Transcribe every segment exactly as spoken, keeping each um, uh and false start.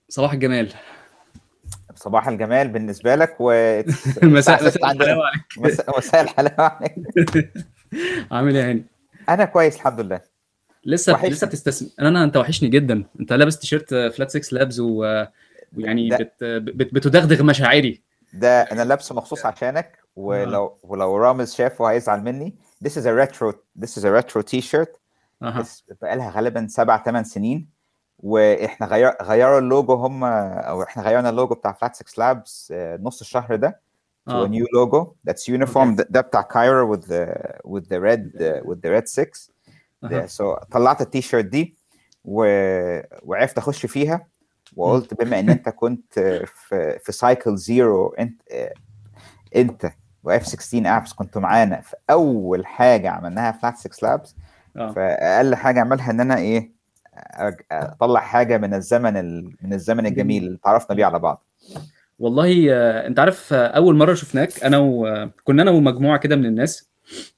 صباح الجمال. صباح الجمال بالنسبة لك والساعة مساء مساء ستة عندنا. الحلاوه عليك. مساء مساء الحلاوة عليك. عامل ايه يا هاني؟ أنا كويس الحمد لله. لسه لسه وحشني. بتستسم انا انت وحشني جدا. انت لابس تيشيرت فلات ستة لابز و... ويعني ده بت... بت... بتدغدغ مشاعري. ده أنا لابسه مخصوص عشانك، اه ولو ولو رامز شافه هيزعل مني. This is a retro This is a retro t-shirt. اها اس- بقالها غالبا سبع ثمان سنين، واحنا غير غيروا اللوجو هم، او احنا غيرنا اللوجو بتاع فلات ستة لابس نص الشهر ده to a اه new logo that's uniform. اوكي ده, ده بتاع كايرو with the with the red uh, with the red six. ده اها so طلعت التيشيرت دي و... وعرفت اخش فيها، مم. وقلت بما ان انت كنت في في سايكل زيرو، انت انت واف ستاشر ابس كنتوا معانا في اول حاجه عملناها فلات ستة لابس. اه فاقل حاجه اعملها ان انا ايه، أج- اطلع حاجه من الزمن ال... من الزمن الجميل جميل. اللي تعرفنا بيه على بعض. والله آه، انت عارف، آه، اول مره شفناك انا وكنا انا ومجموعه كده من الناس.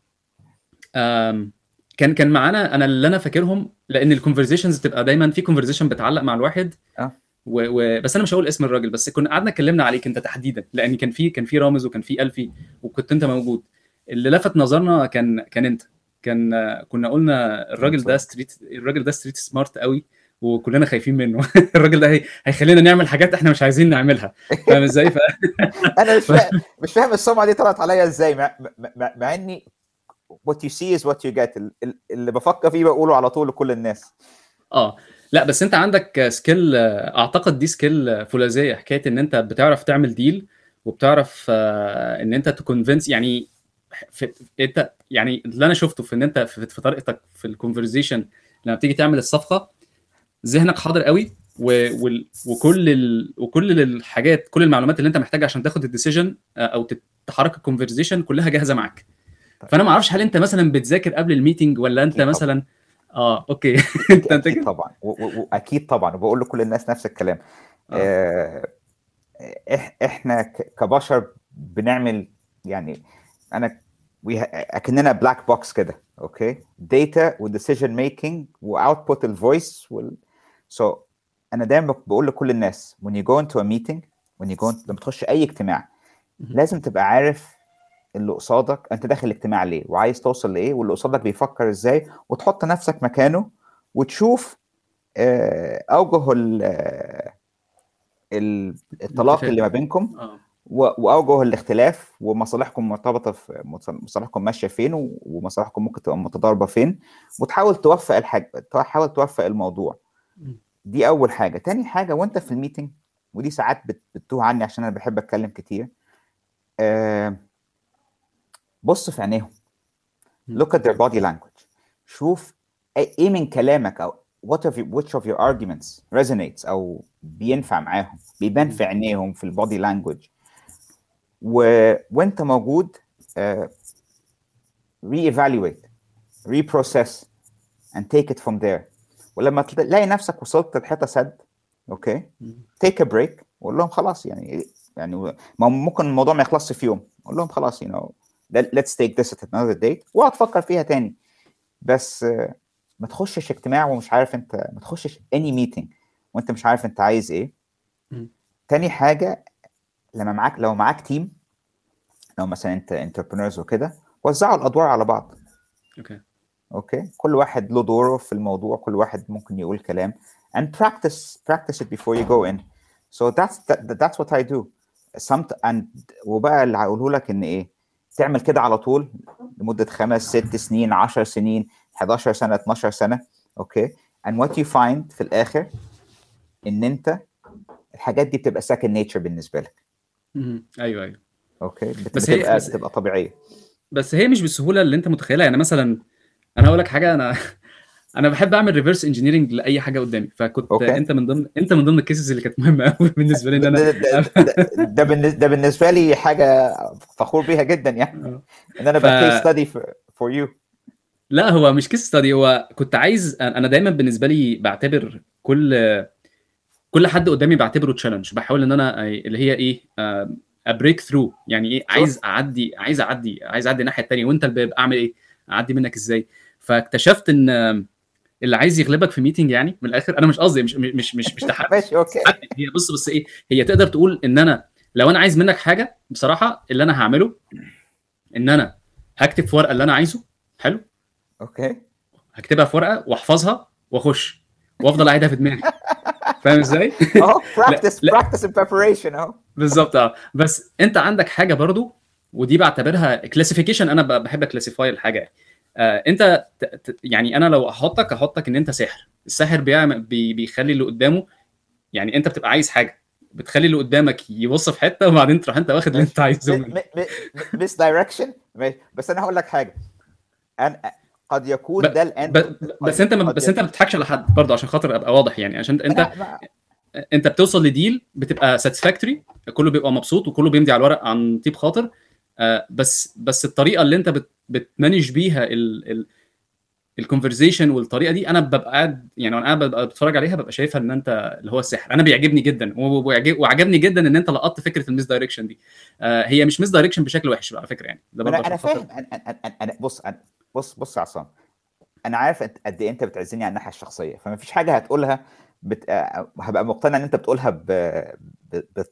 آم، كان كان معانا انا اللي انا فاكرهم، لان الكونفرزيشنز بتبقى دايما في كونفرزيشن بتعلق مع الواحد. اه و... و... بس انا مش هقول اسم الراجل، بس كنا قعدنا اتكلمنا عليك انت تحديدا، لان كان في كان في رامز وكان في الفي وكنت انت موجود. اللي لفت نظرنا كان كان انت كان كنا قلنا الراجل ده ستريت الراجل ده ستريت سمارت قوي، وكلنا خايفين منه. الراجل ده هي... هيخلينا نعمل حاجات احنا مش عايزين نعملها. فاهم ازاي؟ ف... انا مش ف... فاهم مش فاهم السمعه دي طلعت عليا ازاي، مع, مع, مع اني what you see is what you get. ال- ال- اللي بفكر فيه بقوله على طول لكل الناس. اه لا، بس انت عندك سكيل، اعتقد دي سكيل فولاذيه، حكايه ان انت بتعرف تعمل ديل، وبتعرف آه، ان انت تكونفنس يعني. في انت يعني اللي انا شفته في ان انت في, في طريقتك في الكونفرزيشن لما بتيجي تعمل الصفقه، ذهنك حاضر قوي، و... وال... وكل ال... وكل الحاجات، كل المعلومات اللي انت محتاجها عشان تاخد الديسيجن او تحرك الكونفرزيشن كلها جاهزه معاك. طيب. فانا ما اعرفش هل انت مثلا بتذاكر قبل الميتنج، ولا انت اكيد طبعا. مثلا. اه اوكي. أكيد, انت انت أكيد كده. طبعا و- و- واكيد طبعا، وبقول لكل الناس نفس الكلام. اه آه، إح احنا ك- كبشر بنعمل يعني. انا we ha- اكننا بلاك بوكس كده، اوكي، داتا وديسيجن ميكنج واوتبوت الفويس وال so انا دايما بقول لكل الناس when you go into a meeting when you go into... لما تخش اي اجتماع لازم تبقى عارف اللي قصادك انت داخل الاجتماع ليه وعايز توصل لايه، واللي قصادك بيفكر ازاي، وتحط نفسك مكانه وتشوف آه، اوجه ال- آه، ال- التلاقي الاتفاق. اللي ما بينكم، اه و- واوجه الاختلاف، ومصالحكم مرتبطه في مصالحكم ماشيه فين، و- ومصالحكم ممكن تبقى متضاربه فين، وتحاول توفق الحاجه، تحاول توفق الموضوع. دي اول حاجه. تاني حاجه وانت في الميتنج، ودي ساعات بت- بتتوه عني عشان انا بحب اتكلم كتير، آه، بص في عينيهم. look at their body language. شوف ايه من كلامك، او what of you, which of your arguments resonates او بينفع معاهم، بيبان في عينيهم في البودي لانجوج. و... وانت موجود uh, re-evaluate reprocess and take it from there. ولما تلاقي نفسك وصلت لحته سد، اوكي، take a break وقول لهم خلاص، يعني يعني ما ممكن الموضوع ما يخلصش في يوم، قول لهم خلاص you know let's take this at another date وهتفكر فيها تاني. بس uh, ما تخشش اجتماع ومش عارف انت، ما تخشش any meeting وانت مش عارف انت عايز ايه. تاني حاجه، لما معاك لو معاك تيم، لو مثلا انت انتربرينورز وكده، وزعوا الادوار على بعض. اوكي اوكي، كل واحد له دوره في الموضوع، كل واحد ممكن يقول كلام and practice practice it before you go in. So that's that, that's what I do. Some and وبقى اللي هقوله لك ان ايه، تعمل كده على طول لمده خمس ست سنين عشر سنين حداشر سنه اتناشر سنه، اوكي. and what you find في الاخر ان انت الحاجات دي بتبقى second nature بالنسبه لك. مهم. ايوه ايوه. اوكي، بت- بس هي بتبقى بس بتبقى طبيعيه. بس هي مش بالسهوله اللي انت متخيلها. يعني مثلا انا هقول لك حاجه. انا انا بحب اعمل ريفرس انجينيرنج لاي حاجه قدامي، فكنت اوكي، انت من ضمن انت من ضمن الكيسز اللي كانت مهمه قوي بالنسبه لي ان ده انا. ده ده, ده, ده, بالنسبة, ده بالنسبه لي حاجه فخور بيها جدا، يعني ان انا ف بقى كيس ستادي فور يو. لا، هو مش كيس ستادي. هو كنت عايز، انا دايما بالنسبه لي بعتبر كل كل حد قدامي بعتبره تشالنج، بحاول ان انا اللي هي ايه، ابريك ثرو، يعني ايه، شور. عايز اعدي عايز اعدي عايز اعدي الناحيه الثانيه، وانت الباب اعمل ايه، اعدي منك ازاي. فاكتشفت ان اللي عايز يغلبك في ميتنج يعني من الاخر. انا مش قصدي مش مش مش مش تحدي. ماشي اوكي. هي بص بس ايه، هي تقدر تقول ان انا لو انا عايز منك حاجه بصراحه، اللي انا هعمله ان انا هكتب في ورقه اللي انا عايزه. حلو. اوكي هكتبها في ورقه واحفظها واخش وافضل اعيدها في دماغي. فاهم ازاي؟ اهو لا practice لا practice and preparation اهو. بالظبط. اه بس انت عندك حاجه برضو، ودي بعتبرها كلاسيفيكيشن. انا ب- بحب اكلاسيفاي الحاجه يعني. آه انت ت- ت- يعني انا لو احطك احطك ان انت ساحر. الساحر بيعمل بي بيخلي اللي قدامه، يعني انت بتبقى عايز حاجه، بتخلي اللي قدامك يبص في حته وبعدين تروح انت واخد اللي انت ماشي عايزه منه. مس دايركشن ماشي. بس انا هقول لك حاجه، انا قد ب... يكون ده الاند، ب... بس انت ما... قد بس انت يكون ما بتضحكش على حد برضه عشان خاطر ابقى واضح يعني. عشان انت انا ما... انت بتوصل لديل بتبقى ساتسفاكتوري، كله بيبقى مبسوط وكله بيمضي على الورق عن طيب خاطر. آه بس بس الطريقه اللي انت بت... بتمانج بيها ال... ال... الكونفرزيشن والطريقه دي، انا ببقى قاعد يعني وانا قاعد ببقى بتفرج عليها ببقى شايفها ان انت اللي هو السحر. انا بيعجبني جدا وبيعجب... وعجبني جدا ان انت لقطت فكره الميس دايركشن دي. آه هي مش ميس دايركشن بشكل وحش على فكره يعني، ده ما انا برضه عشان انا خاطر. فاهم. انا انا انا أنا- بص أنا بص بص يا عصام، انا عارف أنت- قد ايه انت بتعزني على الناحيه الشخصيه، فما فيش حاجه هتقولها بت... آه، هبقى مقتنع ان انت بتقولها ب... ب... ب...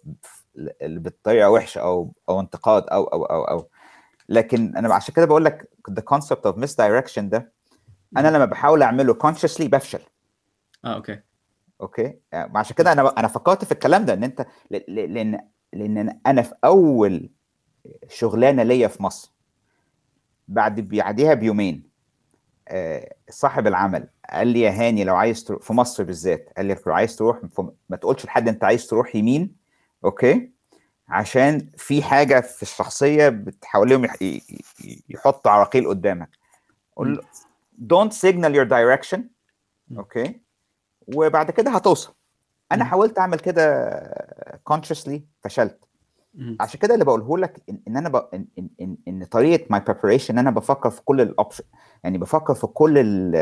بطريقه وحشه او او انتقاد او او او او لكن انا عشان كده بقول لك the concept of misdirection ده، انا لما بحاول اعمله consciously بفشل. اه اوكي. اوكي يعني عشان كده انا انا فكرت في الكلام ده ان انت ل- ل- لان لان انا في اول شغلانه ليا في مصر، بعد بعديها بيومين آه، صاحب العمل قال لي يا هاني لو عايز تروح في مصر بالذات، قال لي لو عايز تروح ف- ما تقولش لحد انت عايز تروح يمين. اوكي عشان في حاجه في الشخصيه بتحاولهم يح- ي- ي- يحطوا عراقيل قدامك. قول له don't signal your direction. اوكي وبعد كده هتوصل. انا حاولت اعمل كده consciously فشلت. عشان كده اللي بقوله لك ان, إن انا ب... إن, إن, إن, ان طريقه my preparation ان انا بفكر في كل الاوبشن، يعني بفكر في كل ال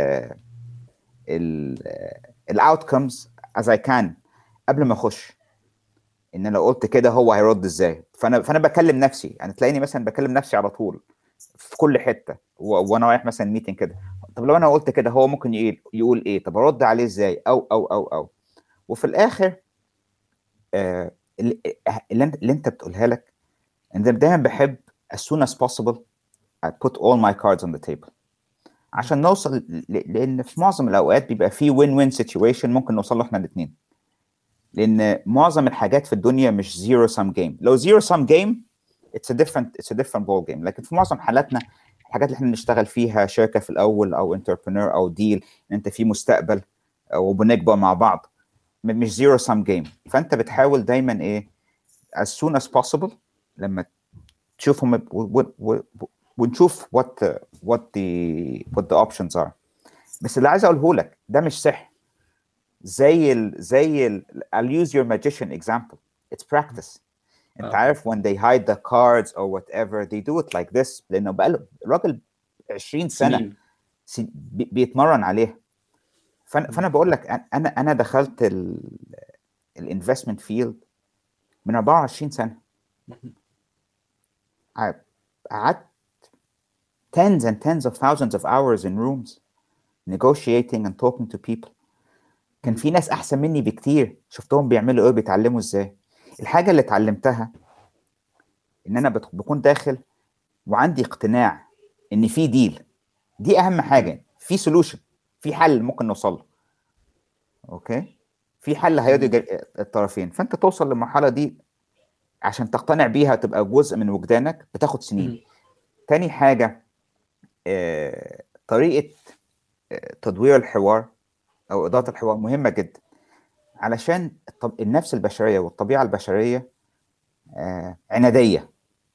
ال الاوتكمز as I can قبل ما اخش. ان انا لو قلت كده هو هيرد ازاي، فانا فانا بكلم نفسي. انا تلاقيني مثلا بكلم نفسي على طول في كل حته و... وانا رايح مثلا ميتنج كده. طب لو انا قلت كده هو ممكن يقول يقول ايه، طب ارد عليه ازاي او او او او وفي الاخر آه اللي, اللي انت اللي انت بتقولها لك، ان دايما بحب as soon as possible I put all my cards on the table عشان نوصل ل... لان في معظم الاوقات بيبقى في win win situation ممكن نوصل له احنا الاثنين. لان معظم الحاجات في الدنيا مش zero sum game. لو zero sum game it's a different it's a different ball game. لكن في معظم حالاتنا الحاجات اللي احنا بنشتغل فيها شركه في الاول او انتربرنور او ديل ان انت في مستقبل وبنكبر مع بعض، مش زيرو سم جيم. فانت بتحاول دايما ايه as soon as possible لما تشوفهم ونشوف what what the what the options are. بس اللي عايز اقوله لك ده مش سحر زي ال زي ال I'll use your magician example. It's practice. انت عارف when they hide the cards or whatever they do it like this لانه بقى الراجل عشرين سنه بيتمرن عليها. فانا فانا بقول لك انا انا دخلت الانفستمنت فيلد من أربعة وعشرين سنه. قعدت tens and tens of thousands of hours in rooms negotiating and talking to people. كان في ناس احسن مني بكتير شفتهم بيعملوا ايه بيتعلموا ازاي. الحاجه اللي اتعلمتها ان انا بكون داخل وعندي اقتناع ان في ديل. دي اهم حاجه، في سولوشن، في حل ممكن نوصل له. اوكي في حل هيرضي الطرفين. فانت توصل للمرحله دي عشان تقتنع بيها تبقى جزء من وجدانك بتاخد سنين. تاني حاجه آه، طريقه آه، تدوير الحوار او اداره الحوار مهمه جدا علشان النفس البشريه والطبيعه البشريه آه، عناديه.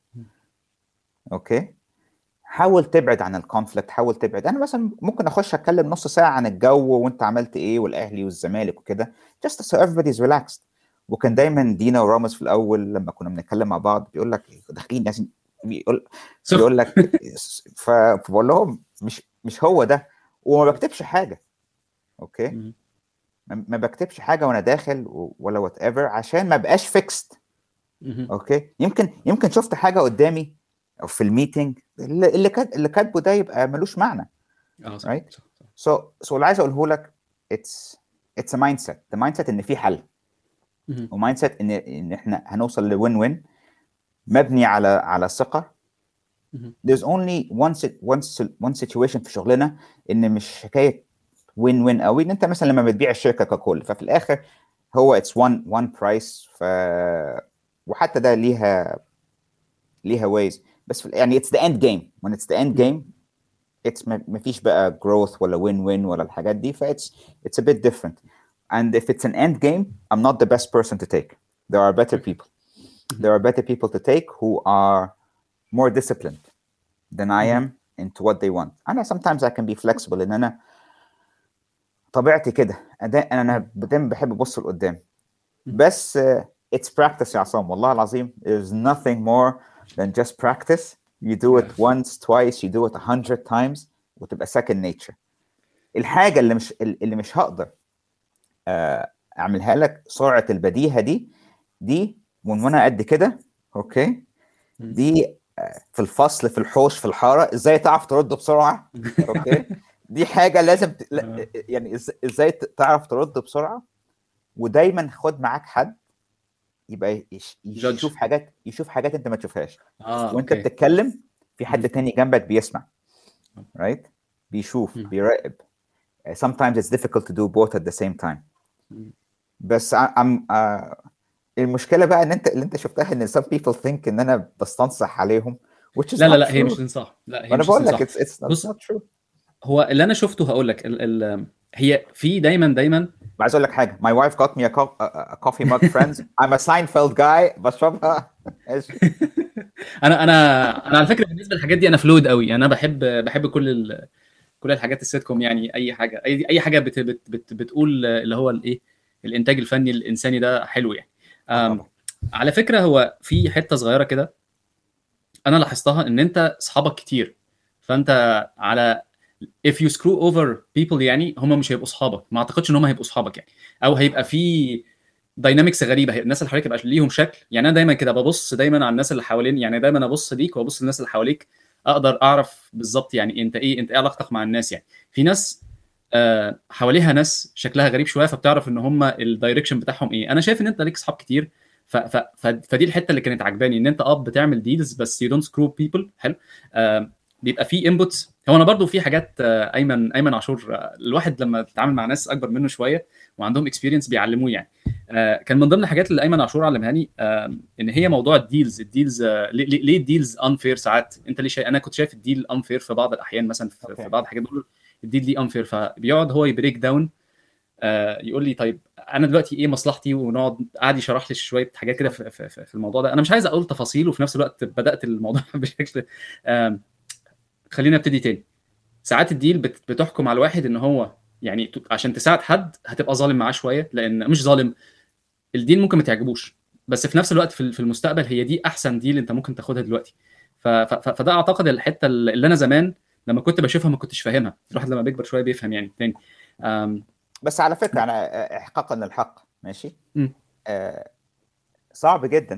اوكي حاول تبعد عن الكونفليكت، حاول تبعد. انا مثلا ممكن اخش اتكلم نص ساعه عن الجو وانت عملت ايه والاهلي والزمالك وكده just so everybody's relaxed. وكان دايما دينا ورامز في الاول لما كنا بنتكلم مع بعض بيقول لك داخلين لازم بيقول بيقول لك فبقول لهم مش مش هو ده. وما بكتبش حاجه. اوكي ما بكتبش حاجه وانا داخل ولا وات ايفر عشان ما بقاش فيكست. اوكي يمكن يمكن شفت حاجه قدامي في الميتنج اللي اللي كات اللي كاتبه ده يبقى ملوش معنى. اه right so so اللي عايز اقوله لك it's it's a mindset the mindset ان في حل مهم. ومايند سيت ان ان احنا هنوصل لوين وين مبني على على ثقه. مهم. there's only one sit- one si- one situation في شغلنا ان مش حكايه وين وين قوي، ان انت مثلا لما بتبيع الشركه ككل ففي الاخر هو it's one one price ف وحتى ده ليها ليها ways بس في يعني it's the end game when it's the end game it's ما ما فيش بقى growth ولا win win ولا الحاجات دي ف it's it's a bit different and if it's an end game I'm not the best person to take. There are better people. There are better people to take who are more disciplined than I am into what they want. أنا sometimes I can be flexible إن أنا طبيعتي كده أنا أنا دايما بحب أبص لقدام بس uh, it's practice يا عصام والله العظيم. There's nothing more than just practice. You do it Yeah. once twice you do it a hundred times وتبقى second nature. الحاجة اللي مش اللي مش هقدر uh, أعملها لك سرعة البديهة دي دي من وانا قد كده اوكي دي في الفصل في الحوش في الحاره ازاي تعرف ترد بسرعه اوكي دي حاجه لازم ت... لا- يعني إز- ازاي ت- تعرف ترد بسرعه ودايما خد معاك حد يبقى يش... Judge. يشوف حاجات يشوف حاجات انت ما تشوفهاش اه وانت اوكي. بتتكلم في حد تاني جنبك بيسمع right بيشوف مم. بيراقب. Uh, sometimes it's difficult to do both at the same time مم. بس I- I'm uh, المشكله بقى ان انت اللي انت شفتها ان some people think ان انا بستنصح عليهم which is لا لا not لا هي true. مش انصاح، لا هي وانا مش بقول لك انصاح. it's it's not, بص not true. هو اللي انا شفته هقول لك ال ال هي في دايما دايما عايز اقول لك حاجه my wife got me a, co- a, a coffee mug friends I'm a Seinfeld guy بشربها إيش؟ انا انا انا على فكره بالنسبه للحاجات دي انا فلويد قوي يعني. انا بحب بحب كل ال... كل الحاجات السيت كوم يعني. اي حاجه اي اي حاجه بت بت بت بتقول اللي هو الايه الانتاج الفني الانساني ده حلو يعني. آه أم، طبعا على فكره هو في حته صغيره كده انا لاحظتها ان انت اصحابك كتير فانت على if you screw over people يعني هم مش هيبقوا اصحابك. ما اعتقدش ان هم هيبقوا اصحابك يعني، او هيبقى في داينامكس غريبه. الناس اللي حواليك يبقى ليهم شكل يعني. انا دايما كده ببص دايما على الناس اللي حوالين يعني. دايما ابص ليك وابص للناس اللي حواليك اقدر اعرف بالظبط يعني انت ايه انت ايه علاقتك مع الناس يعني. في ناس آه، حواليها ناس شكلها غريب شويه فبتعرف ان هم الدايركشن بتاعهم ايه. انا شايف ان انت ليك اصحاب كتير ف ف ف فدي الحته اللي كانت عجباني ان انت اه بتعمل ديلز بس يو دونت سكرو بيبل. حلو. آه، بيبقى في انبوتس. هو انا برضو في حاجات آه، ايمن ايمن عاشور آه، الواحد لما بيتعامل مع ناس اكبر منه شويه وعندهم اكسبيرينس بيعلموه يعني. آه، كان من ضمن الحاجات اللي ايمن عاشور علمهاني آه، ان هي موضوع الديلز الديلز آه، ليه ليه ليه الديلز انفير ساعات. انت ليه شايف؟ انا كنت شايف الديل انفير في بعض الاحيان مثلا في, أوكي. في بعض الحاجات بقول الديل دي انفير فبيقعد هو يبريك داون آه، يقول لي طيب انا دلوقتي ايه مصلحتي ونقعد قاعد يشرح لي شويه حاجات كده في, في, في في الموضوع ده. انا مش عايز اقول تفاصيل وفي نفس الوقت بدات الموضوع بشكل آم، خلينا ابتدي تاني. ساعات الديل بت- بتحكم على الواحد ان هو يعني ت- عشان تساعد حد هتبقى ظالم معاه شويه لان مش ظالم الديل ممكن ما تعجبوش بس في نفس الوقت في في المستقبل هي دي احسن ديل انت ممكن تاخدها دلوقتي. ف- ف- ف- فده اعتقد الحته اللي انا زمان لما كنت بشوفها ما كنتش فاهمها. الواحد لما بيكبر شويه بيفهم يعني تاني. آم، بس على فكره انا آه، احقاقا للحق ماشي مم. آه صعب جدا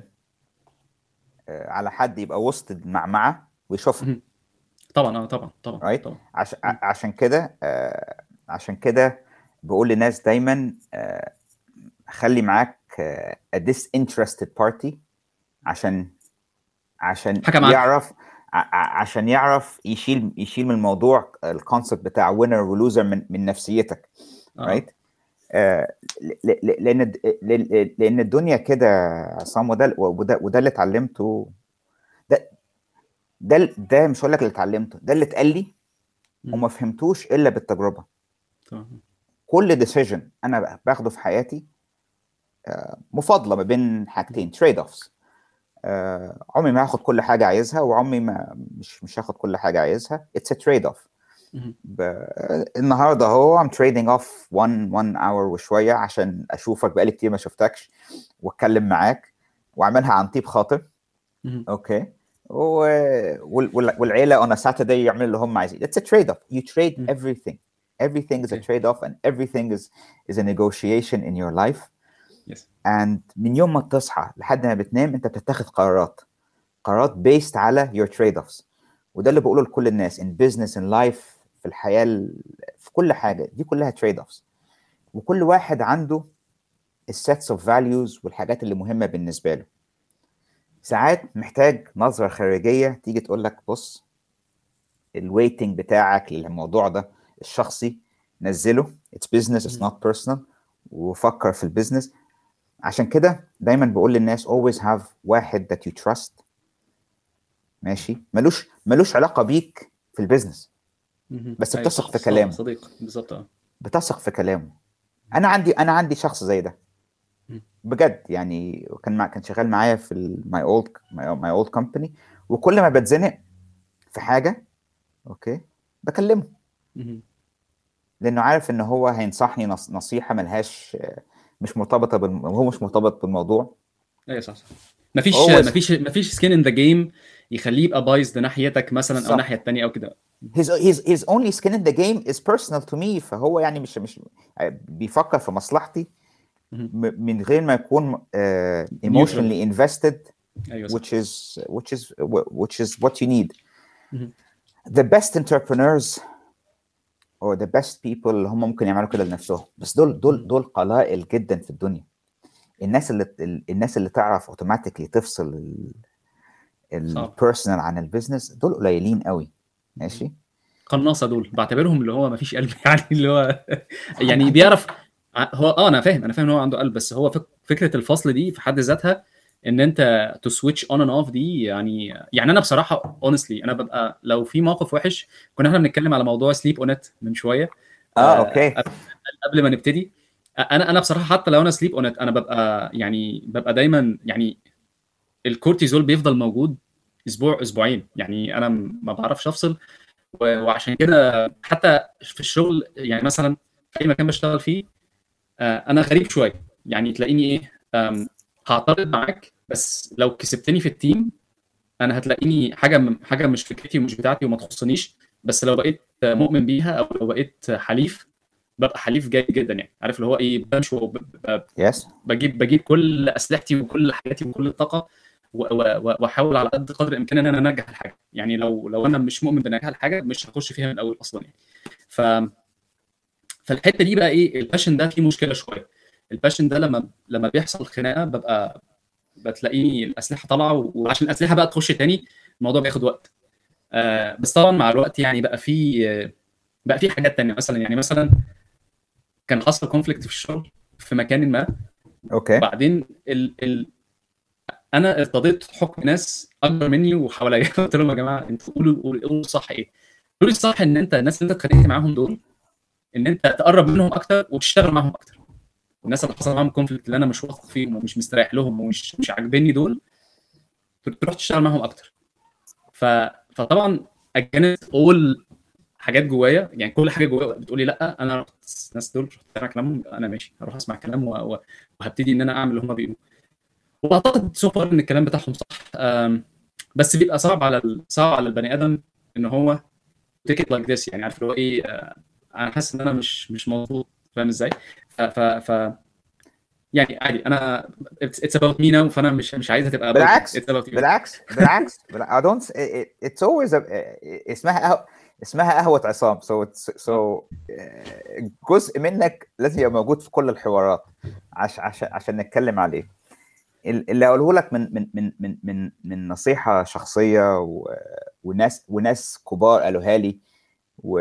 آه على حد يبقى وسط المعمعه ويشوفها مم. طبعا اه طبعا طبعا رايت طبعا. عش... مم. ع- عشان كده آه عشان كده بقول للناس دايما آه خلي معاك آه a disinterested party عشان عشان حكى معاك. يعرف ع- ع- عشان يعرف يشيل يشيل من الموضوع الكونسبت بتاع وينر ولوزر من من نفسيتك اه رايت آه ل- ل- لان الد- ل- لان الدنيا كده عصام وده وده وده اللي اتعلمته ده ده ده مش هقول لك اللي اتعلمته ده اللي اتقال لي مم. وما فهمتوش الا بالتجربه. طبعاً. كل ديسيجن انا باخده في حياتي آه، مفاضله ما بين حاجتين تريد اوفز. عمري ما هاخد كل حاجه عايزها وعمري ما مش مش هاخد كل حاجه عايزها. اتس ا تريد اوف. مم. النهارده اهو ام تريدنج اوف واحد واحد اور وشويه عشان اشوفك بقالي كتير ما شفتكش واتكلم معاك واعملها عن طيب خاطر مم. اوكي و... وال... وال- والعيله on a Saturday يعملوا اللي هم عايزين. It's a trade off. You trade مم. everything. Everything is a Okay. trade off and everything is is a negotiation in your life. Yes. and من يوم ما تصحى لحد ما بتنام انت بتتخذ قرارات قرارات based على your trade offs. وده اللي بقوله لكل الناس in business in life في الحياه ال- في كل حاجه دي كلها تريد اوفز، وكل واحد عنده السيتس اوف فاليوز والحاجات اللي مهمه بالنسبه له. ساعات محتاج نظره خارجيه تيجي تقول لك بص الويتنج بتاعك للموضوع ده الشخصي نزله، it's business it's not personal، وفكر في البيزنس. عشان كده دايما بقول للناس always have واحد that you trust، ماشي، ملوش ملوش علاقة بيك في البيزنس، مهم. بس ايوه بتثق صح في صح كلامه، صديق بالظبط. اه بتثق في كلامه. انا عندي انا عندي شخص زي ده مم. بجد يعني، كان مع كان شغال معايا في ماي اولد ماي اولد كومباني، وكل ما بتزنق في حاجة اوكي بكلمه، مهم. لانه عارف ان هو هينصحني نص- نصيحة ملهاش مش مرتبطة بال... هو مش مرتبط بالموضوع. ايوه صح صح. مفيش always مفيش مفيش سكين ان ذا جيم يخليه يبقى بايظ ناحيتك مثلا او الناحيه بالظبط. التانيه او كده. his his his only skin in the game is personal to me، فهو يعني مش مش بيفكر في مصلحتي مهم. م- من غير ما يكون uh, نيوترال. emotionally invested، ايوه صح. which is which is which is what you need. مهم. The best entrepreneurs or the best people اللي هم ممكن يعملوا كده لنفسهم، بس دول دول مهم. دول قلائل جدا في الدنيا. الناس اللي الناس اللي تعرف اوتوماتيكلي تفصل صعب. البيرسونال عن البيزنس دول قليلين قوي، ماشي. قناصه دول بعتبرهم اللي هو مفيش قلب يعني اللي هو يعني انت بيعرف. ع- هو اه انا فاهم انا فاهم ان هو عنده قلب، بس هو فك... فكره الفصل دي في حد ذاتها ان انت تو سويتش اون اند اوف دي يعني. يعني انا بصراحه اونستلي انا ببقى لو في موقف وحش، كنا احنا بنتكلم على موضوع سليب اونت من شويه اه آه، اوكي قبل ما نبتدي. انا انا بصراحه حتى لو انا سليب اونت انا ببقى يعني ببقى دايما يعني الكورتيزول بيفضل موجود اسبوع اسبوعين، يعني انا ما بعرفش افصل. و- وعشان كده حتى في الشغل يعني مثلا في اي مكان بشتغل فيه آه، انا غريب شويه، يعني تلاقيني ايه آم، هعترض معاك بس لو كسبتني في التيم انا هتلاقيني حاجه م- حاجه مش فكرتي ومش بتاعتي وما تخصنيش، بس لو بقيت مؤمن بيها او لو بقيت حليف ببقى حليف جيد جدا، يعني عارف اللي هو ايه بمشي وب- ب- يس بجيب بجيب كل اسلحتي وكل حاجاتي وكل الطاقه و- و- و- واحاول على قد قدر الامكان ان انا انجح الحاجه، يعني لو لو انا مش مؤمن بنجاح الحاجه مش هخش فيها من الاول اصلا يعني. ف فالحته دي بقى ايه الباشن ده فيه مشكله شويه. الباشن ده لما لما بيحصل خناقه ببقى بتلاقيني الاسلحه طالعه، وعشان الاسلحه بقى تخش تاني الموضوع بياخد وقت. آه بس طبعا مع الوقت يعني بقى في آه، بقى في حاجات تانية مثلا، يعني مثلا كان حصل كونفليكت في الشغل في مكان ما، اوكي وبعدين ال... ال... انا ارتضيت حكم ناس اكبر مني وحواليا قلت لهم يا جماعه انتوا قولوا قولوا قولوا الصح ايه. قولوا الصح ان انت الناس اللي انت اتخانقت معاهم دول ان انت تقرب منهم اكتر وتشتغل معاهم اكتر. الناس اللي حصل معاهم كونفليكت اللي انا مش واثق فيهم ومش مستريح لهم ومش مش عاجبني دول تروح تشتغل معاهم اكتر. ف... فطبعا اجنت اول حاجات جوايا، يعني كل حاجه جوايا بتقولي لا انا رحت الناس دول رحت اسمع كلامهم، انا ماشي هروح اسمع كلام و... و... وهبتدي ان انا اعمل اللي هم بيقولوا. واعتقد سو فار ان الكلام بتاعهم صح. أم... بس بيبقى صعب على ال... صعب على البني ادم ان هو تيك ات لايك ذس، يعني عارف اللي هو ايه آه، انا حاسس ان انا مش مش مظبوط، فاهم ازاي؟ ف... ف... ف يعني عادي انا اتس اباوت مي ناو، فانا مش مش عايزها تبقى اباوت يو، بالعكس اتس اباوت يو. بالعكس بالعكس بالع- I don't it's always a, اسمها قهوة اسمها قهوة عصام so it's, so uh, جزء منك لازم يبقى موجود في كل الحوارات عشان عشان عشان نتكلم عليه. ال- اللي اقوله لك من من من من من من نصيحة شخصية و... وناس وناس كبار قالوها لي و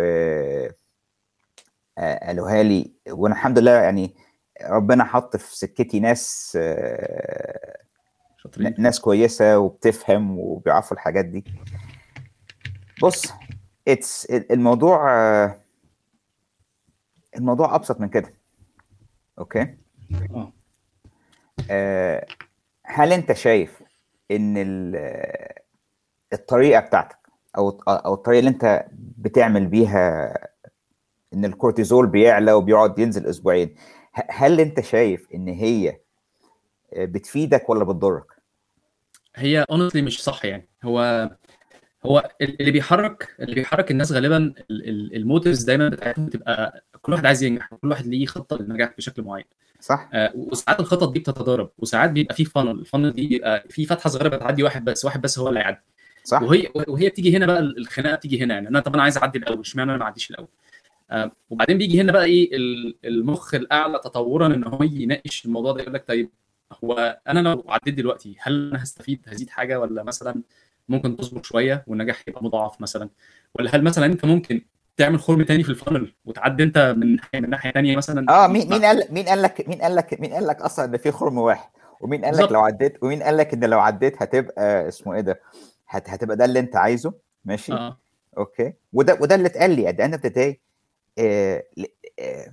آه، قالوها لي، وانا الحمد لله يعني ربنا حط في سكتي ناس آه، شاطرين. ناس كويسة وبتفهم وبيعرفوا الحاجات دي. بص اتس الموضوع آه، الموضوع ابسط من كده اوكي. اه آه، هل انت شايف ان ال- آه، الطريقة بتاعتك او او الطريقة اللي انت بتعمل بيها ان الكورتيزول بيعلى وبيقعد ينزل اسبوعين، ه- هل انت شايف ان هي آه، بتفيدك ولا بتضرك؟ هي اونستلي مش صح يعني. هو هو اللي بيحرك اللي بيحرك الناس غالبا الموتيفز دايما بتاعتهم بتبقى كل واحد عايز ينجح، كل واحد ليه خطه للنجاح بشكل معين. صح آه، وساعات الخطط دي بتتضارب، وساعات بيبقى في فانل، الفانل دي بيبقى في فتحه صغيره بتعدي واحد بس، واحد بس هو اللي هيعدي. صح. وهي وهي بتيجي هنا بقى الخناقه بتيجي هنا، يعني انا طب انا عايز اعدي الاول، اشمعنى انا ما اعديش الاول؟ آه وبعدين بيجي هنا بقى ايه ال- المخ الاعلى تطورا ان هو يناقش الموضوع ده، يقول لك طيب هو انا لو عديت دلوقتي هل انا هستفيد، هزيد حاجه، ولا مثلا ممكن تصبر شويه والنجاح يبقى مضاعف مثلا، ولا هل مثلا انت ممكن تعمل خرم تاني في الفانل وتعدي انت من ناحيه من ناحيه تانيه مثلا. اه مين مين قال مين قال لك مين قال لك مين قال لك اصلا ان في خرم واحد؟ ومين قال لك لو بالظبط. عديت ومين قال لك ان لو عديت هتبقى اسمه ايه ده، هت... هتبقى ده اللي انت عايزه؟ ماشي. اه اوكي. وده وده اللي اتقال لي at the end of the day. آه... آه...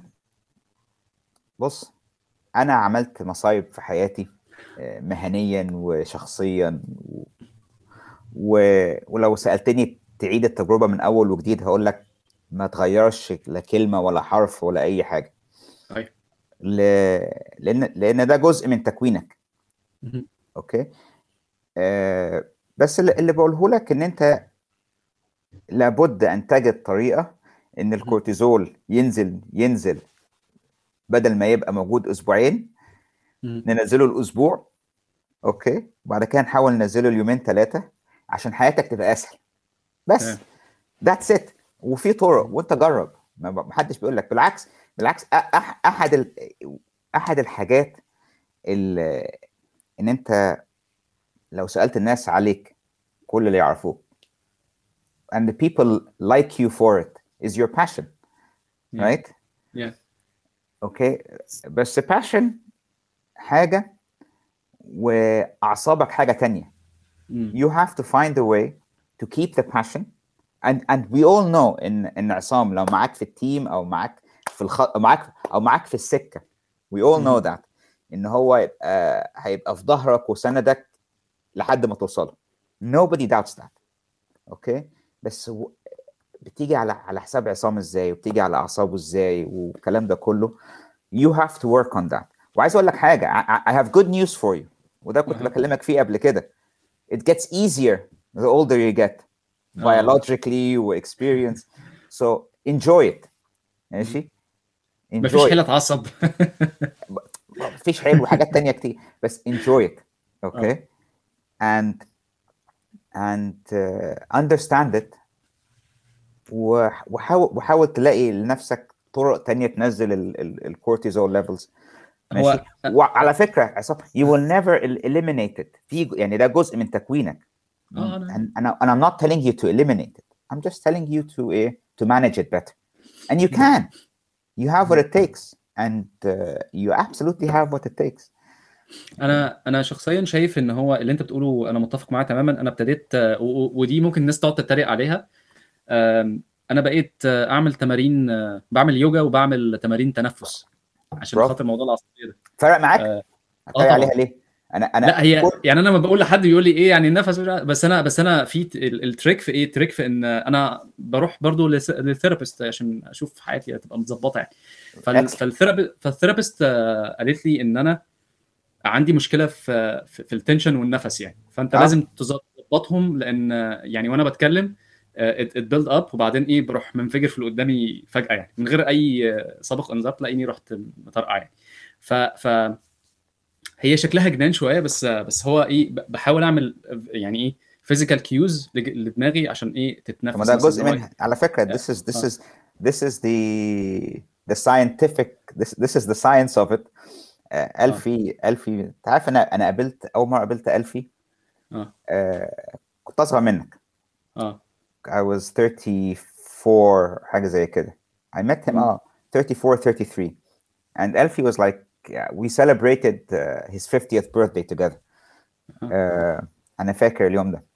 بص، انا عملت مصايب في حياتي آه، مهنيا وشخصيا و... و... ولو سألتني تعيد التجربة من اول وجديد هقول لك ما تغيرش لا كلمة ولا حرف ولا اي حاجة. صحيح. ل... لان لان ده جزء من تكوينك. مهم. اوكي. آه بس اللي, اللي بقوله لك ان انت لابد ان تجد طريقة ان مهم. الكورتيزول ينزل ينزل بدل ما يبقى موجود اسبوعين مهم. ننزله الاسبوع. اوكي. وبعد كده نحاول ننزله اليومين ثلاثة عشان حياتك تبقى اسهل. بس تمام. ذاتس ات. وفي طرق مهم. وانت جرب، ما ما حدش بيقول لك. بالعكس بالعكس أح احد ال... احد الحاجات اللي ان انت لو سألت الناس عليك كل اللي يعرفوك and the people like you for it is your passion. Yeah. right. Yeah. اوكي. بس passion حاجة واعصابك حاجة تانية. مم. you have to find a way to keep the passion and and we all know ان ان عصام لو معاك في التيم او معاك في الخ... أو معاك او معاك في السكة we all مهم. know that ان هو يبقى هيبقى في ظهرك وسندك لحد ما توصله. nobody doubts that. اوكي. بس و... بتيجي على على حساب عصام ازاي وبتيجي على اعصابه ازاي والكلام ده كله. you have to work on that. وعايز اقول لك حاجه I, I have good news for you وده كنت أها. بكلمك فيه قبل كده. it gets easier the older you get اه biologically و experience. so enjoy it. مم. ماشي. مفيش enjoy حيله it. اتعصب. مفيش حلو وحاجات تانية كتير بس enjoy it. اه okay. and and uh, understand it وح- وحاول وحاول تلاقي لنفسك طرق تانية تنزل الكورتيزول ليفلز. ماشي. هو اه وعلى فكرة عصام you will never el- eliminate it. في يعني ده جزء من تكوينك. آه، انا and and, I, and I'm not telling you to eliminate it. I'm just telling you to uh, to manage it better. And you can. You have what it takes and uh, you absolutely have what it takes. انا انا شخصيا شايف ان هو اللي انت بتقوله انا متفق معاه تماما. انا ابتديت آه، و- و- ودي ممكن الناس تقعد تتريق عليها. آم، انا بقيت آه، اعمل تمارين، آه، بعمل يوجا وبعمل تمارين تنفس عشان برافو. خاطر موضوع العصبيه ده. فرق معاك؟ اه آه هتريق عليها طبعا. ليه؟ انا لا انا هي كل يعني انا لما بقول لحد يقول لي ايه يعني النفس مش عارف- بس انا بس انا في ت- ال- التريك في ايه، التريك في ان انا بروح برضو لس- للثيرابيست عشان اشوف حياتي تبقى متظبطه يعني. فال excellent. فالثيرابي فالثيرابيست آه، قالت لي ان انا عندي مشكله في في, في التنشن والنفس يعني، فانت لازم اه تظبطهم لان آه، يعني وانا بتكلم اتبيلد اب وبعدين ايه بروح منفجر في اللي قدامي فجاه يعني من غير اي آه، سابق انذار تلاقيني رحت مطرقع يعني. ف ف هي شكلها جنان شويه بس بس هو ايه ب- بحاول اعمل يعني ايه فيزيكال كيوز لدماغي عشان ايه طب ما تتنفس ده مثلا ان جزء هو منها على فكرة. this is this اه is this is the the scientific this this is the science of it. آه، اه ألفي ألفي أنت عارف أنا أنا قابلت أول مرة قابلت ألفي اه آه، كنت أصغر منك. اه I was thirty-four حاجة زي كده. I met him مم، اه thirty-four thirty-three and Alfie was like yeah, we celebrated uh, his fiftieth birthday together. اه آه، أنا فاكر اليوم ده.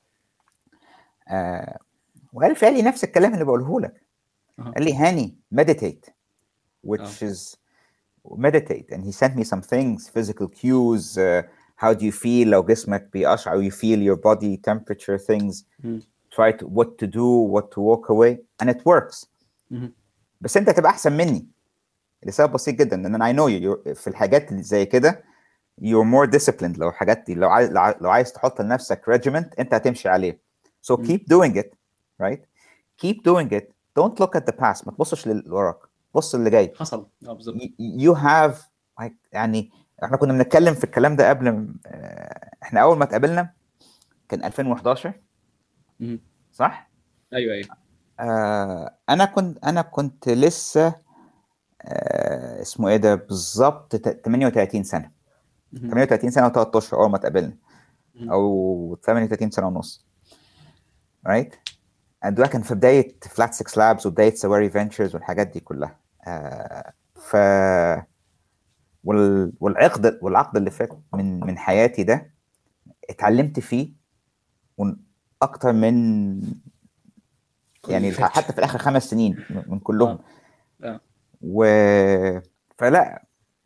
آه، وألفي قال لي نفس الكلام اللي بقوله لك. اه قال لي هاني meditate اه which is meditate and he sent me some things physical cues. uh, how do you feel لو جسمك بيقشعر you feel your body temperature things. مم، try to what to do what to walk away and it works. مم، بس انت تبقى احسن مني لسبب بسيط جدا ان انا I know you you're- في الحاجات اللي زي كده you're more disciplined. لو الحاجات دي لو عايز لو عايز تحط لنفسك regiment انت هتمشي عليه. so مم. keep doing it. right. keep doing it. don't look at the past. ما تبصش للي وراك. بص اللي جاي. حصل اه بالظبط. y- you have like يعني احنا كنا بنتكلم في الكلام ده قبل م- آه، احنا اول ما اتقابلنا كان ألفين وحداشر مهم. صح؟ ايوه ايوه. آه انا كنت انا كنت لسه آه اسمه ايه ده بالظبط ت- ثمانية وثلاثين سنه. مهم. ثمانية وثلاثين سنه وثلاث اشهر اول ما اتقابلنا، مهم. او ثمانية وثلاثين سنه ونص. رايت. ده كان في بدايه فلات ستة لابس وبدايه سواري فينتشرز والحاجات دي كلها. آه ف وال... والعقد والعقد اللي فات من من حياتي ده اتعلمت فيه ون- اكتر من، كل اللي يعني فات. حتى في الاخر خمس سنين من من كلهم. اه اه. و فلا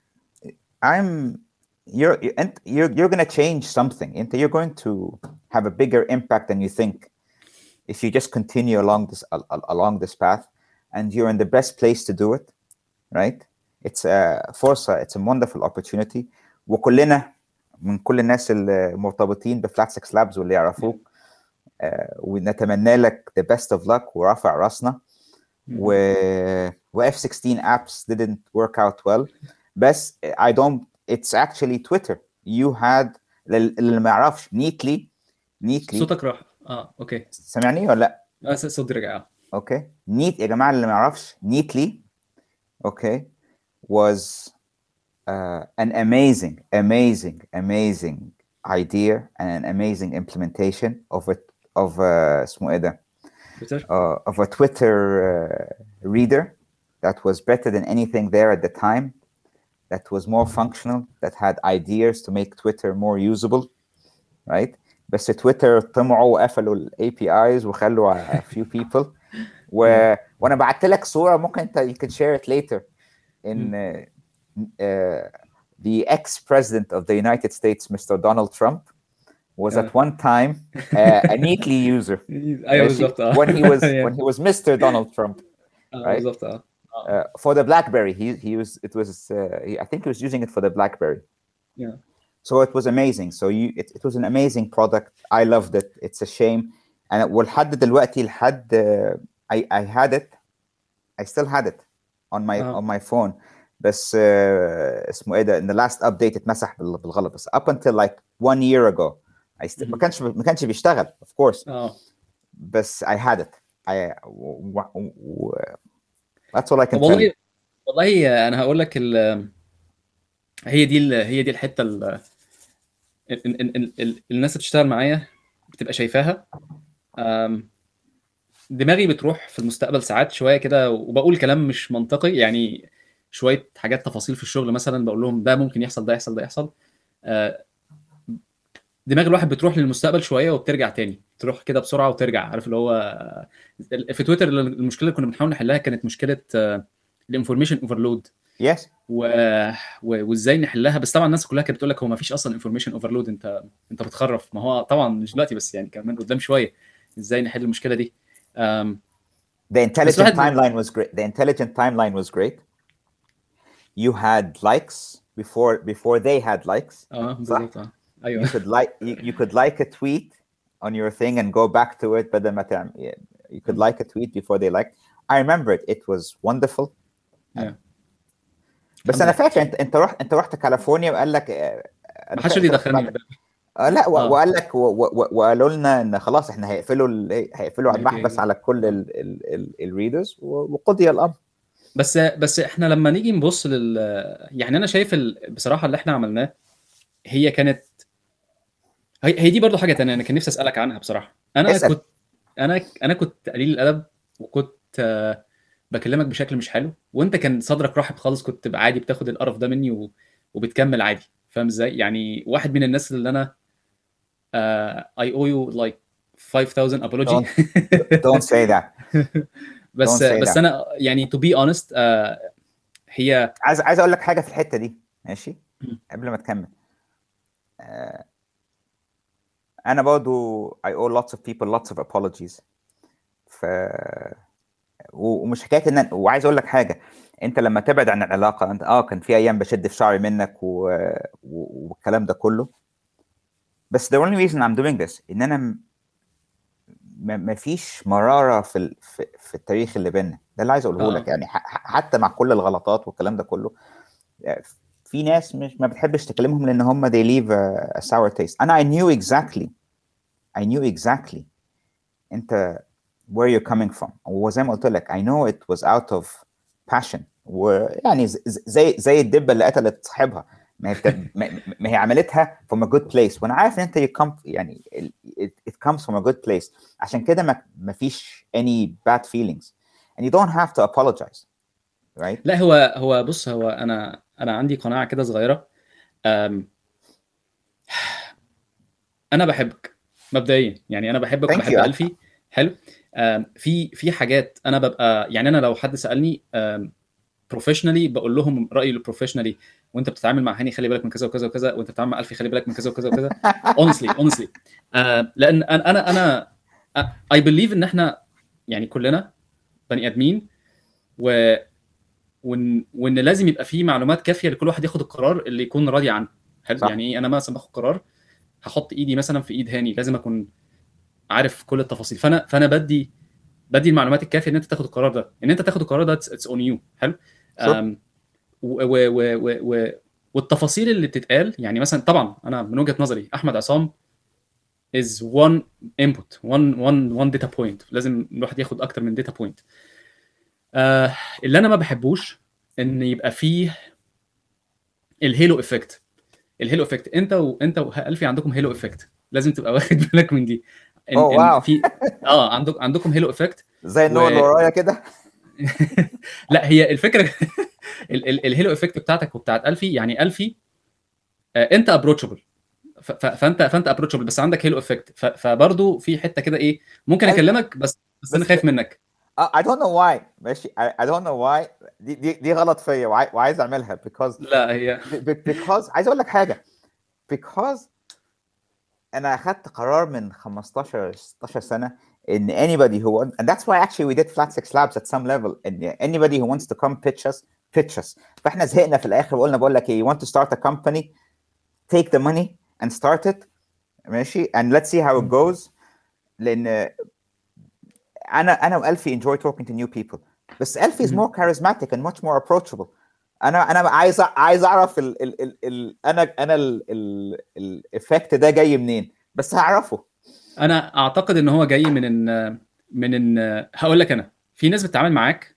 I'm you're انت you're, you're gonna change something. انت you're going to have a bigger impact than you think if you just continue along this al- al- along this path, and you're in the best place to do it. Right. It's a فرصة. It's a wonderful opportunity. وكلنا من كل الناس المرتبطين بفلات ستة لابز واللي يعرفوك آه، ونتمنى لك the best of luck ورافع راسنا. و و إف ستاشر apps didn't work out well, بس I don't it's actually Twitter. You had لل- اللي ما يعرفش neatly neatly صوتك راح. اه اوكي. سامعني ولا لا؟ اه س- صوتي رجع. اه. اوكي. neat يا جماعه اللي ما يعرفش neatly okay was uh, an amazing amazing amazing idea and an amazing implementation of it of uh, اسمه ايه ده تويتر. uh, of a Twitter uh, reader that was better than anything there at the time, that was more functional, that had ideas to make Twitter more usable, right? بس تويتر طمعوا وقفلوا ال إيه بي آيز وخلوا a few people. و... وانا بعت لك صورة ممكن انت you can share it later in uh, uh, the ex-president of the United States, Mister Donald Trump, was at one time uh, a neatly user. ايوه ماشي. بالظبط. اه. when he was when he was Mister Donald Trump, اه right? بالظبط. اه Uh, for the BlackBerry, he he was it was uh, he, I think he was using it for the BlackBerry. yeah. So it was amazing. So you it, it was an amazing product. I loved it. It's a shame. And ولحد دلوقتي لحد uh, I I had it. I still had it on my اه. on my phone. بس uh, اسمه ايه ده in the last update اتمسح بال- بالغلط. بس up until like one year ago I still ما كانش ما كانش بيشتغل of course. اه. بس I had it. I و, و, و, that's all I can طب tell you. والله، والله انا هقول لك ال... هي دي ال... هي دي الحته ال... ال... ال... ال... ال... الناس اللي بتشتغل معايا بتبقى شايفاها. أم، دماغي بتروح في المستقبل ساعات شويه كده، وبقول كلام مش منطقي يعني. شويه حاجات تفاصيل في الشغل مثلا بقول لهم ده ممكن يحصل، ده يحصل، ده يحصل. أه، دماغ الواحد بتروح للمستقبل شويه وبترجع تاني، تروح كده بسرعه وترجع. عارف اللي هو في تويتر المشكله اللي كنا بنحاول نحلها كانت مشكله الانفورميشن اوفرلود. Yes. و... و... وازاي نحلها. بس طبعا الناس كلها كانت بتقول لك هو ما فيش اصلا انفورميشن اوفرلود، انت انت بتخرف. ما هو طبعا مش دلوقتي بس، يعني كمان قدام شويه ازاي نحل المشكله دي. أم... The بس intelligent الواحد. timeline was great. The intelligent timeline was great. You had likes before before they had likes. اه صح؟ بالظبط. اه You ايوه. could like you, you could like a tweet on your thing and go back to it بدل ما تعمل. You could like a tweet before they liked. I remember it. It was wonderful. yeah. بس الحمد انا لله. فاكر انت انت رحت انت رحت كاليفورنيا وقال لك آه، ما انا حدش فاكر راضي انت رحت يدخلني بعد. الباب. آه لا و- اه وقال لك و- و- وقالوا لنا ان خلاص احنا هيقفلوا ال- هيقفلوا الاي بي اي البحث ده. على كل اه. الريدرز وقضي الامر. بس بس احنا لما نيجي نبص لل، يعني انا شايف ال... بصراحه اللي احنا عملناه هي كانت، هي, هي دي برضو حاجه تانية انا كان نفسي اسالك عنها بصراحه. انا اسال. كنت انا انا كنت قليل الادب، وكنت آه، بكلمك بشكل مش حلو، وانت كان صدرك رحب خالص، كنت عادي بتاخد القرف ده مني و... وبتكمل عادي. فاهم ازاي؟ يعني واحد من الناس اللي انا اي او يو لايك خمسة آلاف apology. don't don't say that. بس don't say بس that. انا يعني to be honest آه، هي. عايز عايز اقول لك حاجه في الحته دي. ماشي. قبل ما تكمل آه، انا برضو I owe lots of people lots of apologies. ف و- ومش حكايه ان أنا- وعايز اقول لك حاجه. انت لما تبعد عن العلاقه انت اه كان في ايام بشد في شعري منك و... و... والكلام ده كله. بس the only reason I'm doing this ان انا م... ما فيش مراره في ال... في... في التاريخ اللي بيننا ده اللي عايز اقوله لك. اه يعني ح... ح- حتى مع كل الغلطات والكلام ده كله يعني في ناس مش ما بتحبش تكلمهم لان هم they leave a, a sour taste. انا I knew exactly I knew exactly انت where you're coming from. وزي ما قلت لك I know it was out of passion. ويعني زي زي الدبه اللي قتلت صاحبها، ما هي ما هي عملتها from a good place، وانا عارف ان انت you come يعني it, it comes from a good place. عشان كده ما ما فيش any bad feelings and you don't have to apologize, right? لا هو هو بص، هو انا انا عندي قناعه كده صغيره. أم انا بحبك مبدئيا، يعني انا بحبك وبحب ألفي. حلو. في في حاجات انا ببقى يعني انا لو حد سالني بروفيشنالي بقول لهم رايي البروفيشنالي، وانت بتتعامل مع هاني خلي بالك من كذا وكذا وكذا، وانت بتتعامل مع ألفي خلي بالك من كذا وكذا وكذا. honestly honestly آه لان انا انا انا اي بليف ان احنا يعني كلنا بني ادمين، و وان وان لازم يبقى في معلومات كافيه لكل واحد ياخد القرار اللي يكون راضي عنه. حلو. يعني انا مثلا باخد قرار هحط ايدي مثلا في ايد هاني، لازم اكون عارف كل التفاصيل. فانا فانا بدي بدي المعلومات الكافيه ان انت تاخد القرار ده، ان انت تاخد القرار ده اتس اون يو. حلو. و و و و والتفاصيل اللي بتتقال يعني مثلا طبعا انا من وجهه نظري احمد عصام is one input one one one data point، لازم الواحد ياخد اكتر من data point. آه اللي انا ما بحبوش ان يبقى فيه الهيلو افكت. الهيلو افكت انت وانت وألفي عندكم هيلو افكت، لازم تبقى واخد بالك من دي. ان, oh, wow. إن في اه عندكم عندكم هيلو افكت زي النور اللي ورايا كده. لا هي الفكره الهيلو افكت بتاعتك وبتاعت ألفي، يعني ألفي آه انت ابروتشبل، فانت فانت ابروتشبل بس عندك هيلو افكت، فبرضه في حته كده ايه ممكن اكلمك بس بس انا خايف منك. I don't know why ماشي I don't know why دي دي دي غلط فيا وعايز اعملها because لا هي because عايز اقول لك حاجه because انا اخدت قرار من خمستاشر ستاشر سنه ان anybody who wants, and that's why actually we did flat six labs at some level, and anybody who wants to come pitch us pitch us. فاحنا زهقنا في الاخر وقلنا بقول لك ايه you want to start a company take the money and start it ماشي and let's see how it goes. لان انا انا وألفي enjoy talking to new people بس ألفي is more charismatic and much more approachable. انا انا عايز عايز اعرف ال ال ال ال انا انا الايفكت ده جاي منين بس هعرفه. انا اعتقد ان هو جاي من ان من ان هقول لك انا في ناس بتتعامل معاك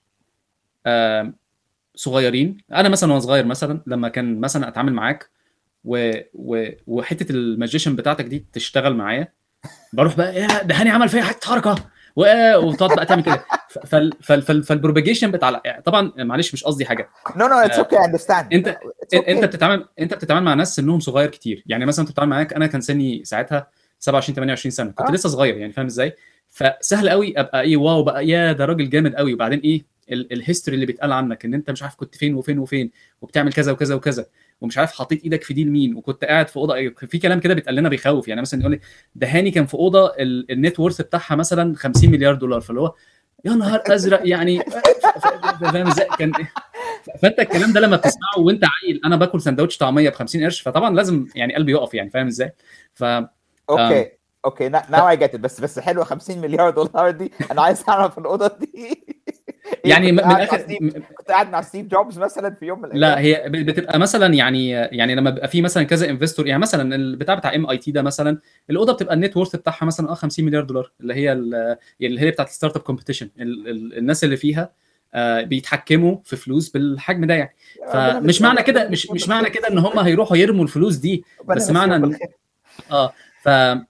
صغيرين. انا مثلا وانا صغير مثلا لما كان مثلا اتعامل معاك و... و... وحته الماجيشن بتاعتك دي تشتغل معايا، بروح بقى يا ده هاني عمل فيا حته حركه وتقعد بقى تعمل كده. فال فال فال فالبروباجيشن بتاع طبعا معلش مش قصدي حاجه. نو نو اتس اوكي اندرستاند. انت okay. انت بتتعامل انت بتتعامل مع ناس سنهم صغير كتير. يعني مثلا انت بتتعامل معاك انا كان سني ساعتها سبعة وعشرين ثمانية وعشرين سنه، كنت أه. لسه صغير يعني فاهم ازاي. فسهل قوي ابقى ايه واو بقى يا ده راجل جامد قوي، وبعدين ايه الهيستوري اللي بيتقال عنك ان انت مش عارف كنت فين وفين وفين وبتعمل كذا وكذا وكذا ومش عارف حطيت ايدك في دي لمين وكنت قاعد في اوضه. في كلام كده بيتقال لنا بيخوف. يعني مثلا يقول لي ده هاني كان في اوضه النت وورث بتاعها مثلا خمسين مليار دولار، فاللي هو يا نهار ازرق يعني فاهم ازاي كان. فانت الكلام ده لما بتسمعه وانت عيل انا باكل سندوتش طعميه ب خمسين قرش، فطبعا لازم يعني قلبي يقف يعني فاهم ازاي. ف اوكي اوكي ناو اي جيت بس بس حلوه خمسين مليار دولار دي. انا عايز اعرف الاوضه دي يعني من الاخر كنت قاعد مع ستيف جوبز مثلا في يوم من الايام. لا هي بتبقى مثلا يعني يعني لما بيبقى في مثلا كذا انفستور، يعني مثلا البتاع بتاع ام اي تي ده مثلا الاوضه بتبقى النت وورث بتاعها مثلا اه خمسين مليار دولار، اللي هي اللي هي بتاعت الستارت اب كومبيتيشن. الناس اللي فيها آه بيتحكموا في فلوس بالحجم ده يعني. فمش معنى كده مش مش معنى كده ان هم هيروحوا يرموا الفلوس دي، بس معنى ان اه ف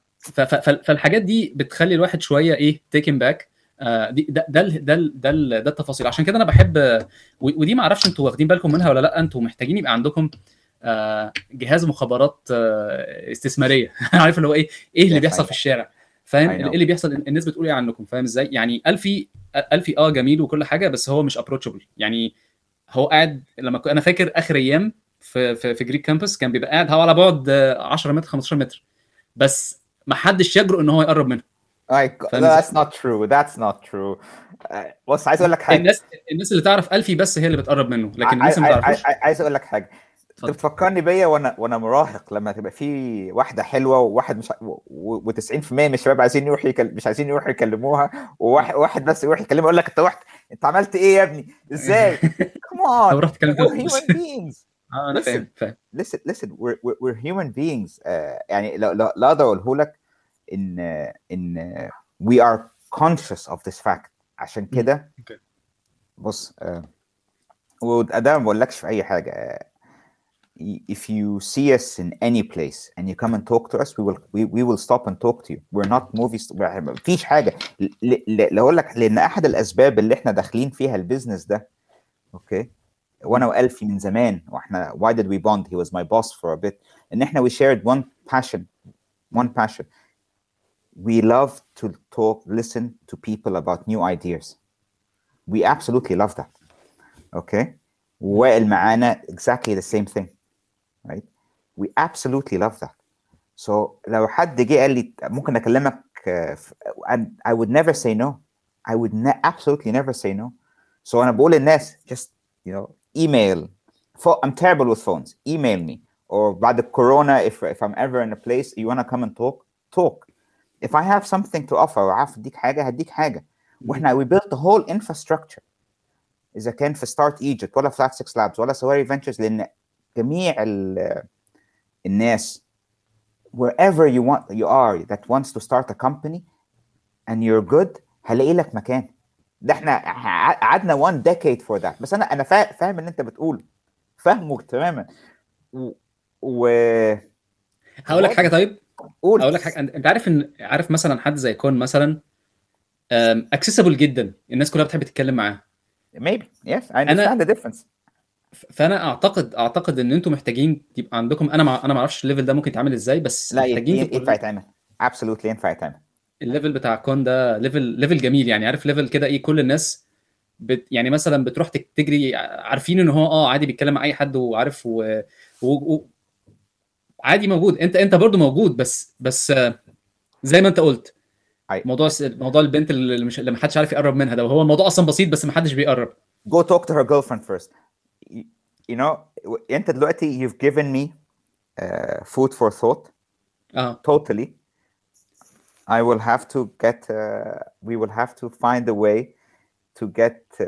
فالحاجات دي بتخلي الواحد شويه ايه تيكن باك. آه دي ده ده ده ده, ده التفاصيل. عشان كده انا بحب، ودي ما اعرفش انتوا واخدين بالكم منها ولا لا، انتوا محتاجين يبقى عندكم آه جهاز مخابرات آه استثماريه عارف اللي هو ايه ايه اللي بيحصل في الشارع فاهم ايه اللي بيحصل الناس بتقول ايه عنكم فاهم ازاي. يعني ألفي ألفي اه جميل وكل حاجه بس هو مش ابروتشبل. يعني هو قاعد لما انا فاكر اخر ايام في في, في جريك كامبس كان بيبقى قاعد هو على بعد عشرة متر خمستاشر متر بس ما حدش يجرؤ ان هو يقرب منه. that's not true that's not true. بص عايز اقول لك حاجه. الناس الناس اللي تعرف ألفي بس هي اللي بتقرب منه، لكن الناس اللي ما تعرفوش. عايز اقول لك حاجه. انت بتفكرني بيا وانا وانا مراهق لما تبقى في واحده حلوه وواحد مش و90% من الشباب عايزين يروحوا يكل... مش عايزين يروحوا يكلموها وواحد واحد بس يروح يكلمها يقول لك انت رحت انت عملت ايه يا ابني ازاي come on رحت كلمت we're human beings. اه انا فاهم فاهم listen listen we're we're human beings. uh, يعني لا لا اقدر اقوله لك ان ان we are conscious of this fact. عشان كده okay. بص uh, وده ما بقولكش في اي حاجه. uh, if you see us in any place and you come and talk to us, we will we, we will stop and talk to you. We're not movies. مفيش حاجه. ل اقول لك لان احد الاسباب اللي احنا داخلين فيها البيزنس ده اوكي وانا والفي من زمان واحنا why did we bond, he was my boss for a bit, ان احنا we shared one passion one passion we love to talk listen to people about new ideas. We absolutely love that. Okay, وائل معانا exactly the same thing, right? We absolutely love that. So لو حد جه قال لي ممكن اكلمك uh, and I would never say no. I would ne absolutely never say no. So انا بقول للناس just you know email. I'm terrible with phones. Email me. Or بعد الكورونا if if I'm ever in a place you wanna come and talk talk. If I have something to offer وعارف اديك حاجه هديك حاجه. واحنا we built the whole infrastructure. اذا كان في ستارت ايجيبت ولا فلات سيكس لابس ولا سواري فينتشرز لان جميع الناس wherever you want you are that wants to start a company and you're good هلاقي لك مكان. ده احنا قعدنا one decade for that. بس انا انا فاهم اللي انت بتقول فاهمه تماما. و, و... هقول لك حاجه. طيب قول. هقول لك حاجه. انت عارف ان عارف مثلا حد زي كون مثلا اكسسبل جدا الناس كلها بتحب تتكلم معاه. maybe yes I understand the difference. فانا اعتقد اعتقد ان انتم محتاجين يبقى عندكم انا مع... انا ما اعرفش الليفل ده ممكن يتعمل ازاي بس لا محتاجين ينفع يتعمل absolutely ينفع يتعمل. الليفل بتاع كون ده ليفل ليفل جميل يعني. عارف ليفل كده ايه كل الناس بت... يعني مثلا بتروح تجري عارفين ان هو اه عادي بيتكلم مع اي حد وعارف و... و... و... عادي موجود. انت انت برضو موجود بس بس زي ما انت قلت أي. موضوع موضوع البنت اللي مش اللي ما حدش عارف يقرب منها ده وهو الموضوع اصلا بسيط بس ما حدش بيقرب. Go talk to her girlfriend first. You, you know انت دلوقتي you've given me uh, food for thought. اه totally. I will have to get uh, we will have to find a way to get uh,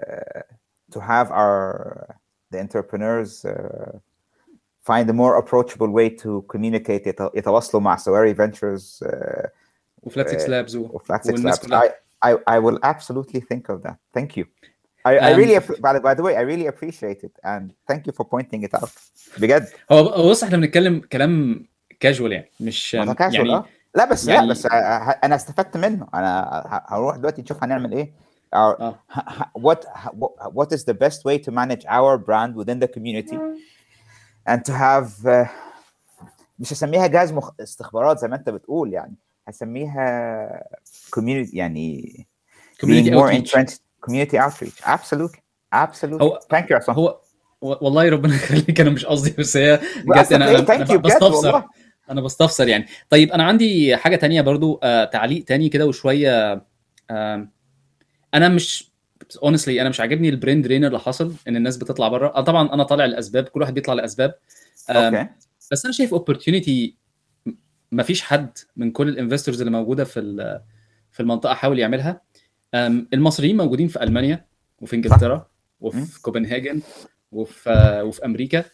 to have our the entrepreneurs uh, find a more approachable way to communicate. يتواصلوا مع سواري فينتشرز uh, وفلات سيكس لابز وفلات سيكس لابز. I, I I will absolutely think of that. Thank you. I, I um, really by, by the way I really appreciate it and thank you for pointing it out. بجد. هو بص احنا بنتكلم كلام كاجوال يعني مش يعني آه. لا بس يعني... لا بس انا استفدت منه. انا هروح دلوقتي نشوف هنعمل ايه. Our, آه. what what is the best way to manage our brand within the community and to have uh, مش هسميها جهاز مخ... استخبارات زي ما انت بتقول يعني هسميها community يعني community being more outreach. entrenched community outreach. absolutely absolutely هو thank you عصام. هو والله ربنا يخليك انا مش قصدي بس هي جت انا انا, أنا بستفسر انا بستفسر يعني. طيب انا عندي حاجه تانية برضو آه تعليق تاني كده وشويه آه انا مش honestly انا مش عاجبني البرين درين اللي حصل ان الناس بتطلع بره. آه طبعا انا طالع لاسباب كل واحد بيطلع لاسباب آه okay. بس انا شايف opportunity مفيش حد من كل الانفستورز اللي موجوده في في المنطقه حاول يعملها. المصريين موجودين في المانيا وفي انجلترا وفي كوبنهاجن وفي وفي امريكا.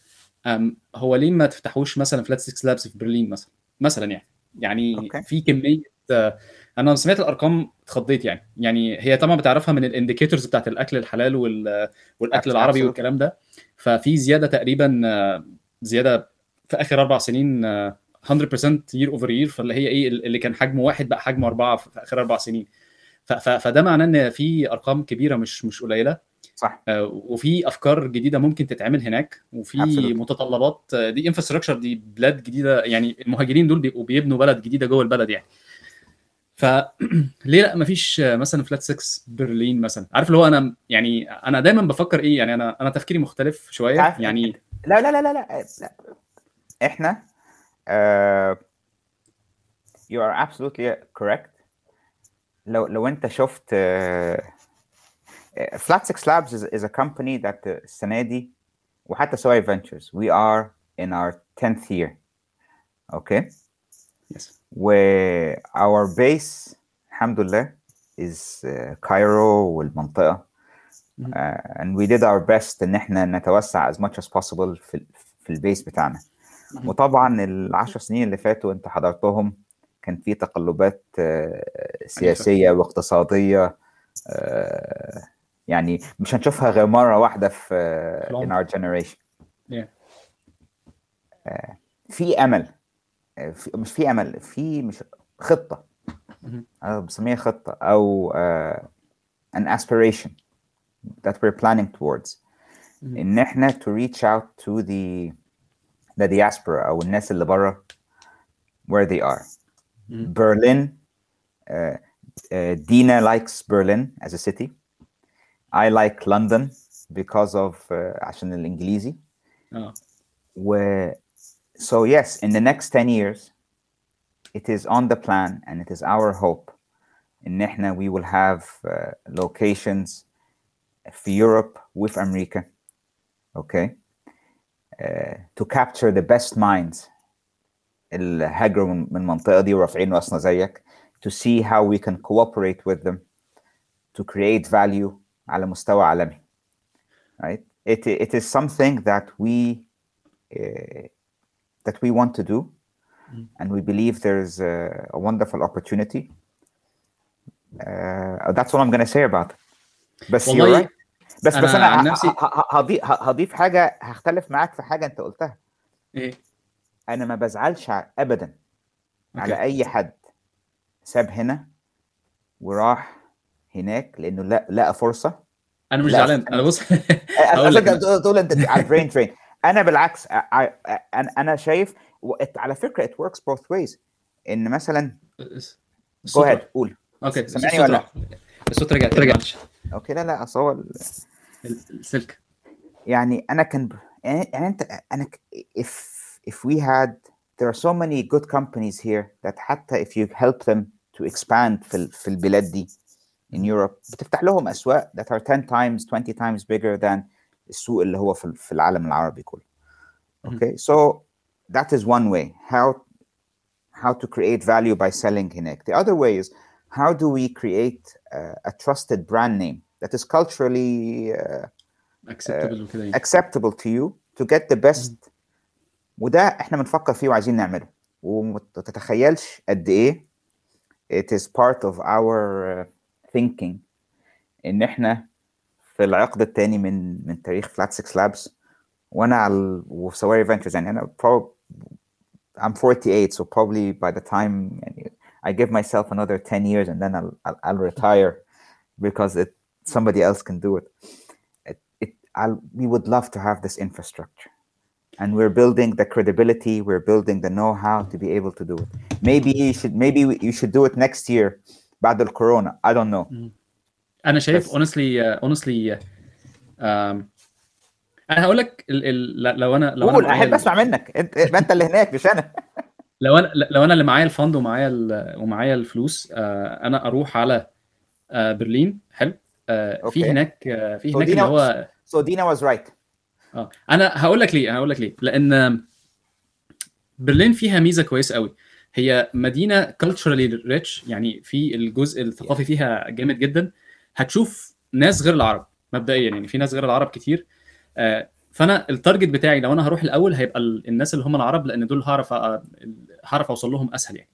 هو ليه ما تفتحوش مثلا فلات سيكس لابس في برلين مثلا مثلا يعني يعني okay. في كميه انا سمعت الارقام اتخضيت يعني يعني هي طبعا بتعرفها من الانديكيتورز بتاعت الاكل الحلال والاكل العربي والكلام ده. ففي زياده تقريبا زياده في اخر اربع سنين مية بالمية يير اوفر يير. فاللي هي ايه اللي كان حجمه واحد بقى حجمه اربعه في اخر اربع سنين. فده معناه ان في ارقام كبيره مش مش قليله. صح. آه وفي افكار جديده ممكن تتعمل هناك وفي Absolutely. متطلبات دي انفراستراكشر دي بلاد جديده يعني المهاجرين دول بيبقوا بيبنوا بلد جديده جوه البلد يعني. فليه لا مفيش مثلا فلات سيكس برلين مثلا. عارف اللي هو انا يعني انا دايما بفكر ايه يعني انا انا تفكيري مختلف شويه يعني. لا لا لا لا لا, لا. احنا uh, you are absolutely correct. لو لو انت شفت uh, Flat Six Labs is, is a company that السنة دي وحتى سواري Ventures we are in our tenth year. Okay. Yes. Where our base الحمد لله is uh, Cairo والمنطقة mm-hmm. uh, and we did our best ان احنا نتوسع as much as possible في في البيس بتاعنا. mm-hmm. وطبعا العشر سنين اللي فاتوا انت حضرتهم كان في تقلبات سياسيه واقتصاديه يعني مش هنشوفها غير مره واحده في in our generation. yeah. في امل، في مش في امل في مش خطه انا بسميها خطه او uh, an aspiration that we're planning towards ان احنا to reach out to the the diaspora او الناس اللي بره where they are. Berlin, uh, uh, Dina likes Berlin as a city. I like London because of uh, عشان الإنجليزي. Oh. و so yes, in the next ten years, it is on the plan and it is our hope إن إحنا we will have uh, locations في Europe with America, okay, uh, to capture the best minds اللي هاجروا من المنطقة دي ورافعين راسنا زيك, to see how we can cooperate with them to create value على مستوى عالمي, right? It it is something that we uh, that we want to do, mm. and we believe there's a, a wonderful opportunity. Uh, that's all I'm going to say about it. بس you're right. بس أنا بس أنا نفسي... هضيف هضيف حاجة, هختلف معاك في حاجة أنت قلتها. إيه؟ أنا ما بزعلش أبدا okay. على أي حد ساب هنا وراح هناك لأنه لا لقى فرصة. أنا مش زعلان. أنا بص أقول لك تقول أنت على البرين ترين. أنا بالعكس أنا أنا شايف على فكرة it works both ways. إن مثلا go ahead قول. أوكي. سمعني ولا؟ الصوت رجع ترجع. أوكي لا لا أصور السلك. يعني أنا كان يعني أنت أنا if if we had there are so many good companies here that حتى if you help them to expand في في البلاد دي in Europe بتفتح لهم أسواق that are ten times twenty times bigger than السوق اللي هو في في العالم العربي كله. Okay, so that is one way how how to create value by selling هناك. The other way is how do we create uh, a trusted brand name that is culturally uh, acceptable uh, acceptable to you to get the best. وده احنا بنفكر فيه وعايزين نعمله, ومتتخيلش قد ايه it is part of our uh, thinking ان احنا في العقد الثاني من من تاريخ فلات سيكس لابس وانا على وسواري فينتشرز. يعني انا probably I'm forty-eight, so probably by the time يعني, I give myself another ten years and then I'll I'll, I'll retire because it somebody else can do it. It, it I'll, we would love to have this infrastructure. And we're building the credibility, we're building the know-how to be able to do it. Maybe you should, maybe you should do it next year, بعد الكورونا. I don't know. أنا شايف honestly, uh, honestly, um, أنا هقول لك ال ال لو أنا لو قول, أنا أحب أسمع منك. أنت أنت اللي هناك مش أنا. لو أنا لو أنا اللي معايا الفند ومعايا ومعايا الفلوس, uh, أنا أروح على uh, برلين. حلو. uh, في هناك uh, في هناك اللي هو. So Dina was right. اه انا هقول لك ليه هقول لك ليه لان برلين فيها ميزه كويسه قوي. هي مدينه culturally rich, يعني في الجزء الثقافي فيها جامد جدا. هتشوف ناس غير العرب مبدئيا, يعني في ناس غير العرب كتير. آه فانا التارجت بتاعي لو انا هروح الاول هيبقى الناس اللي هم العرب, لان دول هعرف هعرف اوصل لهم اسهل يعني.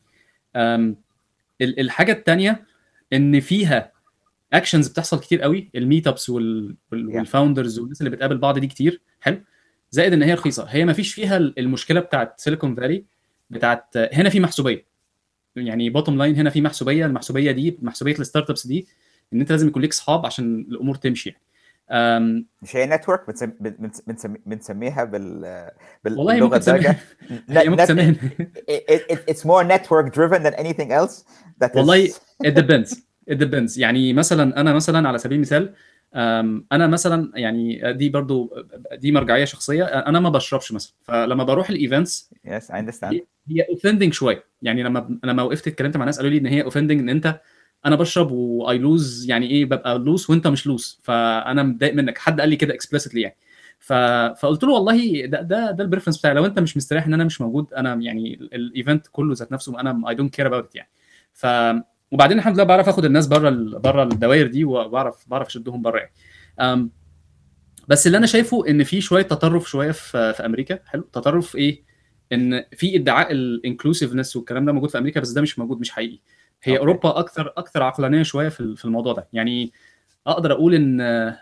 الحاجه الثانيه ان فيها اكشنز بتحصل كتير قوي, الميت ابس والفاوندرز والناس اللي بتقابل بعض دي كتير. حلو. زائد ان هي رخيصه. هي ما فيش فيها المشكله بتاعت سيليكون فالي بتاعت هنا في محسوبيه, يعني بوتوم لاين هنا في محسوبيه. المحسوبيه دي محسوبيه الستارت ابس دي ان انت لازم يكون ليك اصحاب عشان الامور تمشي. يعني مش هي نتورك بنسميها بال باللغه الدارجه. هي ممكن تسميها it's more network driven than anything else. That والله it depends it depends. يعني مثلا انا مثلا على سبيل المثال انا مثلا يعني دي برضو دي مرجعيه شخصيه, انا ما بشربش مثلا, فلما بروح الايفنتس yes I understand هي اوفندنج شويه. يعني لما لما وقفت اتكلمت مع ناس قالوا لي ان هي اوفندنج, ان انت انا بشرب واي لوز, يعني ايه ببقى لوس وانت مش لوس, فانا متضايق منك. حد قال لي كده اكسبلسيتلي يعني. ف... فقلت له والله ده ده ده البريفرنس بتاعي. لو انت مش مستريح ان انا مش موجود, انا يعني الايفنت كله ذات نفسه انا اي دونت كير اباوت يعني. ف وبعدين الحمد لله بعرف اخد الناس بره ال... بره الدوائر دي, وبعرف بعرف اشدهم بره يعني. أم... بس اللي انا شايفه ان في شويه تطرف شويه في في امريكا. حلو. تطرف ايه؟ ان في ادعاء الانكلوسيفنس والكلام ده موجود في امريكا، بس ده مش موجود، مش حقيقي. هي أوكي. اوروبا اكثر اكثر عقلانيه شويه في في الموضوع ده. يعني اقدر اقول ان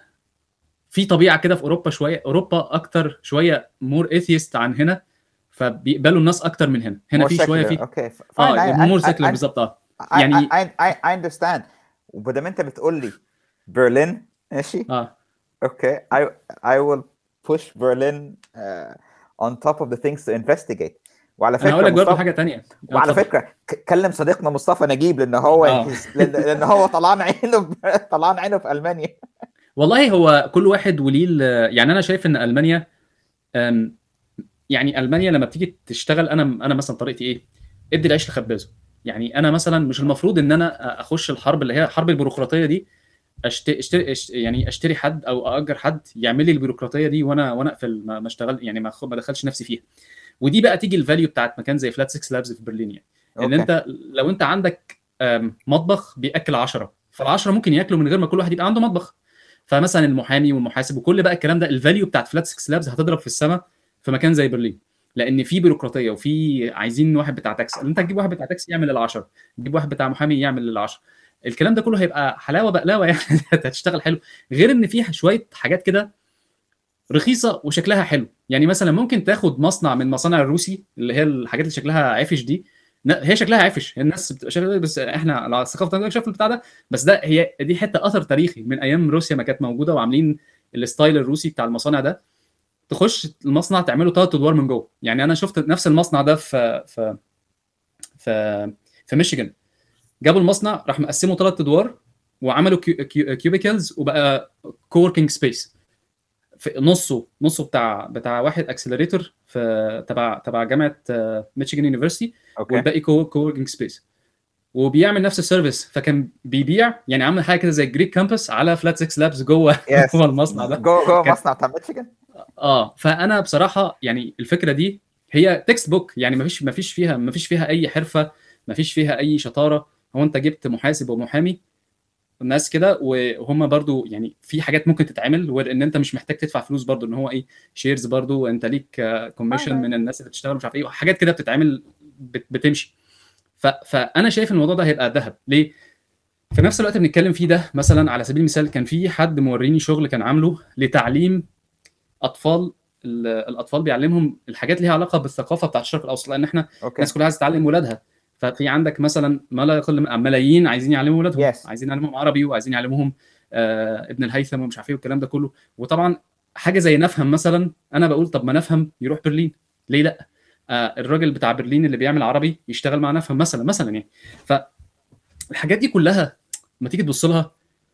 في طبيعه كده في اوروبا شويه، اوروبا اكثر شويه مور ايثيست عن هنا، فبيقبلوا الناس اكتر من هنا. هنا more في شويه secular. في Okay. Fine. اه I مور I سيكولر I بالظبط. اه I يعني I I I understand. وبدل انت بتقول لي برلين ماشي. اه Okay. I I will push Berlin uh, on top of the things to investigate. وعلى انا هقول فكره لك برضه مصطفى، حاجه تانية. اه وعلى اتفضل. فكره ك- كلم صديقنا مصطفى نجيب، لان هو اه لان لان هو طلعان عينه ب- طلعان عينه في المانيا. والله هو كل واحد وليه ال- يعني انا شايف ان المانيا، أم، يعني المانيا لما بتيجي تشتغل، انا انا مثلا طريقتي ايه؟ ادي العيش لخبازه. يعني انا مثلا مش المفروض ان انا اخش الحرب اللي هي حرب البيروقراطيه دي، اشتري, اشتري أشت- يعني اشتري حد او اجر حد يعمل لي البيروقراطيه دي، وانا وانا اقفل ما ما اشتغل، يعني ما أخ- ما ادخلش نفسي فيها. ودي بقى تيجي الفاليو بتاعت مكان زي فلات ستة لابز في برلين. يعني ان اوكي. انت لو انت عندك أم، مطبخ بياكل عشرة، فالعشرة ممكن ياكلوا من غير ما كل واحد يبقى عنده مطبخ. فمثلا المحامي والمحاسب وكل بقى الكلام ده، الفاليو بتاعت فلات ستة لابز هتضرب في السماء في مكان زي برلين، لان في بيروقراطيه وفي عايزين واحد بتاع تاكس. انت تجيب واحد بتاع تاكس يعمل العشرة، تجيب واحد بتاع محامي يعمل العشرة. الكلام ده كله هيبقى حلاوه بقلاوه يعني هتشتغل حلو. غير ان فيها شويه حاجات كده رخيصه وشكلها حلو. يعني مثلا ممكن تاخد مصنع من مصانع الروسي اللي هي الحاجات اللي شكلها عفش دي، ن- هي شكلها عفش، الناس بتبقى شايفه، بس احنا على الثقافه بتاعتنا شايف البتاع ده. بس ده هي دي حته اثر تاريخي من ايام روسيا ما كانت موجوده، وعاملين الستايل الروسي بتاع المصانع ده. تخش المصنع تعمله ثلاث ادوار من جوه. يعني انا شفت نفس المصنع ده في في في في ميشيغان. جابوا المصنع راح مقسمه ثلاث ادوار، وعملوا كيوبيكلز وبقى كووركينج سبيس. في نصه نصه بتاع بتاع واحد اكسلريتور في تبع تبع جامعه ميشيغان يونيفرسيتي، اوكي. والباقي كو كووركينج سبيس. وبيعمل نفس السيرفيس، فكان بيبيع يعني عامل حاجه كده زي جريك كامبس على فلات ستة لابس جوه يس. جوه المصنع ده. جوه جوه كان مصنع بتاع ميشيغان. اه فانا بصراحه يعني الفكره دي هي تكست بوك. يعني مفيش مفيش فيها مفيش فيها اي حرفه، مفيش فيها اي شطاره. هو انت جبت محاسب ومحامي، الناس كده، وهم برضو يعني في حاجات ممكن تتعمل، وان انت مش محتاج تدفع فلوس برضو، ان هو ايه، شيرز برضو، انت ليك فاين كوميشن فاين. من الناس اللي بتشتغل، مش عارف ايه، حاجات كده بتتعمل بت- بتمشي. ف... فانا شايف الموضوع ده هيبقى ذهب ليه. في نفس الوقت بنتكلم فيه ده، مثلا على سبيل المثال كان في حد موريني شغل كان عامله لتعليم اطفال، ال- الاطفال بيعلمهم الحاجات ليها علاقه بالثقافه بتاعت الشرق الاوسط، لان احنا اوكي. الناس كلها عايزه تعلم ولادها. ففي عندك مثلا ما لا يقل من ملايين عايزين يعلموا ولادهم، يس. عايزين يعلموهم عربي، وعايزين يعلموهم آه ابن الهيثم ومش عارف ايه والكلام ده كله. وطبعا حاجه زي نفهم مثلا، انا بقول طب ما نفهم يروح برلين، ليه لا؟ آه الراجل بتاع برلين اللي بيعمل عربي يشتغل مع نفهم مثلا مثلا يعني. فالحاجات دي كلها ما تيجي تبص لها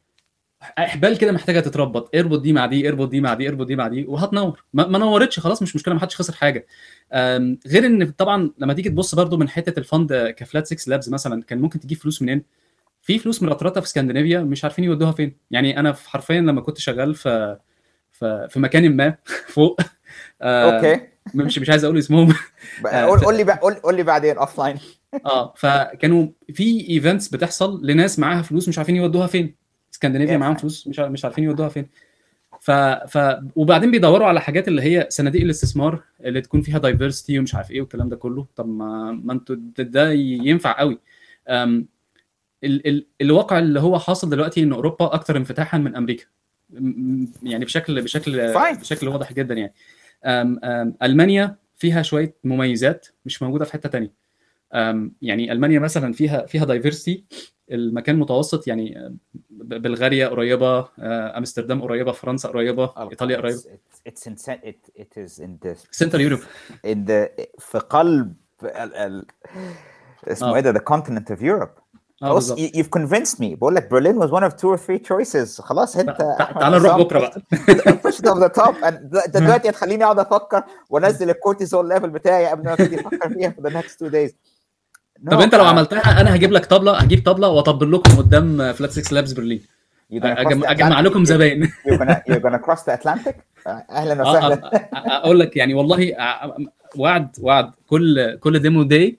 احبال كده محتاجه تتربط، اربط دي مع دي، اربط دي مع دي، اربط دي مع دي، وهتنور. ما, ما نورتش خلاص مش مشكله، ما حدش خسر حاجه. أم، غير ان طبعا لما تيجي تبص برضو من حته الفند كفلات ستة لابز مثلا، كان ممكن تجيب فلوس منين؟ في فلوس مرطرطه في اسكندنافيا مش عارفين يودوها فين. يعني انا في حرفيا لما كنت شغال في في, في مكان ما فوق، أم، اوكي. مش مش عايز اقول اسمهم بقى أه، قول ف- قول لي بقى قول قول لي بعدين اوف لاين. اه فكانوا في ايفنتس بتحصل لناس معاها فلوس مش عارفين يودوها فين. اسكندنافيا يس. معاهم فلوس مش عارف- مش عارفين يودوها فين. ف... ف وبعدين بيدوروا على حاجات اللي هي صناديق الاستثمار اللي تكون فيها دايفرستي ومش عارف ايه والكلام ده كله. طب ما ما انتوا ده, ده ينفع قوي. أم... ال... ال... الواقع اللي هو حاصل دلوقتي ان اوروبا اكثر انفتاحا من امريكا، م- يعني بشكل بشكل فاين. بشكل واضح جدا يعني. أم... أم... المانيا فيها شويه مميزات مش موجوده في حته تانية. أم، يعني المانيا مثلا فيها فيها دايفرستي، المكان متوسط يعني. ب- بلغاريا قريبه، آه، امستردام قريبه، فرنسا قريبه، ايطاليا قريبه، It's it's it's in it it is in the سنتر يوروب. in the في قلب ال ال اسمه ايه اه ده the continent of Europe. اه خلاص بالظبط. you- you've convinced me. بقول لك Berlin was one of two or three choices. خلاص انت تع- تع- احمد تعال نروح عصام بكره pushed بقى. pushed it over the top. and ده دلوقتي هتخليني اقعد افكر وانزل الكورتيزول ليفل بتاعي قبل ما ابتدي افكر فيها for the next two days. طب No. انت لو uh, عملتها انا هجيب لك طبله، هجيب طبله واطبل لكم قدام فلات ستة لابس برلين. you're gonna cross أجم- the اجمع Atlantic. لكم You're, زباين. you're gonna you're gonna cross the Atlantic. uh, اهلا اه وسهلا. آه، آه، اقول لك يعني والله، آه، وعد وعد كل كل ديمو داي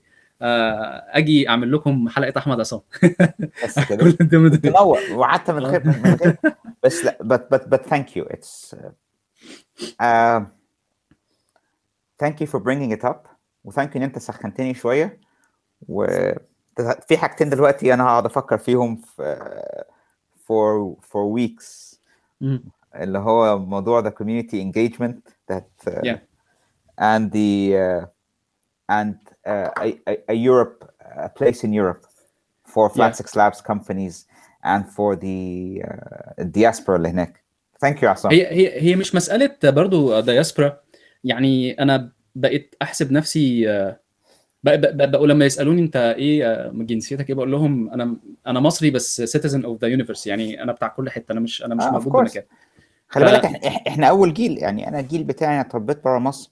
اجي اعمل لكم حلقه احمد عصام. بس كده كل ديمو داي. تنور وقعدت من غير من من غير بس لا but but but thank you. It's uh, uh, thank you for bringing it up. وثانك ان انت سخنتني شويه. وفي حاجتين دلوقتي انا هقعد افكر فيهم في for for weeks مم. اللي هو موضوع the community engagement that uh, yeah. and the uh, and uh, a, a, a Europe a place in Europe for Flat Yeah. Six Labs companies and for the uh, diaspora اللي هناك. Thank you عصام. هي هي هي مش مسألة برضو دياسبرا. يعني أنا بقيت أحسب نفسي آه، بق- بق- بقول لما يسألوني أنت إيه آه، جنسيتك إيه، بقول لهم أنا أنا مصري بس citizen of the universe. يعني أنا بتاع كل حتة، أنا مش أنا مش Ah, of مربوط course. بمكان. خلي ف بالك احنا إح- احنا اول جيل، يعني انا الجيل بتاعي انا اتربيت بره مصر.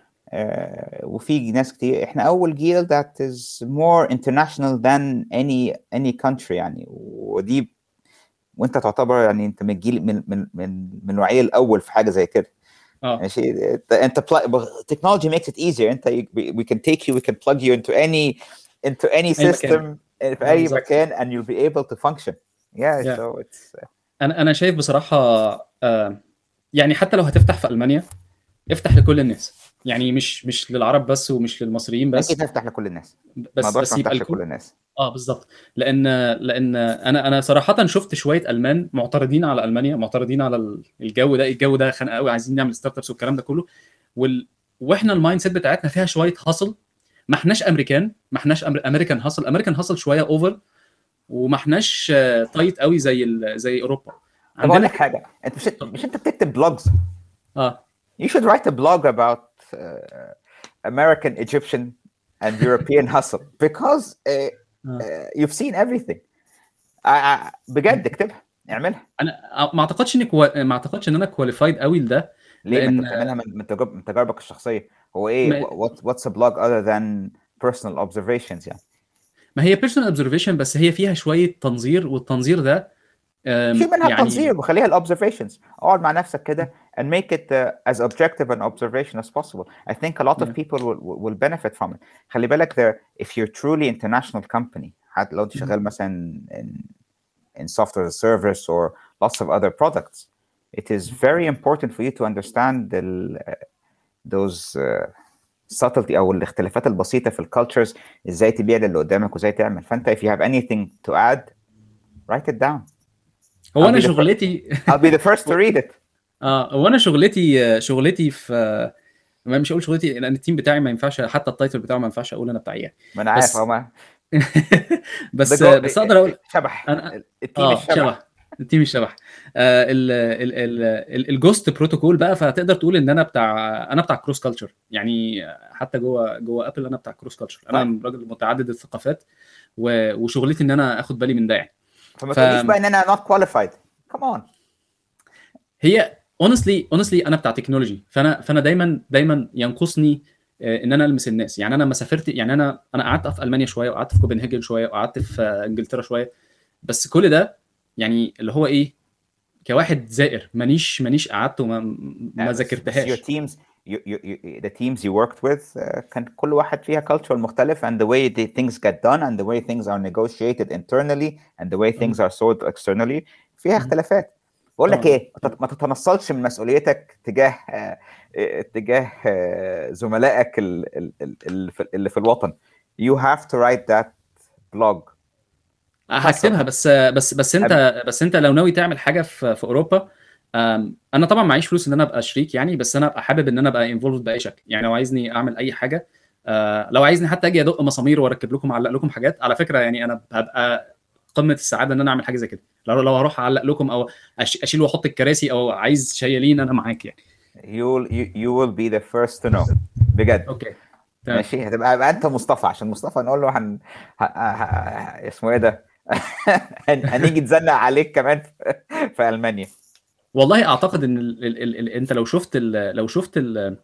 آه، وفي ناس كتير، احنا اول جيل that is more international than any any country يعني. ودي وانت تعتبر يعني انت من الجيل من من من من الوعي الاول في حاجه زي كده. اه ماشي. انت انت technology makes it easier. انت we can take you we can plug you into any into any أي system مكان. في اه اي بالظبط. مكان and you'll be able to function. Yeah, yeah. so it's أنا أنا شايف بصراحة آه، يعني حتى لو هتفتح في ألمانيا افتح لكل الناس. يعني مش مش للعرب بس ومش للمصريين اكيد بس، هفتح لكل الناس. ما بس اقدرش ما بس يبقى افتحش الكل. لكل الناس. اه بالظبط. لان لان انا انا صراحه شفت شويه المان معترضين على المانيا، معترضين على ال- الجو ده. الجو ده خانق قوي، عايزين نعمل ستارت ابس والكلام ده كله. وال... واحنا المايند سيت بتاعتنا فيها شويه هاسل. ما احناش امريكان، ما احناش امريكان هاسل. امريكان هاسل شويه اوفر، وما احناش تايت قوي زي ال... زي اوروبا. طب اقول عندنا لك ك... حاجه، انت مش مش انت بتكتب بلوجز؟ اه You should write a blog about uh, American, Egyptian, and European hustle because uh, اه uh, you've seen everything. uh, بجد اكتبها، اعملها. انا ما اعتقدش اني كوا... ما اعتقدش ان انا كواليفايد قوي لده. ليه؟ ما انت لان بتعملها من من تجارب من تجاربك الشخصيه. هو ايه ما... what what's a blog other than personal observations يعني؟ ما هي personal observation، بس هي فيها شويه تنظير، والتنظير ده شيل أم، منها يعني التنظير وخليها الاوبزرفيشنز. اقعد مع نفسك كده and make it uh, as objective an observation as possible. I think a lot of yeah. people will, will will benefit from it. خلي بالك there if you're truly international company، حتى لو انت شغال مثلا in in software as a service or lots of other products, it is very important for you to understand the, uh, those uh, subtlety او الاختلافات البسيطه في الكالتشرز، ازاي تبيع للي قدامك وازاي تعمل. فانت if you have anything to add write it down. هو I'll انا be the fir- شغلتي I'll be the first to read it. اه هو انا شغلتي شغلتي في ما مش هقول شغلتي لان التيم بتاعي ما ينفعش، حتى التايتل بتاعه ما ينفعش اقول انا بتاع ايه. ما انا عارف بس هما ده بس جو... بس اقدر اقول شبح انا التيم اه الشبح. شبح التيم الشبح. آه ال ال ال ال- الجوست بروتوكول بقى، فتقدر تقول ان انا بتاع انا بتاع كروس كلتشر. يعني حتى جوه جوه ابل انا بتاع كروس كلتشر. طيب انا راجل متعدد الثقافات، و- وشغلتي ان انا اخد بالي من ده يعني. فما ف تقوليش بقى ان انا not qualified. come on. هي honestly honestly انا بتاع تكنولوجي. فانا فانا دايما دايما ينقصني آه، ان انا المس الناس. يعني انا لما سافرت، يعني انا انا قعدت في المانيا شويه، وقعدت في كوبنهاجن شويه، وقعدت في آه، انجلترا شويه. بس كل ده يعني اللي هو ايه، كواحد زائر، مانيش مانيش قعدت وما ما Yeah, بس بس your ذاكرتهاش. teams you, you, you, the teams you worked with uh, كان كل واحد فيها culture مختلف and the way the things get done and the way things are negotiated internally and the way things مم. are sold externally فيها مم. اختلافات. بقول لك طبعا ايه، ما تت- ما تتنصلش من مسؤوليتك تجاه آه، آه، تجاه آه، زملائك ال- ال- ال- اللي في اللي في الوطن. you have to write that blog خاصة. هكتبها. بس بس بس أب- انت بس انت لو ناوي تعمل حاجه في في اوروبا، أم، انا طبعا معيش فلوس ان انا ابقى شريك يعني، بس انا ابقى حابب ان انا ابقى انفولد باي شكل. يعني لو عايزني اعمل اي حاجه، آه، لو عايزني حتى اجي ادق مسامير واركب لكم اعلق لكم حاجات، على فكره يعني انا هبقى قمه السعاده ان انا اعمل حاجه زي كده. لو لو هروح اعلق لكم او أش- اشيل واحط الكراسي، او عايز شيالين، انا معاك يعني. you'll you, you will be the first to know. بجد. اوكي تمام. ماشي. هتبقى هتبقى انت مصطفى، عشان مصطفى نقول له هن ه... ه... ه... اسمه ايه ده هن... هنيجي نزنق عليك كمان في, في المانيا. والله اعتقد ان ال ال ال ال انت لو شفت ال لو شفت ال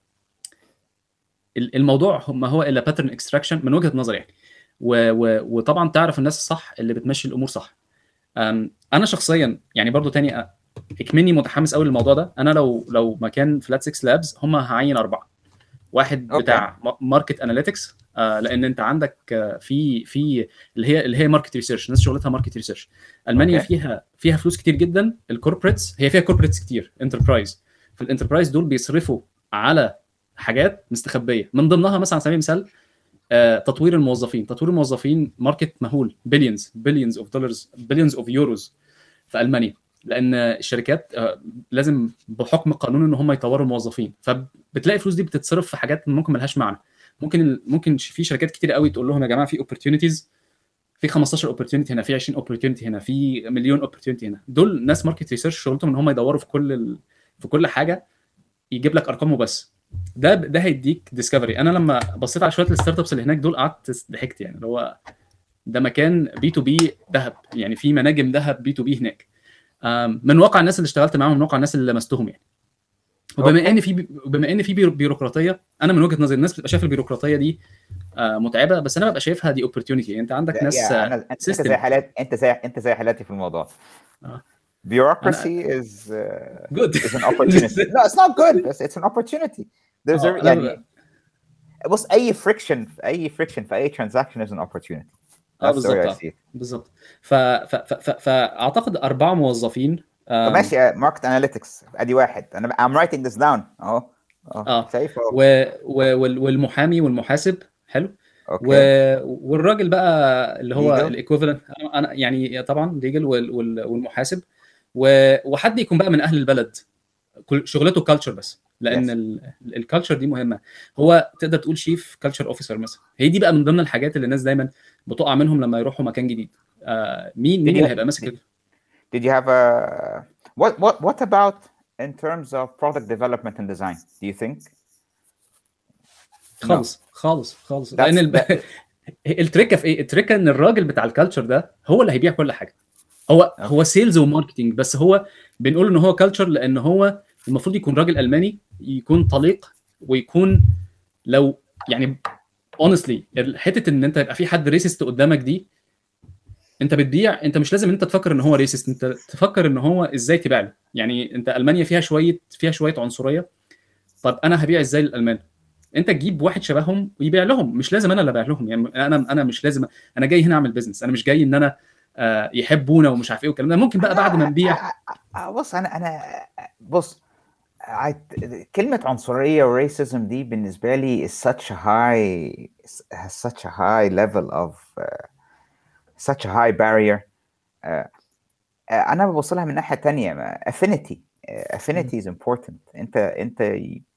الموضوع ما هو الا باترن اكستراكشن من وجهه نظري يعني. و و وطبعا تعرف الناس الصح اللي بتمشي الامور صح. أم، انا شخصيا يعني برضو تاني أ- اكمني متحمس قوي للموضوع ده. انا لو لو مكان فلات ستة لابز هم هعين اربعه. واحد اوكي. بتاع ماركت اناليتكس، لان انت عندك آه، في في اللي هي اللي هي ماركت ريسيرش. الناس شغلتها ماركت ريسيرش. المانيا اوكي. فيها فيها فلوس كتير جدا. الكوربريتس هي فيها كوربريتس كتير، انتربرايز. في الانتربرايز دول بيصرفوا على حاجات مستخبيه، من ضمنها مثلا على سبيل المثال آه، تطوير الموظفين تطوير الموظفين ماركت مهول، بليونز بليونز اوف دولارز، بليونز اوف يوروز في المانيا، لان الشركات آه، لازم بحكم قانون ان هم يطوروا الموظفين، فبتلاقي الفلوس دي بتتصرف في حاجات ممكن ملهاش معنى. ممكن ممكن في شركات كتير قوي تقول لهم يا جماعه في اوبورتيونيتيز، في خمستاشر اوبورتيونيتي هنا، في عشرين اوبورتيونيتي هنا، في مليون اوبورتيونيتي هنا. دول ناس ماركت ريسيرش شغلتهم ان هم يدوروا في كل ال... في كل حاجه، يجيب لك ارقام وبس. ده ده هيديك ديسكفري. انا لما بصيت على شويه الستارت ابس اللي هناك دول قعدت ضحكت، يعني اللي هو ده مكان بي تو بي ذهب، يعني في مناجم ذهب بي تو بي هناك. آم، من واقع الناس اللي اشتغلت معاهم، من واقع الناس اللي لمستهم يعني. وبما اوكي ان في بما ان في بيرو- بيروقراطيه، انا من وجهه نظري الناس بتبقى شايفه البيروقراطيه دي آه، متعبه، بس انا ببقى شايفها دي اوبورتيونيتي. انت عندك يا ناس يا انا انت زي سيستم. حالات انت زي انت زي حالاتي في الموضوع. اه انا bureaucracy is uh, جود. is an opportunity. No, it's not good. It's, it's an opportunity. There's a اه انا يعني ب... بص اي friction في اي friction في اي transaction is an opportunity. اه That's the way بالظبط. I اه see it. بالظبط. ف... ف... ف... ف... فاعتقد اربعه موظفين. طب آم، ماشي ماركت اناليتكس ادي واحد انا I'm writing this down اهو اه اه شايف اهو و... و... وال- والمحامي والمحاسب. حلو. و... اوكي والراجل بقى اللي هو legal الايكويفالنت، انا يعني طبعا ليجل وال... وال... والمحاسب. و... وحد يكون بقى من اهل البلد، كل شغلته كلتشر بس، لان yes الكالتشر دي مهمه. هو تقدر تقول شيف كلتشر اوفيسر مثلا، هي دي بقى من ضمن الحاجات اللي الناس دايما بتقع منهم لما يروحوا مكان جديد. آه مين did مين you اللي هيبقى ماسك ال- did you have a what what what about in terms of product development and design do you think no خالص خالص خالص، لان that's ال... that التركه في ايه؟ التركه ان الراجل بتاع الكالتشر ده هو اللي هيبيع كل حاجه. هو okay. هو سيلز وماركتنج، بس هو بنقول ان هو كالتشر لان هو المفروض يكون راجل الماني، يكون طليق، ويكون لو يعني اونستلي حته ان انت يبقى في حد ريسست قدامك دي، انت بتبيع. انت مش لازم انت تفكر ان هو ريسست، انت تفكر ان هو ازاي تبيع له. يعني انت المانيا فيها شويه فيها شويه عنصريه. طب انا هبيع ازاي للالمان؟ انت تجيب واحد شبههم ويبيع لهم، مش لازم انا اللي ابيع لهم. يعني انا انا مش لازم، انا جاي هنا اعمل بيزنس، انا مش جاي ان انا آه، يحبونا ومش عارف ايه والكلام ده. ممكن بقى بعد ما انا نبيع. بص انا انا بص I, كلمة عنصرية و racism دي بالنسبة لي is such a high has such a high level of uh, such a high barrier. uh, أنا ببص لها من ناحية تانية affinity uh, affinity is important. أنت أنت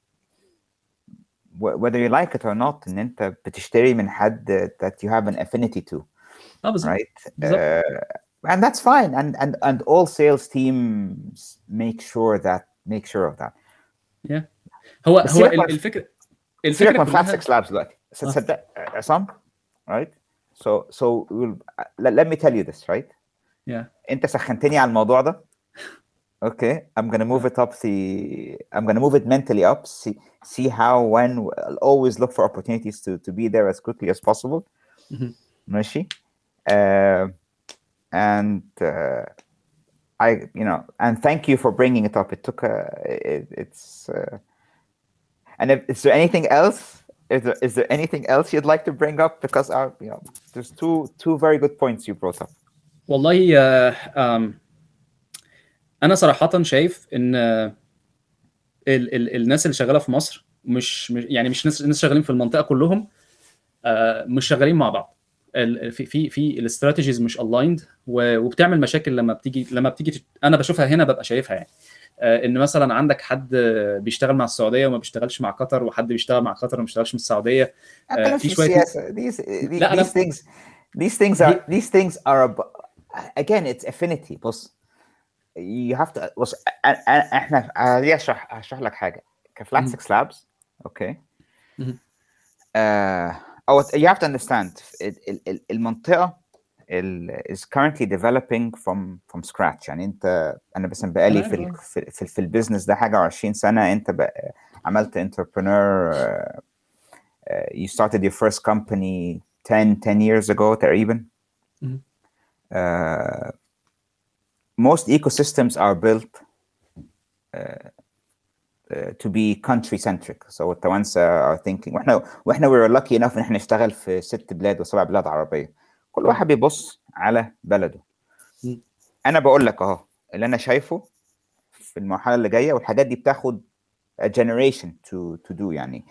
whether you like it or not إن أنت بتشتري من حد that you have an affinity to اه بالظبط right بالظبط. uh, and that's fine and and and all sales teams make sure that make sure of that. yeah. هو بس هو سيبك من ال- الفكره سيبك الفكره من فلات كلها. سكس لابس دلوقتي اه صدق عصام right so so we'll, let, let me tell you this right yeah. انت سخنتني على الموضوع ده okay I'm gonna move اه it up the I'm gonna move it mentally up see see how when I'll always look for opportunities to to be there as quickly as possible مهم. ماشي uh, and uh, I you know and thank you for bringing it up it took a it, it's uh, and if, is there anything else Is there, is there anything else you'd like to bring up? Because our, you know, there's two two very good points you brought up. والله آه، آم، انا صراحه شايف ان آه، ال ال الناس اللي شغاله في مصر مش, مش يعني مش ناس ناس شغالين في المنطقه كلهم آه، مش شغالين مع بعض. ال- في في في الاستراتيجيز مش الايند، وبتعمل مشاكل لما بتيجي لما بتيجي تت- انا بشوفها هنا ببقى شايفها يعني. آه، ان مثلا عندك حد بيشتغل مع السعوديه وما بيشتغلش مع قطر، وحد بيشتغل مع قطر وما بيشتغلش مع السعوديه. ما آه، في اتكلمش في شويه. السياسة. These لا these انا things these things هي are these things are ab- again it's affinity. بص you have to بص أ- أ- احنا هدي اشرح هشرح لك حاجة كفلات مهم. سكس لابس اوكي مهم. او you have to understand ال- ال- ال- المنطقة ال- is currently developing from from scratch. يعني انت انا بس بقالي انا في عارف ال اه. في, في, في البيزنس ده حاجة وعشرين سنة. انت بقى عملت entrepreneur uh, uh, you started your first company ten ten years ago تقريبا. مهم. uh, most ecosystems are built uh, uh, to be country centric. so التوانسة are thinking واحنا واحنا we were lucky enough ان احنا نشتغل في ست بلاد وسبع بلاد عربية. كل مهم. واحد بيبص على بلده. مهم. انا بقول لك اهو اللي انا شايفه في المرحلة اللي جاية، والحاجات دي بتاخد a generation to to do. يعني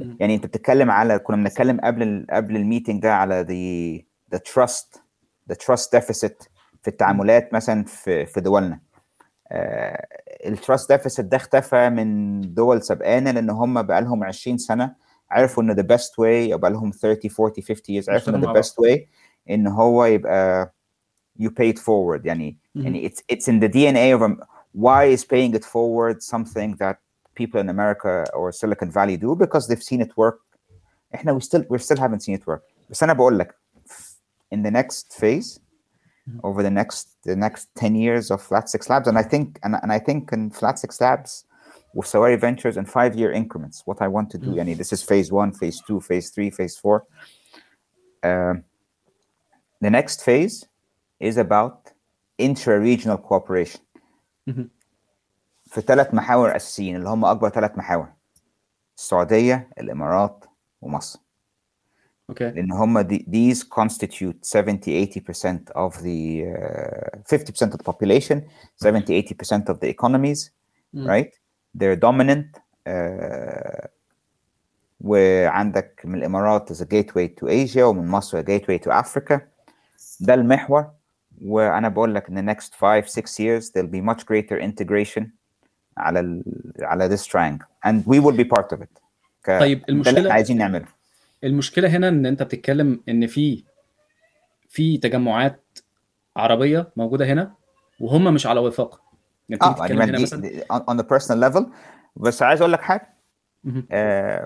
يعني انت بتتكلم على كنا بنتكلم قبل ال قبل الميتنج ده على the the trust the trust deficit في التعاملات مثلا في في دولنا. التراست ديفيسيت ده اختفى من دول سبقانا لان هم بقى لهم عشرين سنه عرفوا ان the best way، او بقى لهم thirty forty fifty years عرفوا ان the best way ان هو يبقى you pay it forward. يعني mm-hmm. يعني it's it's in the D N A of a, why is paying it forward something that people in America or Silicon Valley do? Because they've seen it work. احنا we still we still haven't seen it work. بس انا بقول لك in the next phase mm-hmm. over the next the next ten years of Flat Six Labs, and I think and, and I think in Flat Six Labs with Sawari Ventures in five year increments what I want to do. يعني mm-hmm. this is phase one, phase two, phase three, phase four. Uh, the next phase is about intra-regional cooperation. Mm-hmm. في ثلاث محاور أساسيين اللي هم أكبر ثلاث محاور: السعودية، الإمارات، ومصر. Okay. لأن هم these constitute seventy eighty percent of the uh, fifty percent of the population, seventy eighty percent of the economies, mm. right? They're dominant. Uh, وعندك من الإمارات is a gateway to Asia، ومن مصر a gateway to Africa. ده المحور. وانا بقول لك in the next five six years there'll be much greater integration على ال... على this triangle and we will be part of it. ك... طيب المشكله عايزين نعمله. المشكله هنا ان انت بتتكلم ان في في تجمعات عربيه موجوده هنا وهم مش على وفاق. يعني اه بتتكلم هنا مثلا on the personal level. بس عايز اقول لك حاجه آه...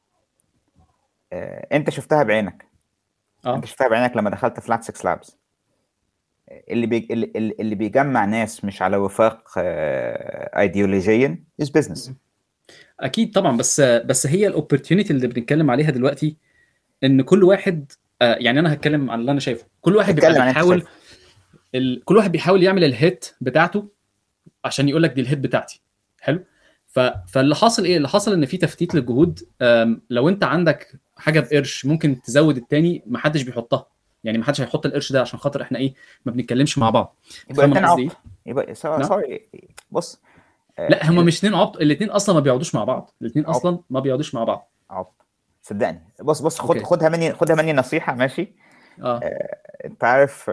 آه... انت شفتها بعينك. آه. انت شفتها بعينك لما دخلت فلات سيكس لابس. اللي بي... اللي اللي بيجمع ناس مش على وفاق ايديولوجيا is business. اكيد طبعا. بس بس هي الاوبورتيونيتي اللي بنتكلم عليها دلوقتي ان كل واحد يعني انا هتكلم عن اللي انا شايفه. كل واحد بيحاول ال... كل واحد بيحاول يعمل الهيت بتاعته عشان يقول لك دي الهيت بتاعتي. حلو. ف... فاللي حاصل ايه؟ اللي حاصل ان في تفتيت للجهود. لو انت عندك حاجه بقرش ممكن تزود التاني، ما حدش بيحطها. يعني ما حدش هيحط القرش ده عشان خاطر احنا ايه ما بنتكلمش مع بعض. يبقى الاثنين عبط. يبقى سوري بص لا هما مش اثنين عبط، الاثنين اصلا ما بيقعدوش مع بعض. الاثنين اصلا ما بيقعدوش مع بعض. عبط صدقني. بص بص خد خدها مني خدها مني نصيحه ماشي. اه انت عارف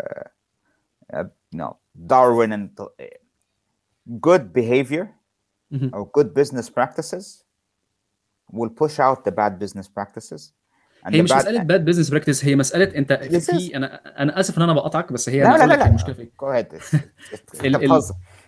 نو داروين and good behavior or good business practices will push out the bad business practices. هي مش مساله باد بزنس براكتس، هي مساله انت في انا انا اسف ان انا بقطعك بس هي لا انا لا لا المشكله في ال...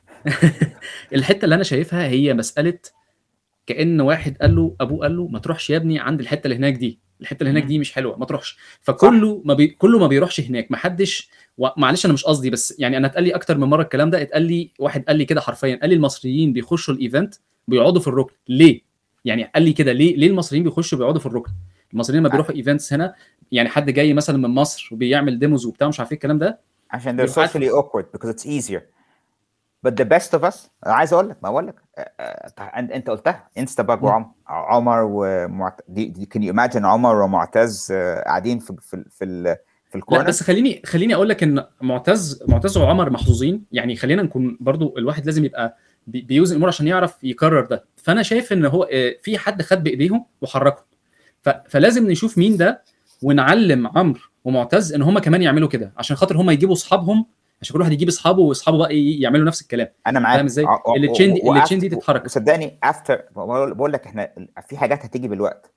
الحته اللي انا شايفها هي مساله كأن واحد قال له ابوه قال له ما تروحش يا ابني عند الحته اللي هناك دي، الحته اللي هناك دي مش حلوه ما تروحش. فكله ما بي... كله ما بيروحش هناك. ما حدش و... معلش انا مش قصدي، بس يعني انا اتقال لي اكتر من مره الكلام ده. اتقال لي واحد قال لي كده حرفيا، قال لي المصريين بيخشوا الايفنت بيقعدوا في الركن. ليه؟ يعني قال لي كده ليه ليه المصريين بيخشوا بيقعدوا في الركن؟ المصريين ما بيروحوا ايفنتس هنا، يعني حد جاي مثلا من مصر وبيعمل ديموز وبتاع مش عارف ايه الكلام ده عشان they're socially awkward because it's easier. But the best of us عايز اقول لك ما اقول لك انت قلتها انستباج وعمر عمر ومعت... دي, دي can you imagine عمر ومعتز قاعدين في في في, في الكورنر. لا بس خليني خليني اقول لك ان معتز معتز وعمر محظوظين. يعني خلينا نكون برضو الواحد لازم يبقى بيوزن الامور عشان يعرف يكرر ده. فانا شايف ان هو في حد خد بايديهم وحركهم، فلازم نشوف مين ده ونعلم عمرو ومعتز ان هم كمان يعملوا كده عشان خاطر هم يجيبوا اصحابهم، عشان كل واحد يجيب اصحابه واصحابه بقى يعملوا نفس الكلام. انا معاك. فاهم ازاي اللي تشين دي اللي تشين دي تتحرك. صدقني افتر بقول لك احنا في حاجات هتيجي بالوقت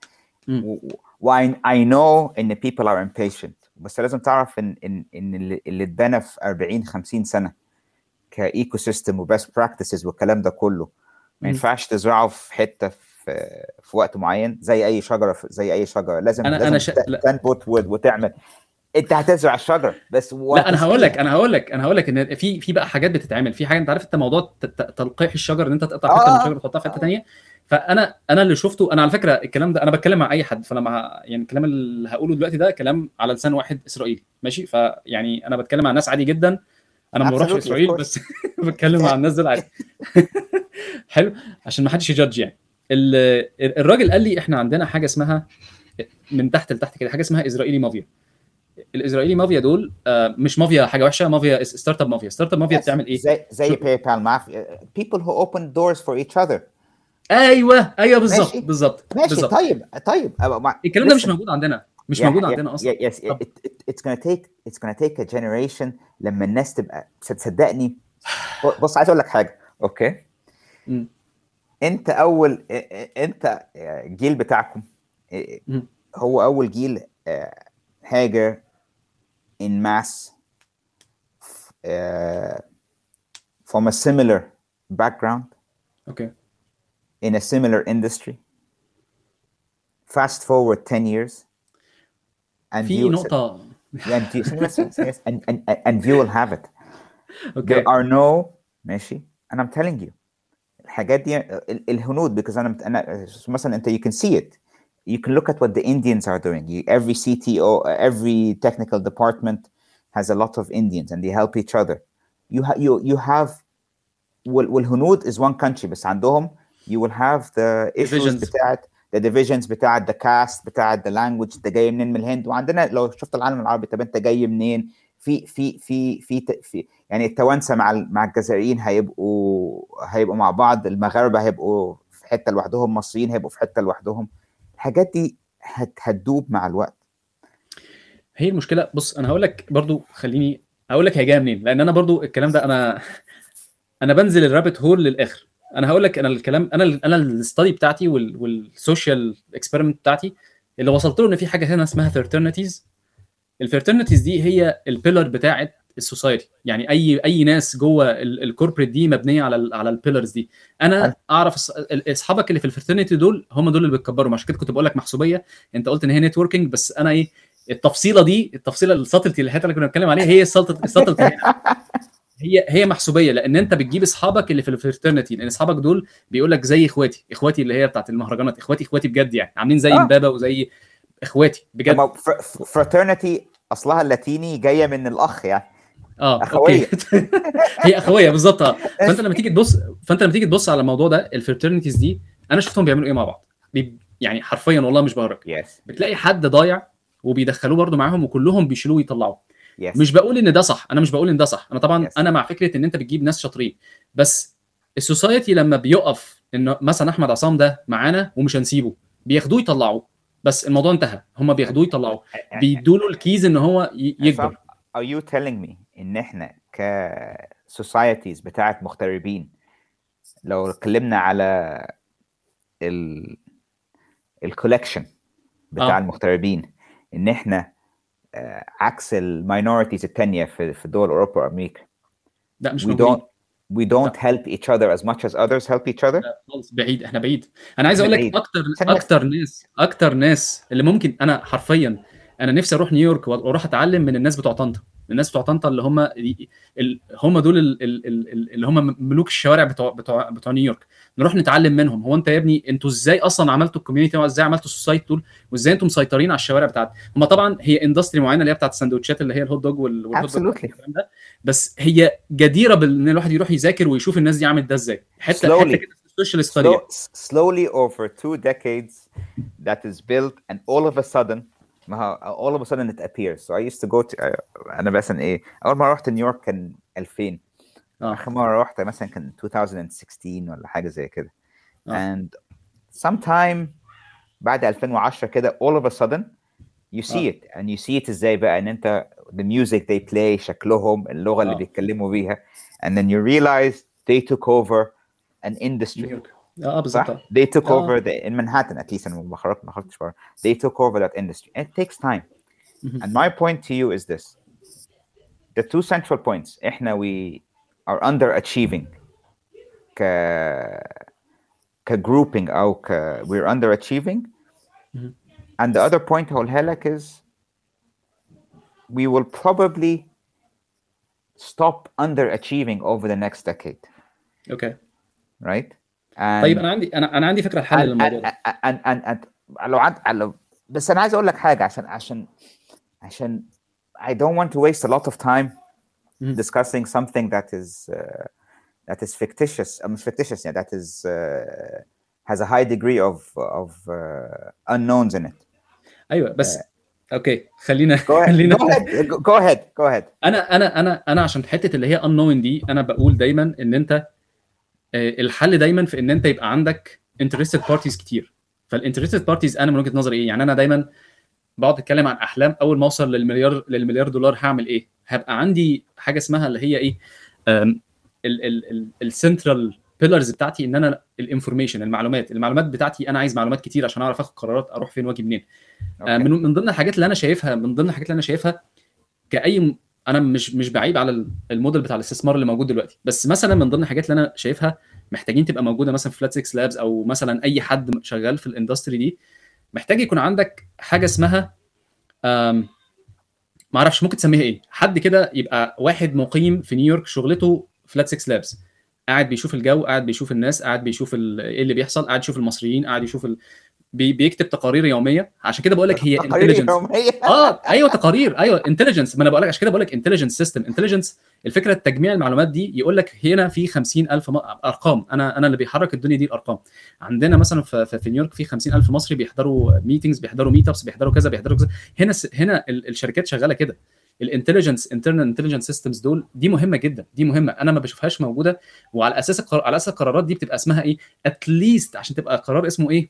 و I know ان people are impatient، بس لازم تعرف ان ان ان اللي اتبنى في أربعين خمسين سنه كايكو سيستم وبست براكتسز والكلام ده كله ما ينفعش تزرعه في حته في, في وقت معين زي اي شجره زي اي شجره. لازم أنا لازم أنا ش... تنبت وتعمل. انت هتزرع الشجره بس لا انا هقول لك انا هقول لك انا هقول لك ان في في بقى حاجات بتتعمل. في حاجه انت عارف انت موضوع تلقيح الشجر ان انت تقطع حته من الشجره وتحطها في حته ثانيه. فانا انا اللي شفته انا على فكره الكلام ده انا بتكلم مع اي حد، فلما يعني الكلام اللي هقوله دلوقتي ده كلام على لسان واحد اسرائيلي ماشي. فيعني انا بتكلم مع ناس عادي جدا، انا ما بروحش اسرائيل بس بتكلم مع الناس دول عادي. حلو عشان ما حدش يجادج. يعني الراجل قال لي احنا عندنا حاجه اسمها من تحت لتحت كده حاجه اسمها اسرائيلي مافيا. الاسرائيلي مافيا دول مش مافيا حاجه وحشه، مافيا ستارت اب مافيا. ستارت اب مافيا بتعمل ايه؟ زي زي باي بال مافيا. people who open doors for each other. ايوه ايوه بالظبط ماشي بالظبط ماشي. بالظبط. طيب طيب أبقى مع... الكلام ده مش listen. موجود عندنا، مش يا موجود يا عندنا اصلا. يا yes طب it, it, it's gonna take it's gonna take a generation لما الناس تبقى تصدقني. بص عايز اقول لك حاجه. اوكي م. انت اول انت الجيل بتاعكم م. هو اول جيل هاجر in mass uh, from a similar background اوكي in a similar industry. Fast forward ten years and في you نقطة and you and, and, and you will have it. There اوكي are no ماشي and I'm telling you الحاجات دي ال- الهنود because أنا أنا مثلا أنت you can see it. You can look at what the Indians are doing. You, every C T O, every technical department has a lot of Indians and they help each other. You ha- you you have وال- والهنود is one country بس عندهم you will have the issues divisions. بتاعت the divisions بتاعت the caste بتاعت the language. انت جاي منين من الهند، وعندنا لو شفت العالم العربي طب انت جاي منين، في في في في ت- في يعني التوانسه مع ال- مع الجزائريين هيبقوا هيبقوا مع بعض، المغاربه هيبقوا في حته لوحدهم، المصريين هيبقوا في حته لوحدهم. الحاجات دي هت- هتدوب مع الوقت. هي المشكلة، بص انا هقول لك برضو، خليني اقول لك هي جايه منين، لان انا برضو الكلام ده انا انا بنزل الرابت هول للاخر. انا هقول لك انا الكلام، انا ال انا الستادي بتاعتي وال والسوشيال اكسبيرمنت بتاعتي اللي وصلت له ان في حاجه هنا اسمها فيرترنتيز. الفيرترنتيز دي هي البيلر بتاعه السوسايتي، يعني اي اي ناس جوه الكوربريت دي مبنيه على ال على البيلرز دي. انا اعرف اصحابك اللي في الفيرترنتي دول هم دول اللي بيتكبروا، عشان كده كنت بقول لك محسوبيه. انت قلت ان هي نتوركينج، بس انا ايه التفصيله دي، التفصيله الساتلتي اللي اللي كنا بنتكلم عليها، هي الساتلتي هي هي محسوبيه، لان انت بتجيب اصحابك اللي في الفرترنتي، لان اصحابك دول بيقول لك زي اخواتي، اخواتي اللي هي بتاعت المهرجانات، اخواتي اخواتي بجد، يعني عاملين زي اه امبابه وزي اخواتي بجد. فraternity اصلها اللاتيني جايه من الاخ يعني اه اوكي اخويه. هي اخويه بالظبط. اه فانت لما تيجي تبص فانت لما تيجي تبص على الموضوع ده، الفرترنتيز دي انا شفتهم بيعملوا ايه مع بعض. بي- يعني حرفيا والله مش بهرج، yes بتلاقي حد ضايع وبيدخلوه برده معاهم، وكلهم بيشيلوه ويطلعوه. yes مش بقول ان ده صح، انا مش بقول ان ده صح، انا طبعا yes انا مع فكره ان انت بتجيب ناس شاطرين، بس السوسايتي لما بيقف انه مثلا احمد عصام ده معانا ومش هنسيبه، بياخدوه يطلعوه، بس الموضوع انتهى، هم بياخدوه يطلعوه، بيدوا له الكيز ان هو ي- عصام يكبر. are you telling me ان احنا ك societies بتاعت مغتربين لو اتكلمنا على ال الكولكشن بتاع اه المغتربين ان احنا آه، عكس الماينورتيز التانية في في دول اوروبا وامريكا، لا مش we موجودين. don't we don't لا help each other as much as others help each other. لا خالص، بعيد، احنا بعيد. انا عايز احنا اقول لك بعيد اكتر ثانية بس. اكتر ناس اكتر ناس اللي ممكن، انا حرفيا انا نفسي اروح نيويورك واروح اتعلم من الناس بتوع طنطا. الناس بتوع طنطا اللي هم ال- هم دول ال- ال- ال- اللي هم ملوك الشوارع بتوع بتوع بتوع نيويورك، نروح نتعلم منهم. هو انت يا ابني انتوا ازاي اصلا عملتوا الكوميونتي، وازاي عملتوا السوسايتي دول، وازاي انتم مسيطرين على الشوارع بتاعت هم؟ طبعا هي اندستري معينه اللي هي بتاعت السندوتشات، اللي هي الهوت دوج وال- والهوت دوج absolutely والكلام ده، بس هي جديره بان الواحد يروح يذاكر ويشوف الناس دي عملت ده ازاي. حته حته slowly كده السوشيال ستادي. slow slowly over two decades that is built and all of a sudden ما هو all of a sudden it appears. So I used to go to uh, انا مثلا ايه اول ما رحت نيويورك كان ألفين، اه اخر مره رحت مثلا كان twenty sixteen ولا حاجه زي كده. اه and sometime بعد ألفين وعشرة كده all of a sudden you see اه it and you see it ازاي بقى ان انت the music they play شكلهم اللغه اللي اه بيتكلموا بيها and then you realize they took over an industry. نيويورك. اه بالظبط. صح؟ اه they took اه over the in Manhattan at least. انا ما خرجت ما خرجتش بره. they took over that industry and it takes time. مهم. and my point to you is this: the two central points احنا we are underachieving ك كgrouping او ك we're underachieving. مهم. and the other point هقولها لك is we will probably stop underachieving over the next decade. اوكي right طيب and انا عندي انا انا عندي فكره الحل and للموضوع and ده. and and, and لو عد لو بس انا عايز اقول لك حاجه عشان عشان عشان I don't want to waste a lot of time مهم. discussing something that is uh, that is fictitious uh, مش fictitious يعني that is uh, has a high degree of of uh, unknowns in it. ايوه بس اوكي خلينا go ahead خلينا go ahead go ahead go ahead انا انا انا انا عشان حته اللي هي unknown دي، انا بقول دايما ان انت آه، الحل دايما في ان انت يبقى عندك انترستد بارتيز كتير. فالانترستد بارتيز انا من وجهه نظري ايه، يعني انا دايما بقعد اتكلم عن احلام اول ما اوصل للمليار للمليار دولار هعمل ايه. هبقى عندي حاجه اسمها اللي هي ايه السنترال بيلرز بتاعتي، ان انا الانفورميشن المعلومات المعلومات بتاعتي انا عايز معلومات كتير عشان اعرف اخد قرارات اروح فين واجي منين. آه، من من ضمن الحاجات اللي انا شايفها من ضمن الحاجات اللي انا شايفها كاي م- انا مش مش بعيب على ال- الموديل بتاع الاستثمار اللي موجود دلوقتي، بس مثلا من ضمن الحاجات اللي انا شايفها محتاجين تبقى موجوده مثلا في فلات سيكس لابس، او مثلا اي حد شغال في الاندستري دي محتاج يكون عندك حاجه اسمها آم، ما اعرفش ممكن تسميها ايه، حد كده يبقى واحد مقيم في نيويورك شغلته فلات سيكس لابس، قاعد بيشوف الجو، قاعد بيشوف الناس، قاعد بيشوف ال- ايه اللي بيحصل، قاعد يشوف المصريين، قاعد يشوف ال... بي... بيكتب تقارير يوميه. عشان كده بقول لك هي تقارير انتليجنس. يوميه. اه ايوه تقارير، ايوه انتليجنس. ما انا بقول لك عشان كده بقول لك انتليجنس سيستم. انتليجنس الفكره تجميع المعلومات دي، يقول لك هنا في خمسين ألف م... ارقام، انا انا اللي بيحرك الدنيا دي الارقام. عندنا مثلا في, في, في نيويورك في خمسين ألف مصري بيحضروا ميتنجز، بيحضروا ميت ابس، بيحضروا كذا بيحضروا كذا. هنا س... هنا ال... الشركات شغاله كده. الانتليجنس انترنال انتليجنس سيستمز دول دي مهمه جدا، دي مهمه انا ما بشوفهاش موجوده. وعلى اساس القرار... على اساس القرارات دي بتبقى اسمها ايه اتليست، عشان تبقى قرار اسمه ايه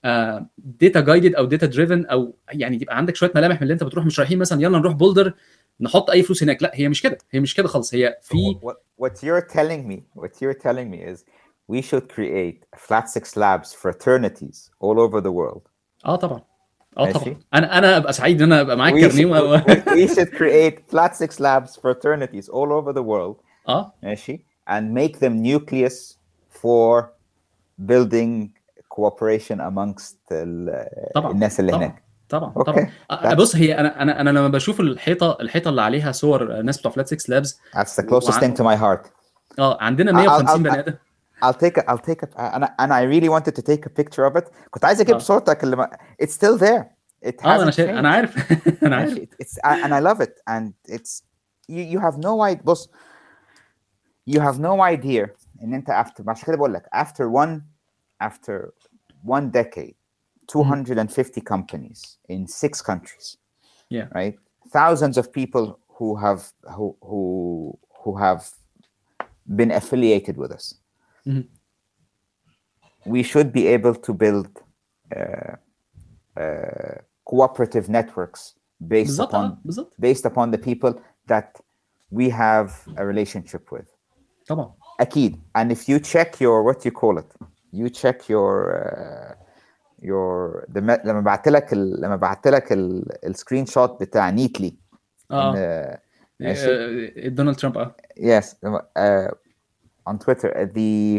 داتا جايدد او داتا دريفن، او يعني تبقى عندك شويه ملامح من اللي انت بتروح. مش رايحين مثلا يلا نروح بولدر نحط اي فلوس هناك، لا هي مش كده، هي مش كده خالص. هي في what, what you're telling me what you're telling me is we should create flat six labs fraternities all over the world. اه طبعا اه ماشي. طبعا انا انا ابقى سعيد ان انا ابقى معاك we, كارنيه should, و... we, we should create flat six labs fraternities all over the world. اه ماشي. and make them nucleus for building cooperation amongst ال- طبعا الناس اللي طبعا هناك. طبعا اوكي. طبعا. آه، بص هي انا انا انا لما بشوف الحيطه الحيطه اللي عليها صور ناس بتوع فلات سيكس لابس، That's the closest وع... thing to my heart. اه عندنا I'll, مية وخمسين I'll, بني I'll, ادم. I'll take it. I'll take it. أنا أنا I really wanted to take a picture of it. كنت عايز أجيب اه صورتك اللي ما... It's still there. It اه انا hasn't شايف، انا changed. عارف انا عارف. ماشي. It's I- and I love it. And it's you you have no idea. بص you have no idea إن أنت after عشان كده بقول لك after one after one decade two hundred fifty companies in six countries. Yeah. Right? Thousands of people who have who who who have been affiliated with us. Mhm. We should be able to build uh, uh, cooperative networks based بالظبط upon اه بالظبط based upon the people that we have a relationship with. طبعا. أكيد. And if you check your what you call it, you check your uh, your the لما بعت لك ال... لما بعت لك ال... السكرين شوت بتاع نيتلي. اه إن ماشي. آه، دونالد ترامب اه Yes, uh, on Twitter. uh, The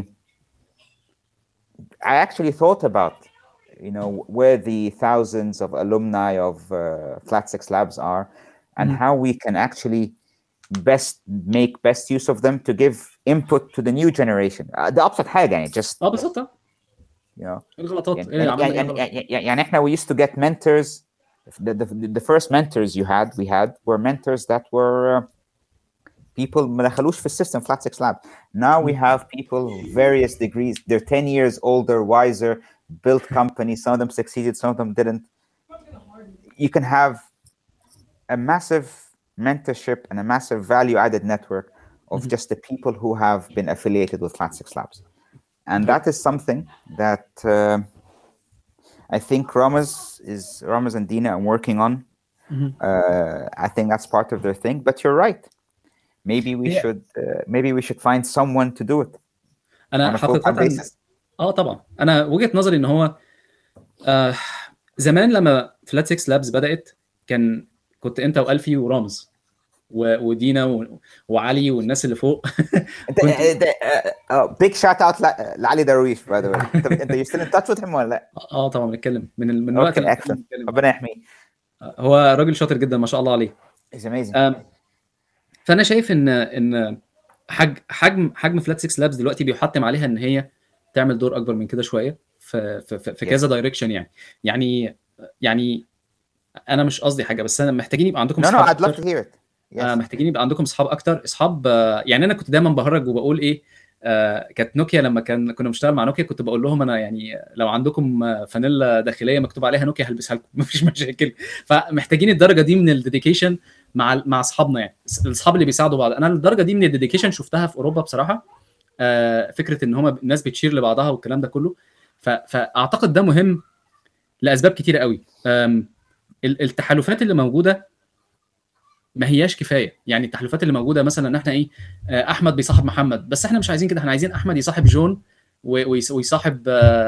I actually thought about, you know, where the thousands of alumni of uh, Flat Six Labs are, and Mhm. how we can actually best make best use of them to give input to the new generation. Uh, ده أبسط حاجة يعني just اه بالظبط اه. you know. الغلطات يعني ايه عملنا يعني ايه غلط. يعني يعني يعني إحنا we used to get mentors. The, the the first mentors you had we had were mentors that were uh, people ما دخلوش في السيستم Flat Six Lab. Now we have people various degrees. They're ten years older, wiser, built companies. Some of them succeeded, some of them didn't. You can have a massive mentorship and a massive value-added network of Mhm. just the people who have been affiliated with Flat Six Labs. And Okay. that is something that uh, I think Ramaz is Ramaz and Dina are working on. Mhm. Uh, I think that's part of their thing. But you're right. Maybe we هي- should uh, maybe we should find someone to do it on انا a full-time حقيقه basis. اه طبعا انا وجهه نظري ان هو آه زمان لما فلات سيكس لابس بدات كان كنت انت والفي ورامز و- ودينا و- وعلي والناس اللي فوق. انت كنت انت big shout out ل- لعلي درويش by the way. انت انت you still in touch with him ولا لا؟ اه طبعا بنتكلم من ال- من الوقت اوكي اللي excellent. بنتكلم. ربنا يحميه. هو راجل شاطر جدا ما شاء الله عليه. He's amazing. آم، فانا شايف ان ان حجم حجم حجم فلات سيكس لابس دلوقتي بيحتم عليها ان هي تعمل دور اكبر من كده شويه في في, في, في Yes. كذا دايركشن يعني يعني يعني انا مش قصدي حاجه، بس انا محتاجين يبقى عندكم No no اصحاب I'd love اكتر. to hear it. آه Yes. محتاجين يبقى عندكم اصحاب اكتر، اصحاب آه يعني انا كنت دايما بهرج وبقول ايه آه كانت نوكيا لما كان كنا بنشتغل مع نوكيا كنت بقول لهم انا يعني لو عندكم آه، فانيلا داخليه مكتوب عليها نوكيا هلبسها لكم مفيش مشاكل. فمحتاجين الدرجه دي من الديديكيشن مع مع اصحابنا، يعني الاصحاب اللي بيساعدوا بعض. انا الدرجه دي من الديديكيشن شفتها في اوروبا بصراحه. آه فكره ان هم الناس بتشير لبعضها والكلام ده كله. فاعتقد ده مهم لاسباب كتيره قوي. التحالفات اللي موجوده ما هياش كفايه. يعني التحالفات اللي موجوده مثلا ان احنا ايه، احمد بيصاحب محمد، بس احنا مش عايزين كده. احنا عايزين احمد يصاحب جون ويصاحب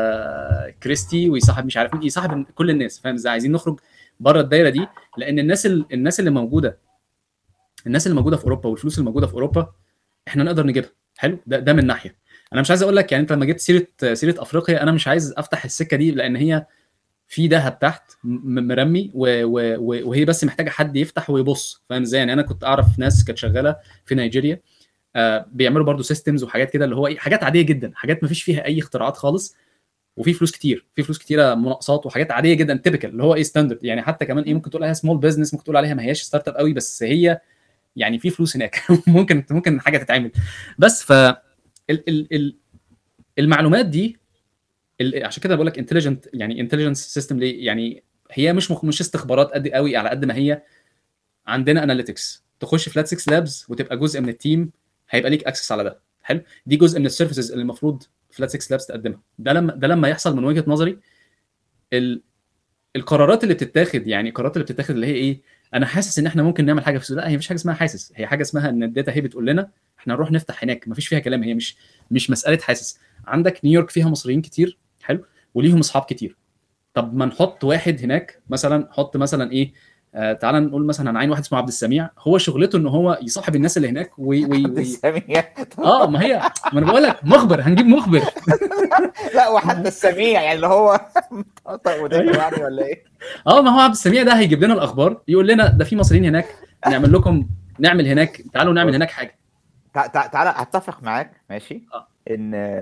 كريستي ويصاحب مش عارف مين، يصاحب كل الناس. فاهم ازاي؟ عايزين نخرج بره الدايره دي، لان الناس الناس اللي موجوده الناس اللي موجوده في اوروبا والفلوس اللي موجوده في اوروبا احنا نقدر نجيبها. حلو. ده ده من ناحيه. انا مش عايز اقول لك يعني انت لما جبت سيره سيره افريقيا، انا مش عايز افتح السكه دي، لان هي في ذهب تحت مرمي وهي بس محتاجه حد يفتح ويبص. فاهم ازاي؟ يعني انا كنت اعرف ناس كانت شغاله في نيجيريا آه بيعملوا برضو سيستمز وحاجات كده، اللي هو ايه، حاجات عاديه جدا، حاجات ما فيش فيها اي اختراعات خالص، وفي فلوس كتير، في فلوس كتيره مناقصات وحاجات عاديه جدا تيبيكال، اللي هو ايه، ستاندرد. يعني حتى كمان ايه، ممكن تقول عليها سمول بزنس، ممكن تقول عليها ما هياش ستارت اب قوي، بس هي يعني في فلوس هناك ممكن ممكن حاجه تتعمل. بس ف ال ال ال المعلومات دي عشان كده بقول لك انتليجنت، يعني انتليجنس سيستم ليه؟ يعني هي مش مش استخبارات قد قوي على قد ما هي عندنا اناليتكس. تخش في لاتسكس لابز وتبقى جزء من التيم، هيبقى ليك اكسس على ده. حلو. دي جزء من السيرفيسز اللي المفروض في لاتسكس لابز تقدمها. ده لما ده لما يحصل من وجهه نظري ال... القرارات اللي بتتاخد، يعني القرارات اللي بتتاخد اللي هي ايه، انا حاسس ان احنا ممكن نعمل حاجه في، لا هي مفيش حاجه اسمها حاسس، هي حاجه اسمها ان الداتا هي بتقول لنا احنا نروح نفتح هناك. مفيش فيها كلام، هي مش مش مساله حاسس. عندك نيويورك فيها مصريين كتير، حلو، وليهم اصحاب كتير. طب ما نحط واحد هناك مثلا، حط مثلا ايه، آه تعال نقول مثلا هنعين واحد اسمه عبد السميع، هو شغلته ان هو يصاحب الناس اللي هناك وي وي عبد وي السميع اه ما هي ما انا بقول لك مخبر، هنجيب مخبر لا وحتى السميع يعني اللي هو طيب ودنه يعني ولا ايه؟ اه ما هو عبد السميع ده هيجيب لنا الاخبار، يقول لنا ده في مصريين هناك، نعمل لكم، نعمل هناك، تعالوا نعمل هناك حاجه. تع- تع- تعالى اتفق معاك ماشي اه ان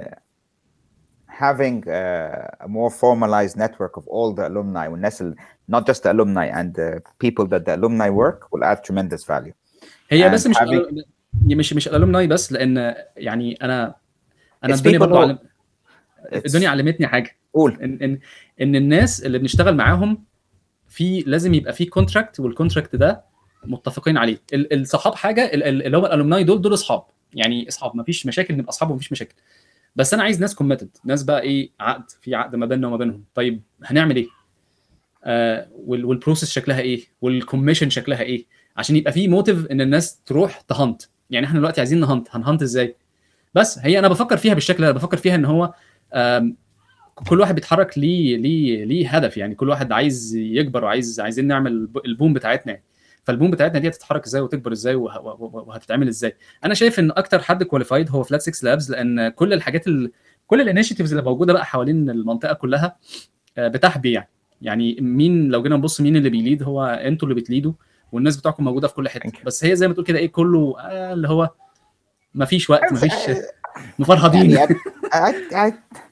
having a more formalized network of all the alumni والناس ال, not just the alumni and the people that the alumni work will add tremendous value. هي And بس مش having مش مش الالومناي بس، لان يعني انا انا it's الدنيا people برضو who علم... الدنيا it's علمتني حاجه، قول ان ان ان الناس اللي بنشتغل معاهم في لازم يبقى في كونتراكت، والكونتراكت ده متفقين عليه. ال- الصحاب حاجه، ال- ال- اللي هم الالومناي دول دول اصحاب، يعني اصحاب، ما فيش مشاكل، نبقى اصحاب ومفيش مشاكل. بس انا عايز ناس كوميتد، ناس بقى ايه، عقد، في عقد ما بيننا وما بينهم. طيب هنعمل ايه؟ آه وال- والبروسيس شكلها ايه، والكوميشن شكلها ايه، عشان يبقى في موتيف ان الناس تروح تهنت. يعني احنا دلوقتي عايزين نهنت، هنهنت ازاي؟ بس هي انا بفكر فيها بالشكل ده، بفكر فيها ان هو آم، كل واحد بيتحرك ليه ليه ليه هدف. يعني كل واحد عايز يكبر، وعايز عايزين نعمل الب- البوم بتاعتنا. فالبوم بتاعتنا دي هتتحرك ازاي وتكبر ازاي وه- وه- وهتتعمل ازاي؟ انا شايف ان اكتر حد كواليفايد هو فلات ستة لابز، لان كل الحاجات ال... كل الانيشيتيفز اللي موجوده بقى حوالين المنطقه كلها آه، بتحبي يعني. يعني مين لو جينا نبص مين اللي بيليد، هو انتوا اللي بتليدوا، والناس بتاعكم موجوده في كل حته. Thank you. بس هي زي ما تقول كده ايه، كله آه اللي هو ما فيش وقت، ما فيش، يعني مفرهدين. I, I, I,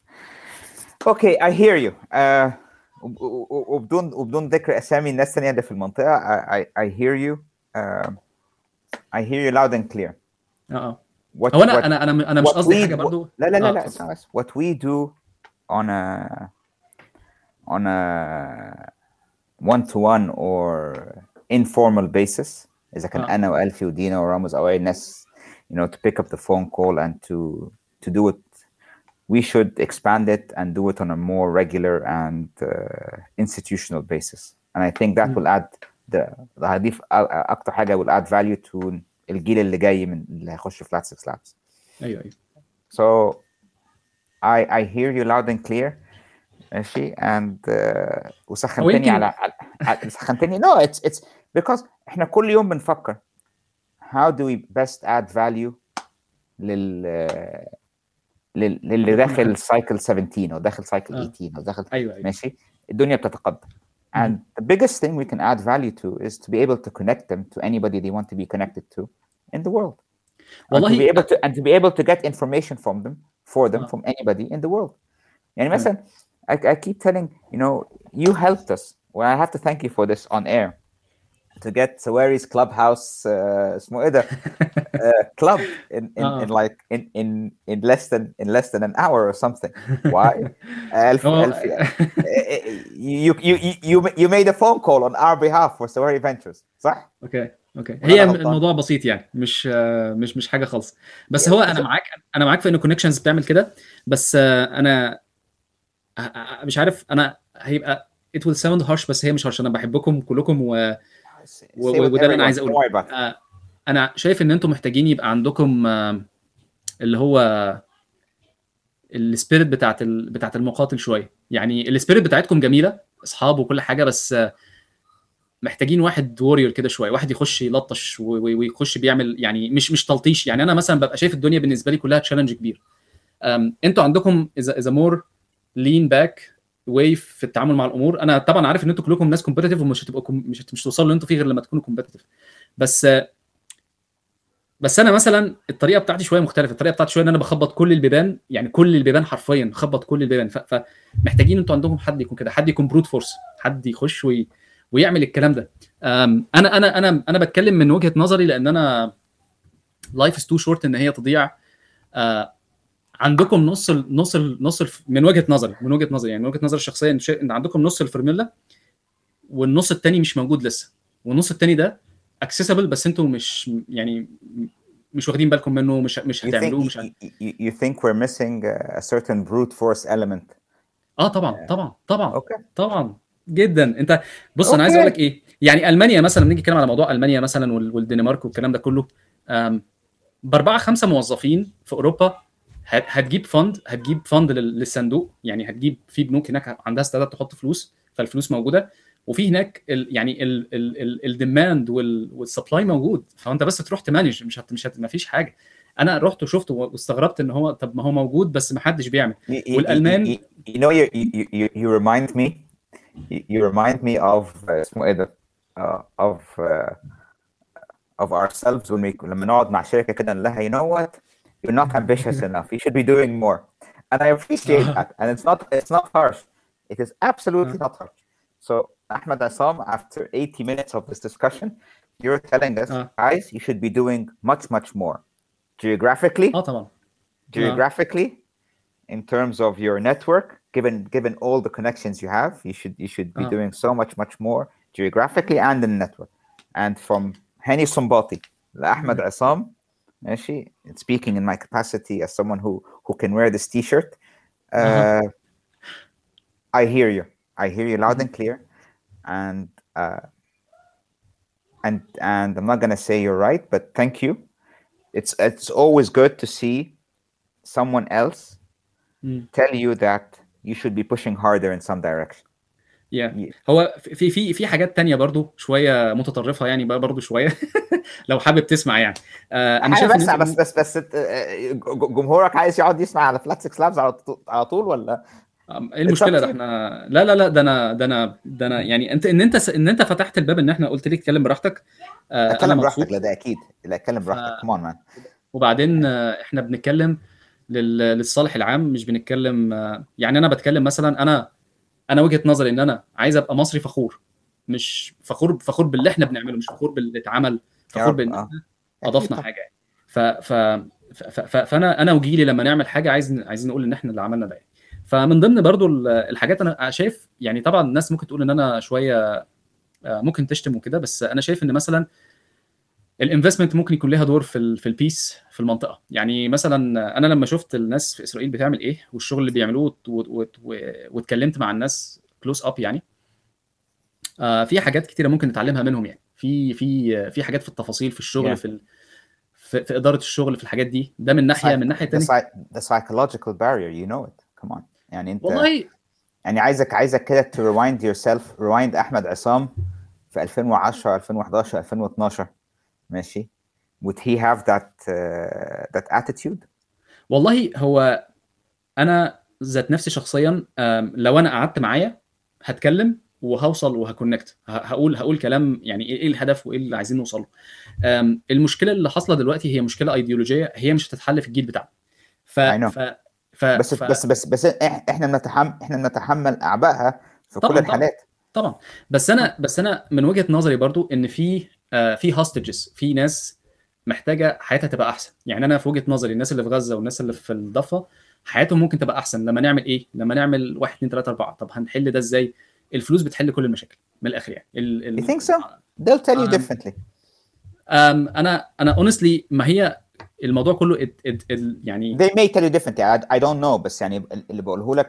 okay I hear you uh, وب- وب- وبدون وبدون ذكر اسامي الناس الثانيه اللي في المنطقه I, I, I hear you uh, I hear you loud and clear. اه اه What هو انا what انا انا انا مش what قصدي we حاجه برضو. لا لا لا اه لا اتفضل. اسمع بس what we do on a on a one to one or informal basis إذا كان اه أنا وألفي ودينا ورامز أو أي ناس you know to pick up the phone call and to to do it, we should expand it and do it on a more regular and uh, institutional basis, and I think that مم. will add the the هضيف أ- أكتر حاجة will add value to الجيل اللي جاي من اللي هيخش في Flat Six Labs. ايوه ايوه So I I hear you loud and clear ماشي and uh, هو وسخنتني يمكن على, على سخنتني no it's it's because احنا كل يوم بنفكر how do we best add value لل لل للي لكل داخل حد. سايكل سبعتاشر او داخل سايكل اه تمنتاشر او داخل ايوه ايوه ماشي الدنيا بتتقدم and مهم. the biggest thing we can add value to is to be able to connect them to anybody they want to be connected to in the world and to be والله able to and to be able to get information from them for them اه from anybody in the world. يعني تمام. مثلا I, I keep telling you know you helped us well I have to thank you for this on air to get Sawari's clubhouse uh, اسمه ايه ده uh, club in in, in اه like in in in less than in less than an hour or something. Why? ألف هو ألف you you you you you made a phone call on our behalf for Sawari Ventures صح؟ اوكي اوكي ولا هي انا غلطان؟ الموضوع بسيط يعني، مش آه، مش مش حاجه خالص. بس هو انا معاك، انا معاك في ان كونكشنز بتعمل كده. بس آه، انا مش عارف انا هيبقى it will sound harsh بس هي مش harsh. انا بحبكم كلكم و... و... وده اللي انا عايز اقوله. آه انا شايف ان انتم محتاجين يبقى عندكم آه اللي هو السبيريت بتاعت ال... بتاعت المقاتل شويه. يعني السبيريت بتاعتكم جميله اصحاب وكل حاجه، بس آه محتاجين واحد وورير كده شويه، واحد يخش يلطش و... ويخش بيعمل يعني مش مش تلطيش. يعني انا مثلا ببقى شايف الدنيا بالنسبه لي كلها تشالنج كبير. انتوا عندكم اذا اذا مور لين باك واي في التعامل مع الامور. انا طبعا عارف ان انتوا كلكم ناس كومبيتيتيف ومش هتبقوا مش مش توصلوا اللي انتوا فيه غير لما تكونوا كومبيتيتيف. بس بس انا مثلا الطريقه بتاعتي شويه مختلفه. الطريقه بتاعتي شويه ان انا بخبط كل البيبان، يعني كل البيبان حرفيا بخبط كل البيبان. فمحتاجين انتوا عندكم حد يكون كده، حد يكون بروت فورس، حد يخش وي ويعمل الكلام ده. انا انا انا انا بتكلم من وجهه نظري، لان انا لايف از تو شورت ان هي تضيع. آه عندكم نص ال نص ال نص ال من وجهه نظري من وجهه نظري يعني من وجهه نظري الشخصيه ان عندكم نص الفورمولا والنص الثاني مش موجود لسه. والنص الثاني ده اكسسبل بس انتوا مش يعني مش واخدين بالكم منه، مش مش هتعملوه. مش you, you think we're missing a certain brute force element. اه طبعا طبعا طبعا اوكي طبعا جدا. انت بص أوكي. انا عايز اقول لك ايه، يعني المانيا مثلا بنيجي نتكلم على موضوع المانيا مثلا والدنمارك والكلام ده كله، باربعه خمسه موظفين في اوروبا هتجيب فند هتجيب فند للصندوق. يعني هتجيب في بنوك هناك عندها استعداد تحط فلوس، فالفلوس موجوده، وفي هناك ال يعني الديماند والسبلاي موجود. فانت بس تروح تمانج، مش هت مش هت ما فيش حاجه. انا رحت وشفت واستغربت ان هو طب ما هو موجود بس ما حدش بيعمل. والالمان you, you know you, you, you, you remind me you, you remind me of اسمه ايه ده uh, of uh, of ourselves when we لما نقعد مع شركه كده نقول لها you know what you're not ambitious enough, you should be doing more, and I appreciate that, and it's not it's not harsh, it is absolutely not harsh. So Ahmed Assam, after eighty minutes of this discussion, you're telling us guys you should be doing much much more geographically. اه طبعا geographically in terms of your network, given given all the connections you have, you should you should be uh. doing so much much more geographically and in the network. And from Hani Sumbati Ahmed Assam, ماشي, speaking in my capacity as someone who who can wear this t-shirt, uh, uh-huh. I hear you I hear you loud and clear, and uh, and and I'm not gonna say you're right, but thank you. It's it's always good to see someone else mm. tell you that you should be pushing harder in some direction. yeah. yeah. هو في في في حاجات تانية برضو شوية متطرفة يعني بقى برضو شوية لو حابب تسمع يعني. آه انا شايف بس بس بس بس جمهورك عايز يقعد يسمع على فلات سكس لابز على على طول ولا ايه المشكلة؟ ده احنا لا لا لا ده انا ده انا ده انا يعني انت ان انت ان انت فتحت الباب ان احنا قلت لك اتكلم براحتك. آه اتكلم براحتك. لا ده اكيد، لا اتكلم براحتك. كمان مان. وبعدين احنا بنتكلم للصالح العام، مش بنتكلم يعني انا بتكلم مثلا انا انا وجهة نظري ان انا عايز ابقى مصري فخور، مش فخور فخور باللي احنا بنعمله، مش فخور باللي اتعمل، فخور بان احنا اضفنا حاجه. ف ف فانا انا وجيلي لما نعمل حاجه عايز عايزين نقول ان احنا اللي عملنا ده. فمن ضمن برضو الحاجات انا شايف يعني طبعا الناس ممكن تقول ان انا شويه ممكن تشتم وكده، بس انا شايف ان مثلا الانفستمنت ممكن يكون لها دور في في البيس في المنطقه. يعني مثلا انا لما شفت الناس في اسرائيل بتعمل ايه والشغل اللي بيعملوه واتكلمت مع الناس كلوز اب يعني آه في حاجات كتيره ممكن نتعلمها منهم. يعني في في في حاجات في التفاصيل في الشغل yeah. في, في في اداره الشغل في الحاجات دي. ده من ناحيه. من ناحيه ثانيه the psychological barrier, you know it, come on. يعني انت والله يعني عايزك عايزك كده to rewind yourself, rewind احمد عصام في ألفين وعشرة ألفين وحداشر ألفين واثناشر ماشي. would he have that uh, that attitude؟ والله هو انا ذات نفسي شخصيا لو انا قعدت معايا هتكلم وهوصل وهكونكت، هقول هقول كلام يعني ايه الهدف وايه اللي عايزين نوصله. المشكله اللي حاصله دلوقتي هي مشكله ايديولوجيه، هي مش هتتحل في الجيل بتاعنا. ف ف ف بس ف... بس بس بس احنا بنتحمل احنا بنتحمل اعبائها في طبعًا كل الحالات. طبعا. بس انا بس انا من وجهه نظري برضو ان في آه في هوستجز، في ناس محتاجه حياتها تبقى احسن. يعني انا في وجهه نظري الناس اللي في غزه والناس اللي في الضفه حياتهم ممكن تبقى احسن لما نعمل ايه؟ لما نعمل واحد اتنين تلاته اربعه. طب هنحل ده ازاي؟ الفلوس بتحل كل المشاكل من الاخر يعني. ال ال You think so? They'll tell you differently. أم انا انا honestly ما هي الموضوع كله ات ات يعني they may tell you differently. I, I don't know. بس يعني اللي بقوله لك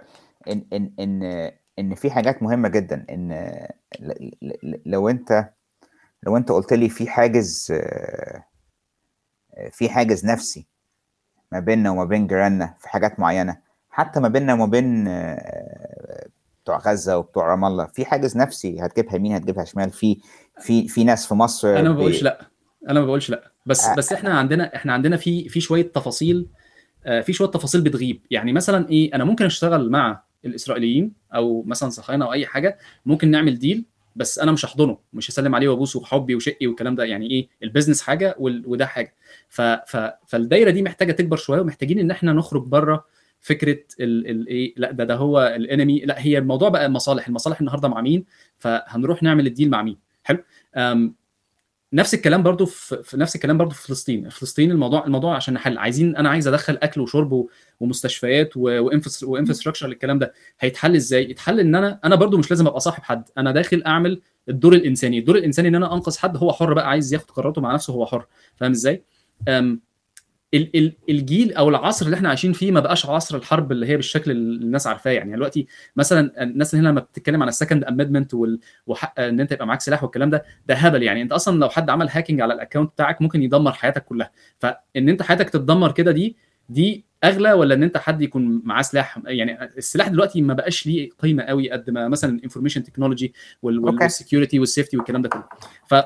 ان ان ان ان في حاجات مهمه جدا، ان ل- ل- لو انت لو انت قلت لي في حاجز آه، في حاجز نفسي ما بيننا وما بين جيراننا في حاجات معينه، حتى ما بيننا وما بين آه، بتوع غزه وبتوع رام الله، في حاجز نفسي هتجيبها يمين هتجيبها شمال. في في في ناس في مصر انا ما ب... بقولش لا، انا ما بقولش لا، بس آه، بس احنا عندنا احنا عندنا في في شويه تفاصيل، آه، في شويه تفاصيل بتغيب. يعني مثلا ايه، انا ممكن اشتغل مع الاسرائيليين او مثلا صهاينه او اي حاجه، ممكن نعمل ديل، بس انا مش هحضنه، مش هسلم عليه وابوسه وحبي وشقي والكلام ده. يعني ايه، البيزنس حاجه وال- وده حاجه. ف ف فالدايره دي محتاجه تكبر شويه، ومحتاجين ان احنا نخرج بره فكره ال ال ايه، لا ده ده هو الانمي، لا هي الموضوع بقى المصالح، المصالح النهارده مع مين، فهنروح نعمل الديل مع مين. حلو. أم، نفس الكلام برضو في في نفس الكلام برضو في فلسطين. فلسطين الموضوع الموضوع عشان نحل، عايزين، انا عايز ادخل اكل وشرب و- ومستشفيات وانفراستراكشر للكلام ده. هيتحل ازاي؟ يتحل ان انا انا برضو مش لازم ابقى صاحب حد، انا داخل اعمل الدور الانساني. الدور الانساني ان انا انقذ حد، هو حر بقى، عايز ياخد قراراته مع نفسه، هو حر. فاهم ازاي؟ أم، ال- ال- الجيل او العصر اللي احنا عايشين فيه ما بقاش عصر الحرب اللي هي بالشكل اللي الناس عارفاه. يعني دلوقتي مثلا الناس اللي هنا لما بتتكلم عن السكند امندمنت وحق ان انت يبقى معاك سلاح والكلام ده، ده هبل. يعني انت اصلا لو حد عمل هاكينج على الاكونت بتاعك ممكن يدمر حياتك كلها. فان انت حياتك تتدمر كده، دي دي اغلى ولا ان انت حد يكون معاه سلاح؟ يعني السلاح دلوقتي ما بقاش ليه قيمه قوي قد ما مثلا الانفورميشن تكنولوجي اوكي. والسكيورتي والسيفتي والكلام ده كله.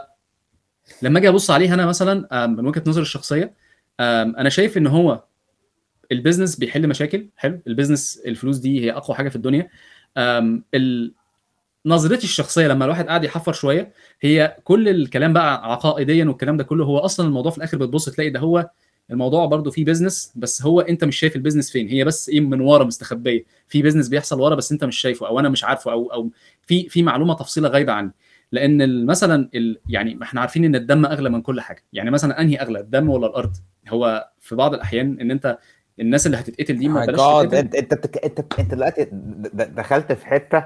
فلما اجي ابص عليه انا مثلا، آم، من وجهه نظري الشخصيه، آم، انا شايف ان هو البيزنس بيحل مشاكل. حلو، البيزنس الفلوس دي هي اقوى حاجه في الدنيا. أم، ال- نظرتي الشخصيه لما الواحد قاعد يحفر شويه، هي كل الكلام بقى عقائديا والكلام ده كله، هو اصلا الموضوع في الاخر بتبص تلاقي ده هو الموضوع برضو فيه بيزنس، بس هو انت مش شايف البيزنس فين، هي بس ايه من ورا مستخبيه، في بيزنس بيحصل ورا بس انت مش شايفه، او انا مش عارفه، او او في في معلومه تفصيله غايبه عني. لان ال- مثلا ال يعني ما احنا عارفين ان الدم اغلى من كل حاجه. يعني مثلا انهي اغلى، الدم ولا الارض؟ هو في بعض الاحيان ان انت الناس اللي هتتقتل دي ما ماي بلاش جاد، تتقتل. انت انت بتك... انت انت دلوقتي د- د- دخلت في حته.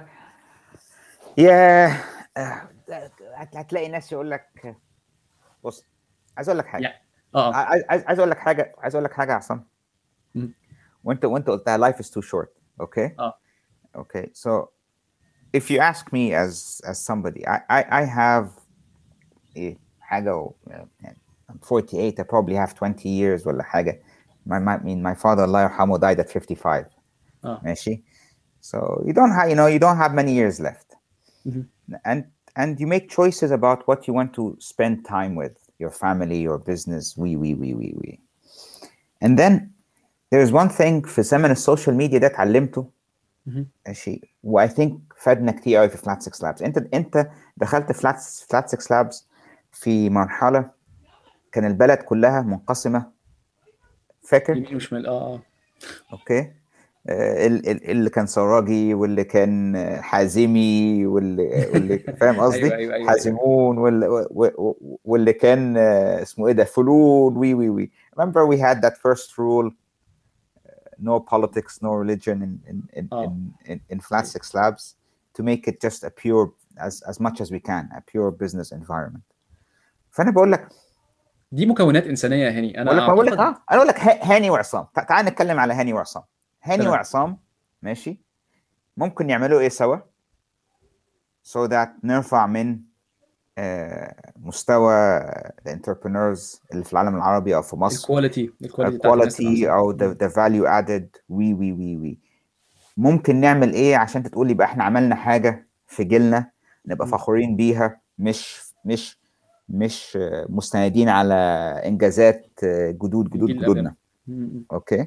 يا آه، هت- هتلاقي ناس يقول لك بص، عايز اقول لك حاجه. يعني اه. عايز عايز عايز اقول لك حاجه عايز اقول لك حاجه يا عصام. م. وانت وانت قلتها life is too short. okay اه. okay so if you ask me as as somebody I I, I have ايه حاجه و, يعني I'm forty-eight. I probably have twenty years ولا حاجه. my my I mean my father الله يرحمه died at fifty-five. اه. ماشي. So you don't have you know you don't have many years left. م. and and you make choices about what you want to spend time with your family, your business. we we we we we and then there's one thing في زمن السوشيال ميديا ده اتعلمته. م. ماشي. واي ثينك فادنا كتير قوي في فلات ستة لابس. انت انت دخلت فلات فلات ستة لابس في مرحله كان البلد كلها منقسمه، فاكر؟ يمين وشمال. اه. اه. اوكي. آه، ال- ال- اللي كان سراجي، واللي كان آه، حازمي، واللي واللي فاهم ايوه قصدي ايوه ايوه ايوه. حازمون، واللي, و- و- واللي كان آه، اسمه ايه ده فلول. وي وي وي remember we had that first rule: no politics, no religion in in in in, اه. in, in flat six labs, to make it just a pure as as much as we can a pure business environment. فانا بقول لك دي مكونات انسانيه يا هاني، بقول انا لك ما بقول لك اعتقد. اه انا اقول لك ه- هاني وعصام. تع- تعال نتكلم على هاني وعصام. هاني تمام. وعصام ماشي، ممكن يعملوا ايه سوا so that نرفع من آه، مستوى الانتربرينورز اللي في العالم العربي او في مصر، الكواليتي الكواليتي بتاعت الناس تبقى الكواليتي احسن. او م. the, the value added. وي وي وي وي ممكن نعمل ايه عشان تقول يبقى احنا عملنا حاجة في جيلنا نبقى م. فخورين بيها، مش مش مش آه، مستندين على انجازات آه، جدود جدود الجيل اللي قبلنا. جدودنا. م. م. اوكي.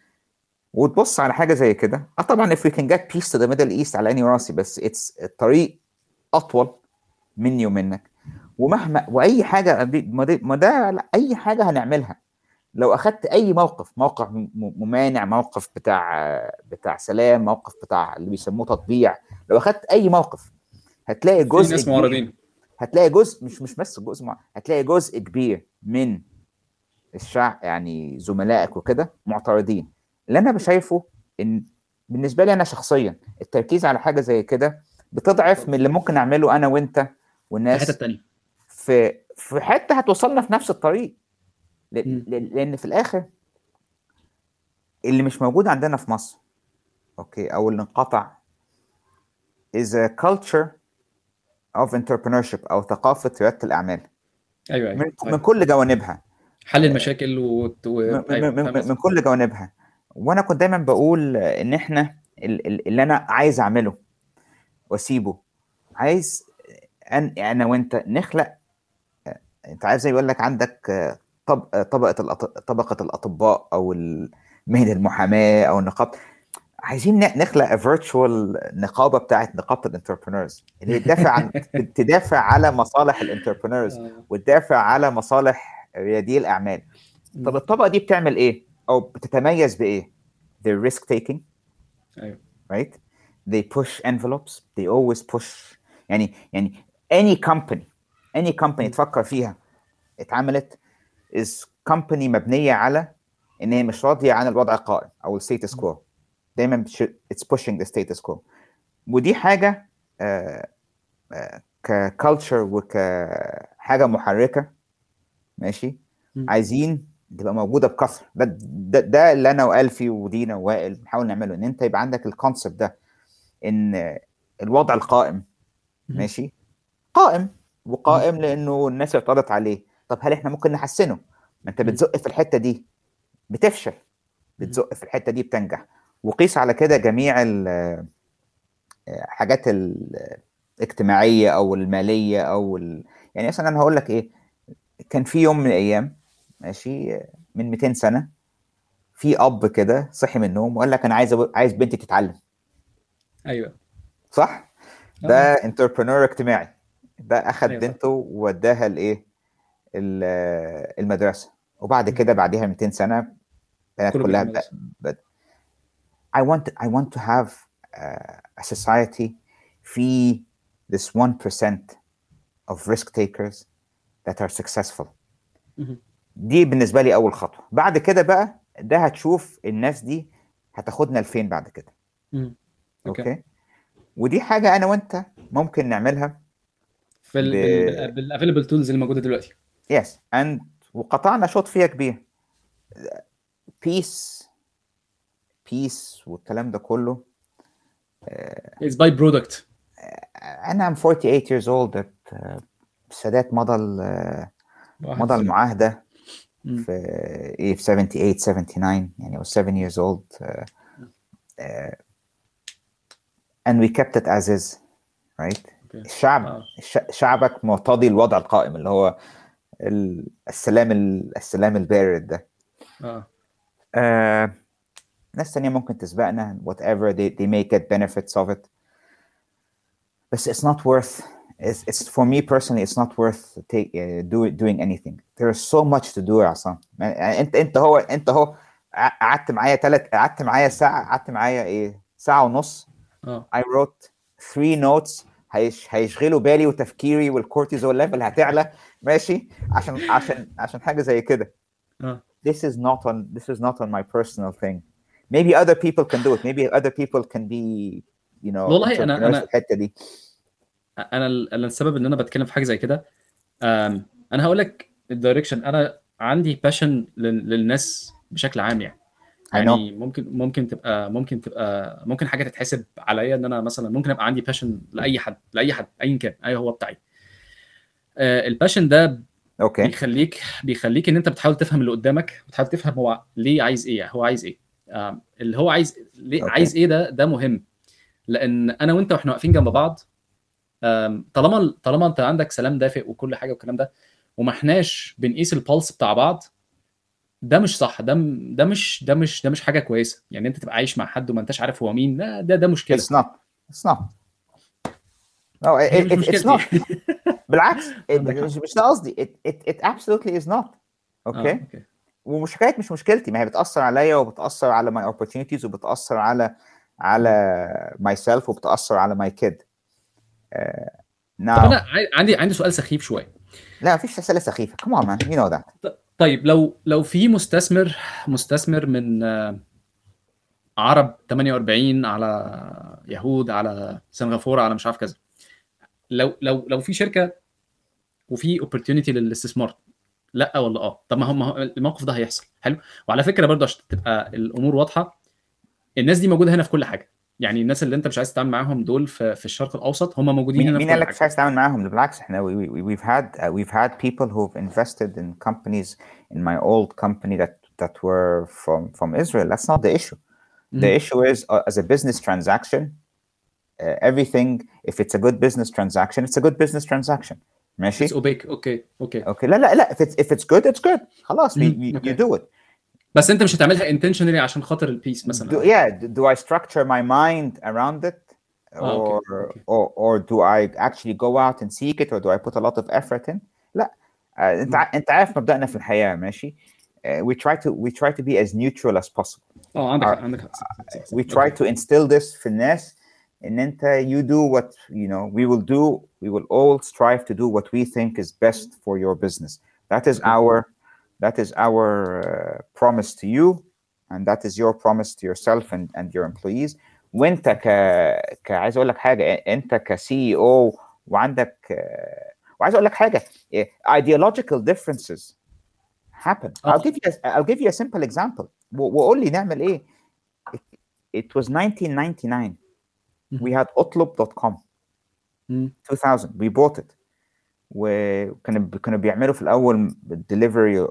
وتبص على حاجة زي كده. اه طبعا if we can get peace to the Middle East على عيني وراسي، بس it's الطريق اطول مني ومنك. ومهما واي حاجه ما ده ما ده لا، اي حاجه هنعملها لو اخدت اي موقف، موقف م- ممانع، موقف بتاع بتاع سلام، موقف بتاع اللي بيسموه تطبيع، لو اخدت اي موقف هتلاقي في جزء ناس كبير. معارضين. هتلاقي جزء مش مش بس جزء مع... هتلاقي جزء كبير من الشعب، يعني زملائك وكده، معترضين. اللي انا بشايفه ان بالنسبه لي انا شخصيا التركيز على حاجه زي كده بتضعف من اللي ممكن اعمله انا وانت في الحته والناس الثانيه. في في حته هتوصلنا في نفس الطريق. ل- م. ل- لان في الاخر اللي مش موجود عندنا في مصر اوكي او اللي انقطع is a culture of entrepreneurship او ثقافه رياده الاعمال ايوه ايوه من من ايوه كل جوانبها، حل المشاكل و... و... من, ايوه من, من, فاهم من قصدك. كل جوانبها. وانا كنت دايما بقول ان احنا ال- ال- اللي انا عايز اعمله واسيبه، عايز أن انا وانت نخلق. انت عارف زي يقول لك عندك آه، طب آه، طبقه الأط... طبقه الاطباء او ال- مهن المحاماه او النقابه. عايزين ن- نخلق فيرتشوال نقابه بتاعت نقابه الانتربرينورز اللي هي تدافع عن تدافع على مصالح الانتربرينورز آه. وتدافع على مصالح ريادي الاعمال. طب مم. الطبقه دي بتعمل ايه او بتتميز بايه؟ they're risk taking, ايوه right? they push envelopes, they always push. يعني يعني any company any company مم. تفكر فيها اتعملت is company مبنيه على ان هي مش راضيه عن الوضع القائم او الستيتس مم. كوو. دايما بش- it's pushing the status quo. ودي حاجه آه آه ككالتشر وكحاجه محركه، ماشي، مم. عايزين تبقى موجوده بكثره. ده, ده ده اللي انا والفي ودينا ووائل بنحاول نعمله، ان انت يبقى عندك الكونسبت ده ان الوضع القائم، مم. ماشي، قائم مم. وقائم لانه الناس اعترضت عليه. طب هل احنا ممكن نحسنه؟ ما انت مم. بتزق في الحته دي بتفشل، مم. بتزق في الحته دي بتنجح. وقيس على كده جميع الحاجات الاجتماعيه او الماليه او ال... يعني مثلا انا هقول لك ايه. كان في يوم من الايام، ماشي، من مئتين سنه، في اب كده صحي من النوم وقال لك انا عايز أب... عايز بنتي تتعلم. ايوه صح؟ ده اه انتربرنور اجتماعي. ده اخذ ايوه فاهم. بنته ووداها الايه، ال- المدرسه. وبعد مم. كده بعديها مئتين سنه البنات كله كلها بيروح بد... المدرسه. بد... I want I want to have uh, a society في this one percent of risk takers that are successful. مم. دي بالنسبه لي اول خطوه. بعد كده بقى ده هتشوف الناس دي هتاخدنا لفين بعد كده. مم. اوكي. اوكي. ودي حاجه انا وانت ممكن نعملها في ب ال... بال بال بالافيلبل تولز اللي موجوده دلوقتي. يس اند وقطعنا شوط فيها كبير. بيس بيس والكلام ده كله. It's by product. انا I'm forty-eight years old at uh, السادات مضى ال- مضى واحد وتسعين. المعاهده مم. في ايه في seventy-eight seventy-nine، يعني I was seven years old uh, uh, and we kept it as is, right? اوكي الشعب اه الش- شعبك معتضي الوضع القائم اللي هو ال- السلام ال- السلام البارد ده. اه آه، ناس تانية ممكن تسبقنا whatever they, they may get benefits of it. بس it's not worth it's, it's for me personally it's not worth take, uh, do, doing anything. There is so much to do يا عصام. يعني انت انت هو انت هو ع- قعدت معايا ثلاث قعدت معايا ساعة قعدت معايا ايه ساعة ونص. اه I wrote three notes هيش هيشغلوا بالي وتفكيري والكورتيزول ليفل هتعلى، ماشي، عشان عشان عشان حاجة زي كده. اه This is not on this is not on my personal thing. Maybe other people can do it. Maybe other people can be, you know, والله انا entrepreneurs في انا الحتة دي. انا ال- انا السبب ان انا بتكلم في حاجه زي كده. أم، انا هقول لك الدايركشن. انا عندي باشن للناس بشكل عام يعني. I know. يعني ممكن ممكن تبقى ممكن تبقى ممكن حاجه تتحسب عليا ان انا مثلا ممكن ابقى عندي باشن لاي حد لاي حد ايا كان اي هو بتاعي. آه، الباشن ده Okay. بيخليك بيخليك ان انت بتحاول تفهم اللي قدامك وتحاول تفهم هو ليه عايز ايه هو عايز ايه. آم، اللي هو عايز ليه Okay. عايز ايه ده ده مهم. لان انا وانت واحنا واقفين جنب بعض، آم، طالما طالما انت عندك سلام دافئ وكل حاجه والكلام ده، وما احناش بنقيس البلس بتاع بعض، ده مش صح. ده م- ده مش ده مش ده مش حاجه كويسه. يعني انت تبقى عايش مع حد وما انتش عارف هو مين. ده ده, ده مشكله. It's not. It's not. No, هي it, مش it, it's مشكلتي. not. بالعكس it- عندك حق. مش مش ده قصدي. It, it, it absolutely is not. اه Okay. اوكي. ومش حكاية مش مشكلتي، ما هي بتأثر عليا وبتأثر على my opportunities وبتأثر على على myself وبتأثر على my kid. Uh, طب انا now عاي- عندي عندي سؤال سخيف شويه. لا مفيش أسئلة سخيفة. Come on man, you know that. ط- طيب لو لو في مستثمر مستثمر من آه، عرب ثمانية وأربعين على يهود على سنغافوره على مش عارف كذا، لو لو لو في شركه وفي اوبورتيونيتي للاستثمار، لا ولا اه؟ طب ما هو ما هو الموقف ده هيحصل حلو. وعلى فكره برضه عشان تبقى الامور واضحه، الناس دي موجوده هنا في كل حاجه. يعني الناس اللي انت مش عايز تتعامل معاهم دول في, في الشرق الاوسط هم موجودين مين هنا في مين كل قال لك حاجه. مش عايز تتعامل معاهم؟ ده بالعكس، احنا we, we, we've had uh, we've had people who've invested in companies in my old company that that were from from Israel. That's not the issue. The مم. issue is uh, as a business transaction, uh, everything, if it's a good business transaction, it's a good business transaction. It's ماشي؟ opaque. اوكي اوكي Okay. لا لا لا if it's if it's good it's good. خلاص we, مم. we, you اوكي. do it. بس انت مش هتعملها intentionally عشان خاطر البيس مثلا Do, أو yeah, do, do I structure my mind around it, اه اوكي or اوكي. or or do I actually go out and seek it, or do I put a lot of effort in? لا. uh, انت مم. ع- انت عارف مبدأنا في الحياة، ماشي. Uh, we try to we try to be as neutral as possible. اه عندك Our- حق عندك حق صح صح صح, صح. we try اوكي to instill this في الناس ان انت you do what you know we will do we will all strive to do what we think is best for your business. That is Okay. our that is our uh, promise to you, and that is your promise to yourself and and your employees. وانت ك ك عايز اقول لك حاجه، انت كسي او وعندك uh, وعايز اقول لك حاجه، ideological differences happen. اه I'll give you a, I'll give you a simple example. و- وقول لي نعمل ايه. It, it was nineteen ninety-nine. We had otlub dot com. مم. two thousand. We bought it. وكانوا كانوا بيعملوا في الاول ديليفري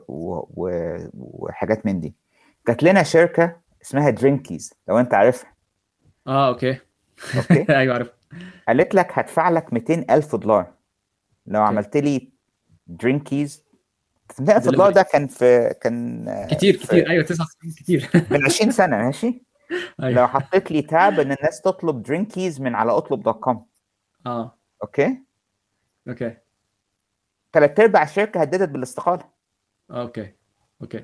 وحاجات من دي. جات لنا شركه اسمها درينكيز، لو انت عارفها. اه اوكي اوكي. ايوه عارف. قالت لك هدفع لك مئتين ألف دولار لو اوكي. عملت لي درينكيز. مئتين ألف دولار ده كان في كان آه، كتير في كتير ايوه تسع سنين كتير من عشرين سنه، ماشي. لو ايوه حطيت لي تاب ان الناس تطلب درينكيز من على اطلب دوت كوم، اه اوكي، اوكي ثلاث ارباع الشركه هددت بالاستقاله. اوكي اوكي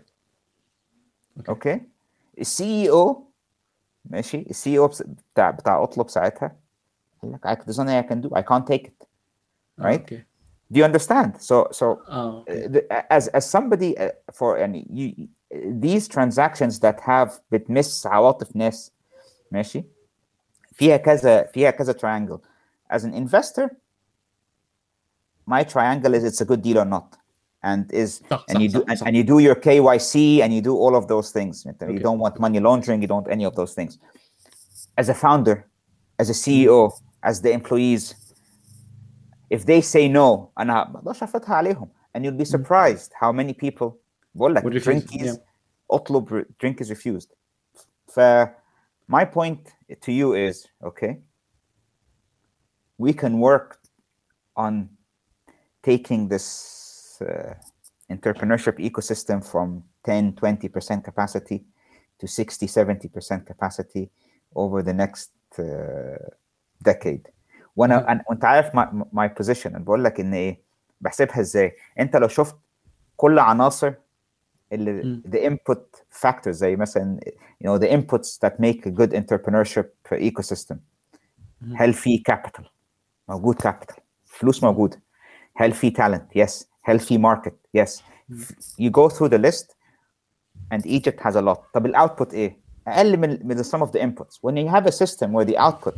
اوكي. السي اي او، ماشي، السي او بتاع بتاع اطلب ساعتها قال لك I there's nothing I can do, I can't take it. اه Right? اوكي Do you understand? So so اه اوكي uh, the- as as somebody uh, for يعني you, these transactions that have بتمس عواطف ناس، ماشي، فيها كذا فيها كذا triangle. As an investor, my triangle is it's a good deal or not, and is صح and you صح do صح and, صح and you do your K Y C and you do all of those things. You Okay. don't want money laundering, you don't any of those things. As a founder, as a C E O, as the employees, if they say no, أنا ما أقدرش أفرضها عليهم, and you'll be surprised how many people بقول لك Would refuse, drink is yeah. اطلب drink is refused. ف my point to you is, okay, we can work on taking this uh, entrepreneurship ecosystem from ten, twenty percent capacity to sixty, seventy percent capacity over the next uh, decade. وانا أنا- وانت عارف my, my position. انا بقول لك ان ايه بحسبها ازاي. انت لو شفت كل عناصر اللي مم. the input factors زي مثلا you know the inputs that make a good entrepreneurship ecosystem. مم. هل في capital؟ موجود capital، فلوس موجودة. هل في talent؟ Yes. هل في market؟ Yes. You go through the list and Egypt has a lot. طب ال output ايه؟ أقل من من the sum of the inputs. When you have a system where the output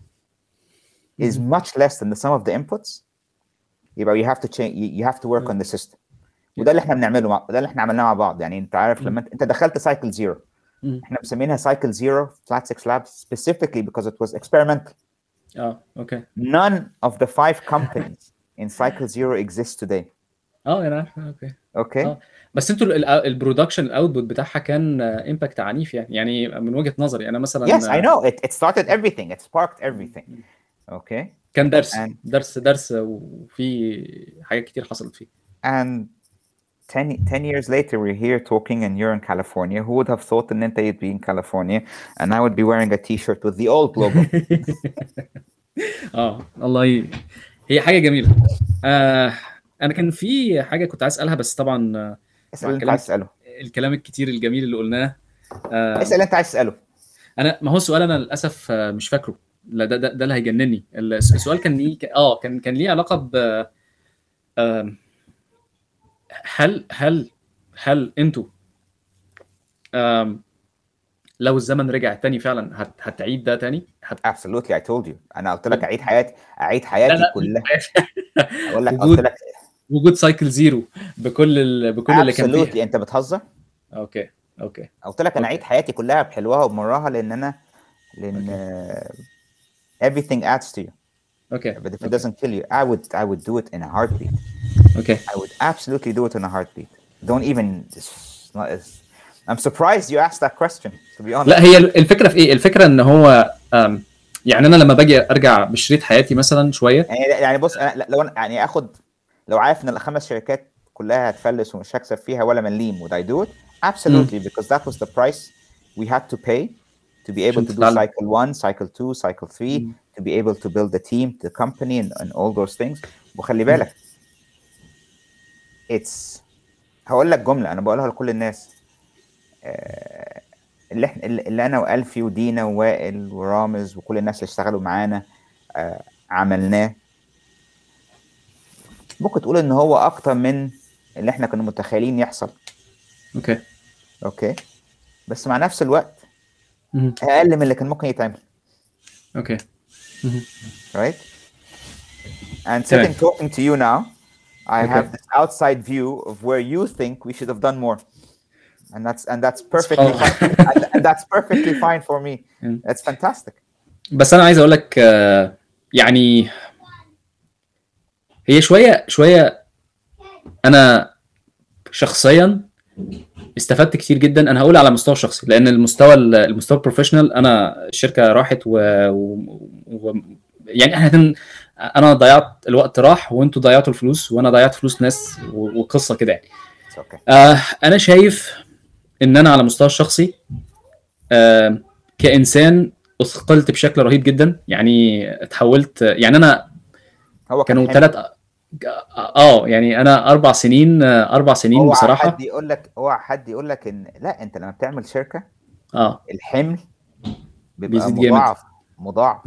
is much less than the sum of the inputs, يبقى you have to change, you, you have to work on the system. وده اللي احنا بنعمله مع وده اللي احنا عملناه مع بعض. يعني انت عارف لما انت, انت دخلت cycle zero. مم. احنا مسمينها cycle zero flat six labs specifically because it was experimental. اه اوكي None of the five companies in cycle zero exist today. اه انا عارف اوكي Okay. اه بس انتوا البرودكشن الاوتبوت بتاعها كان امباكت عنيف يعني يعني من وجهة نظري انا مثلا Yes, I know. It it started everything. It sparked everything. Okay. كان درس And درس درس وفي حاجات كتير حصلت فيه. and ten, ten years later we're here talking and you're in California. Who would have thought ان انت you'd be in California and I would be wearing a t-shirt with the old logo. اه والله ي- هي حاجة جميلة. آه انا كان في حاجة كنت عايز اسالها بس طبعا آه، اسال مع اللي انت الكلام عايز تساله. الكلام الكتير الجميل اللي قلناه. آه اسال اللي انت عايز تساله. انا ما هو السؤال انا للاسف آه، مش فاكره. لا ده ده, ده اللي هيجنني. الس- السؤال كان ليه اه كان كان ليه علاقة ب آه، هل هل هل انتوا آم، لو الزمن رجع تاني فعلا هت هتعيد ده تاني؟ هت... Absolutely, I told you. انا قلت لك اعيد حياتي اعيد لا حياتي لا كلها. اقول لك قلت وجود لك وجود سايكل زيرو بكل ال... بكل اللي كان فيها. absolutely. انت بتهزر؟ اوكي اوكي قلت لك انا أوكي. عيد حياتي كلها بحلوها وبمرها، لان انا لان uh, everything adds to you. اوكي But if it اوكي doesn't kill you, I would I would do it in a heartbeat. اوكي I would absolutely do it in a heartbeat. Don't even. It's not, it's, I'm surprised you asked that question, to be honest. لا هي الفكره في ايه؟ الفكره ان هو أم يعني انا لما باجي ارجع بشريط حياتي مثلا شويه، يعني يعني بص انا لو انا يعني اخد لو عارف ان الخمس شركات كلها هتفلس ومش هكسب فيها ولا مليم would I do it? Absolutely, because that was the price we had to pay to be able عشان to do تتعلم. cycle one, cycle two, cycle three, مم. to be able to build the team, the company and, and all those things. وخلي بالك it's هقول لك جملة أنا بقولها لكل الناس، آه، اللي احنا اللي أنا وألفي ودينا ووائل ورامز وكل الناس اللي اشتغلوا معانا آه، عملناه، ممكن تقول إن هو أكتر من اللي احنا كنا متخيلين يحصل. اوكي أوكي، بس مع نفس الوقت مم. أقل من اللي كان ممكن يتعمل. اوكي مم. Right? And تمام. sitting talking to you now, I Okay. have this outside view of where you think we should have done more. And that's and that's perfectly سبحان fine. and, and that's perfectly fine for me. Mm. That's fantastic. بس انا عايز اقول لك آه، يعني هي شويه شويه انا شخصيا استفدت كتير جدا. انا هقول على المستوى الشخصي، لان المستوى المستوى البروفيشنال انا الشركه راحت و, و... و... يعني احنا انا ضيعت الوقت راح وانتوا ضيعتوا الفلوس وانا ضيعت فلوس ناس و... وقصه كده يعني. It's okay. آه انا شايف ان انا على المستوى الشخصي آه كانسان اثقلت بشكل رهيب جدا. يعني اتحولت، يعني انا هو كان كانوا حلو. ثلاث اه يعني انا اربع سنين اربع سنين هو بصراحه. حد يقول لك هو حد يقول لك ان لا، انت لما بتعمل شركه اه الحمل بيبقى بيزيد جامد. مضاعف مضاعف.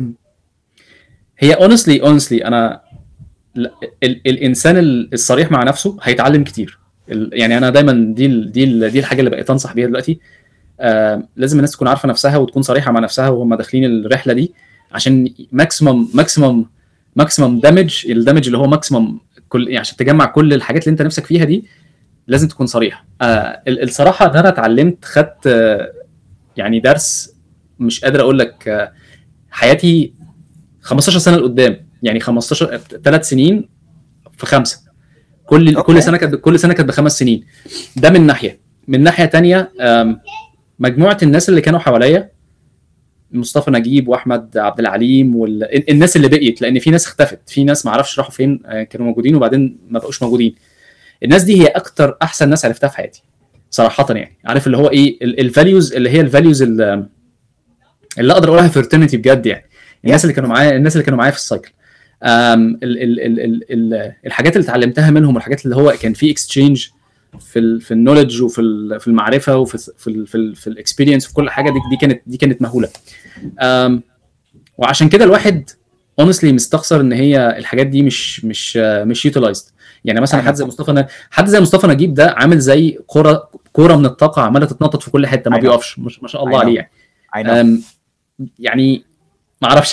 هي honestly honestly انا ال ال الانسان الصريح مع نفسه هيتعلم كتير. يعني انا دايما دي ال دي ال دي الحاجه اللي بقيت انصح بيها دلوقتي. آه لازم الناس تكون عارفه نفسها وتكون صريحه مع نفسها وهم داخلين الرحله دي، عشان ماكسيمم ماكسيمم ماكسيمم دامج الدامج اللي هو ماكسيمم كل يعني عشان تجمع كل الحاجات اللي انت نفسك فيها دي لازم تكون صريح. آه الصراحه ان انا اتعلمت خدت آه يعني درس مش قادر اقول لك. آه حياتي خمستاشر سنه لقدام، يعني خمستاشر ثلاث سنين في خمسه، كل أوكي. كل سنه كانت كل سنه كانت بخمس سنين. ده من ناحيه. من ناحيه تانية مجموعه الناس اللي كانوا حواليا، مصطفى نجيب واحمد عبد العليم والناس اللي بقيت، لان في ناس اختفت، في ناس ما اعرفش راحوا فين، كانوا موجودين وبعدين ما بقوش موجودين. الناس دي هي اكتر احسن ناس عرفتها في حياتي صراحه. يعني عارف اللي هو ايه الفاليوز اللي هي الفاليوز اللي, اللي اقدر اقولها فيرتينيتي بجد. يعني الناس اللي كانوا معايا الناس اللي كانوا معايا في السايكل، ال ال ال ال ال الحاجات اللي اتعلمتها منهم والحاجات اللي هو كان في اكستشينج في ال في النوليدج وفي في المعرفه وفي في ال في ال في الاكسبيرينس في كل حاجه. دي دي كانت دي كانت مهوله. وعشان كده الواحد اونستلي مستخسر ان هي الحاجات دي مش مش مش يوتيلايزد. يعني مثلا حد زي مصطفى حد زي مصطفى نجيب ده عامل زي كوره كوره من الطاقه عماله تتنطط في كل حته ما بيقفش، ما شاء الله عليه يعني. يعني ما اعرفش.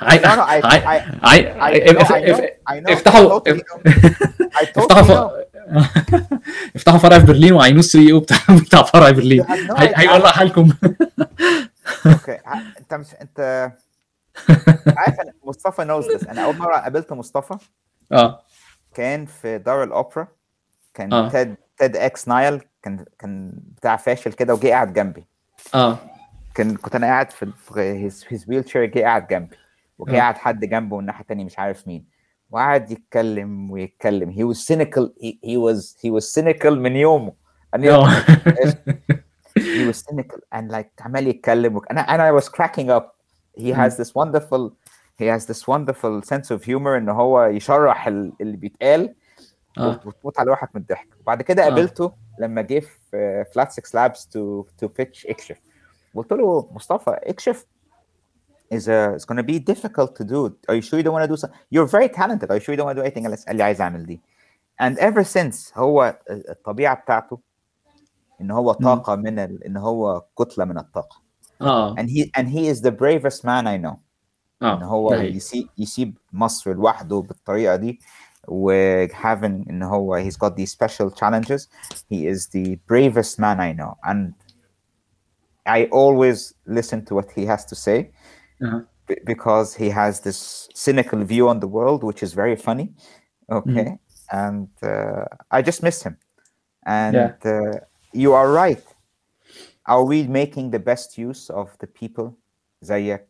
افتحوا افتحوا افتحوا فرع في برلين وعينوه سي او بتاع بتاع فرع برلين هيولع حالكم. اوكي انت مش انت عارف ان مصطفى نوز ذس. انا اول مره قابلت مصطفى اه كان في دار الاوبرا، كان آه. تيد تيد اكس نايل، كان كان بتاع فاشل كده وجه قاعد جنبي. اه كان كنت انا قاعد في هيز هيز ويل شير، جه قاعد جنبي وجه قاعد حد جنبه والناحيه الثانيه مش عارف مين، وقعد يتكلم ويتكلم. he was cynical he, he was he was cynical من يومه. أنا he was cynical and like عمال يتكلم وك... انا انا was cracking up. he has this wonderful he has this wonderful sense of humor ان هو يشرح اللي بيتقال وتموت على روحك من الضحك. وبعد كده قابلته لما جه في فلات سيكس لابس to to pitch اكشف. قلت له مصطفى اكشف is uh, it's going to be difficult to do. Are you sure you don't want to do something? You're very talented. Are you sure you don't want to do anything else? قال لي عايز اعمل دي. And ever since هو الطبيعه بتاعته ان هو طاقه من ال... ان هو كتله من الطاقه. اه and he and he is the bravest man I know. اه ان هو يسيب يسيب مصر لوحده بالطريقه دي و having ان هو he's got these special challenges. He is the bravest man I know. And I always listen to what he has to say uh-huh. b- because he has this cynical view on the world, which is very funny. Okay. Mm-hmm. And uh, I just miss him. And yeah. uh, you are right. Are we making the best use of the people زيك؟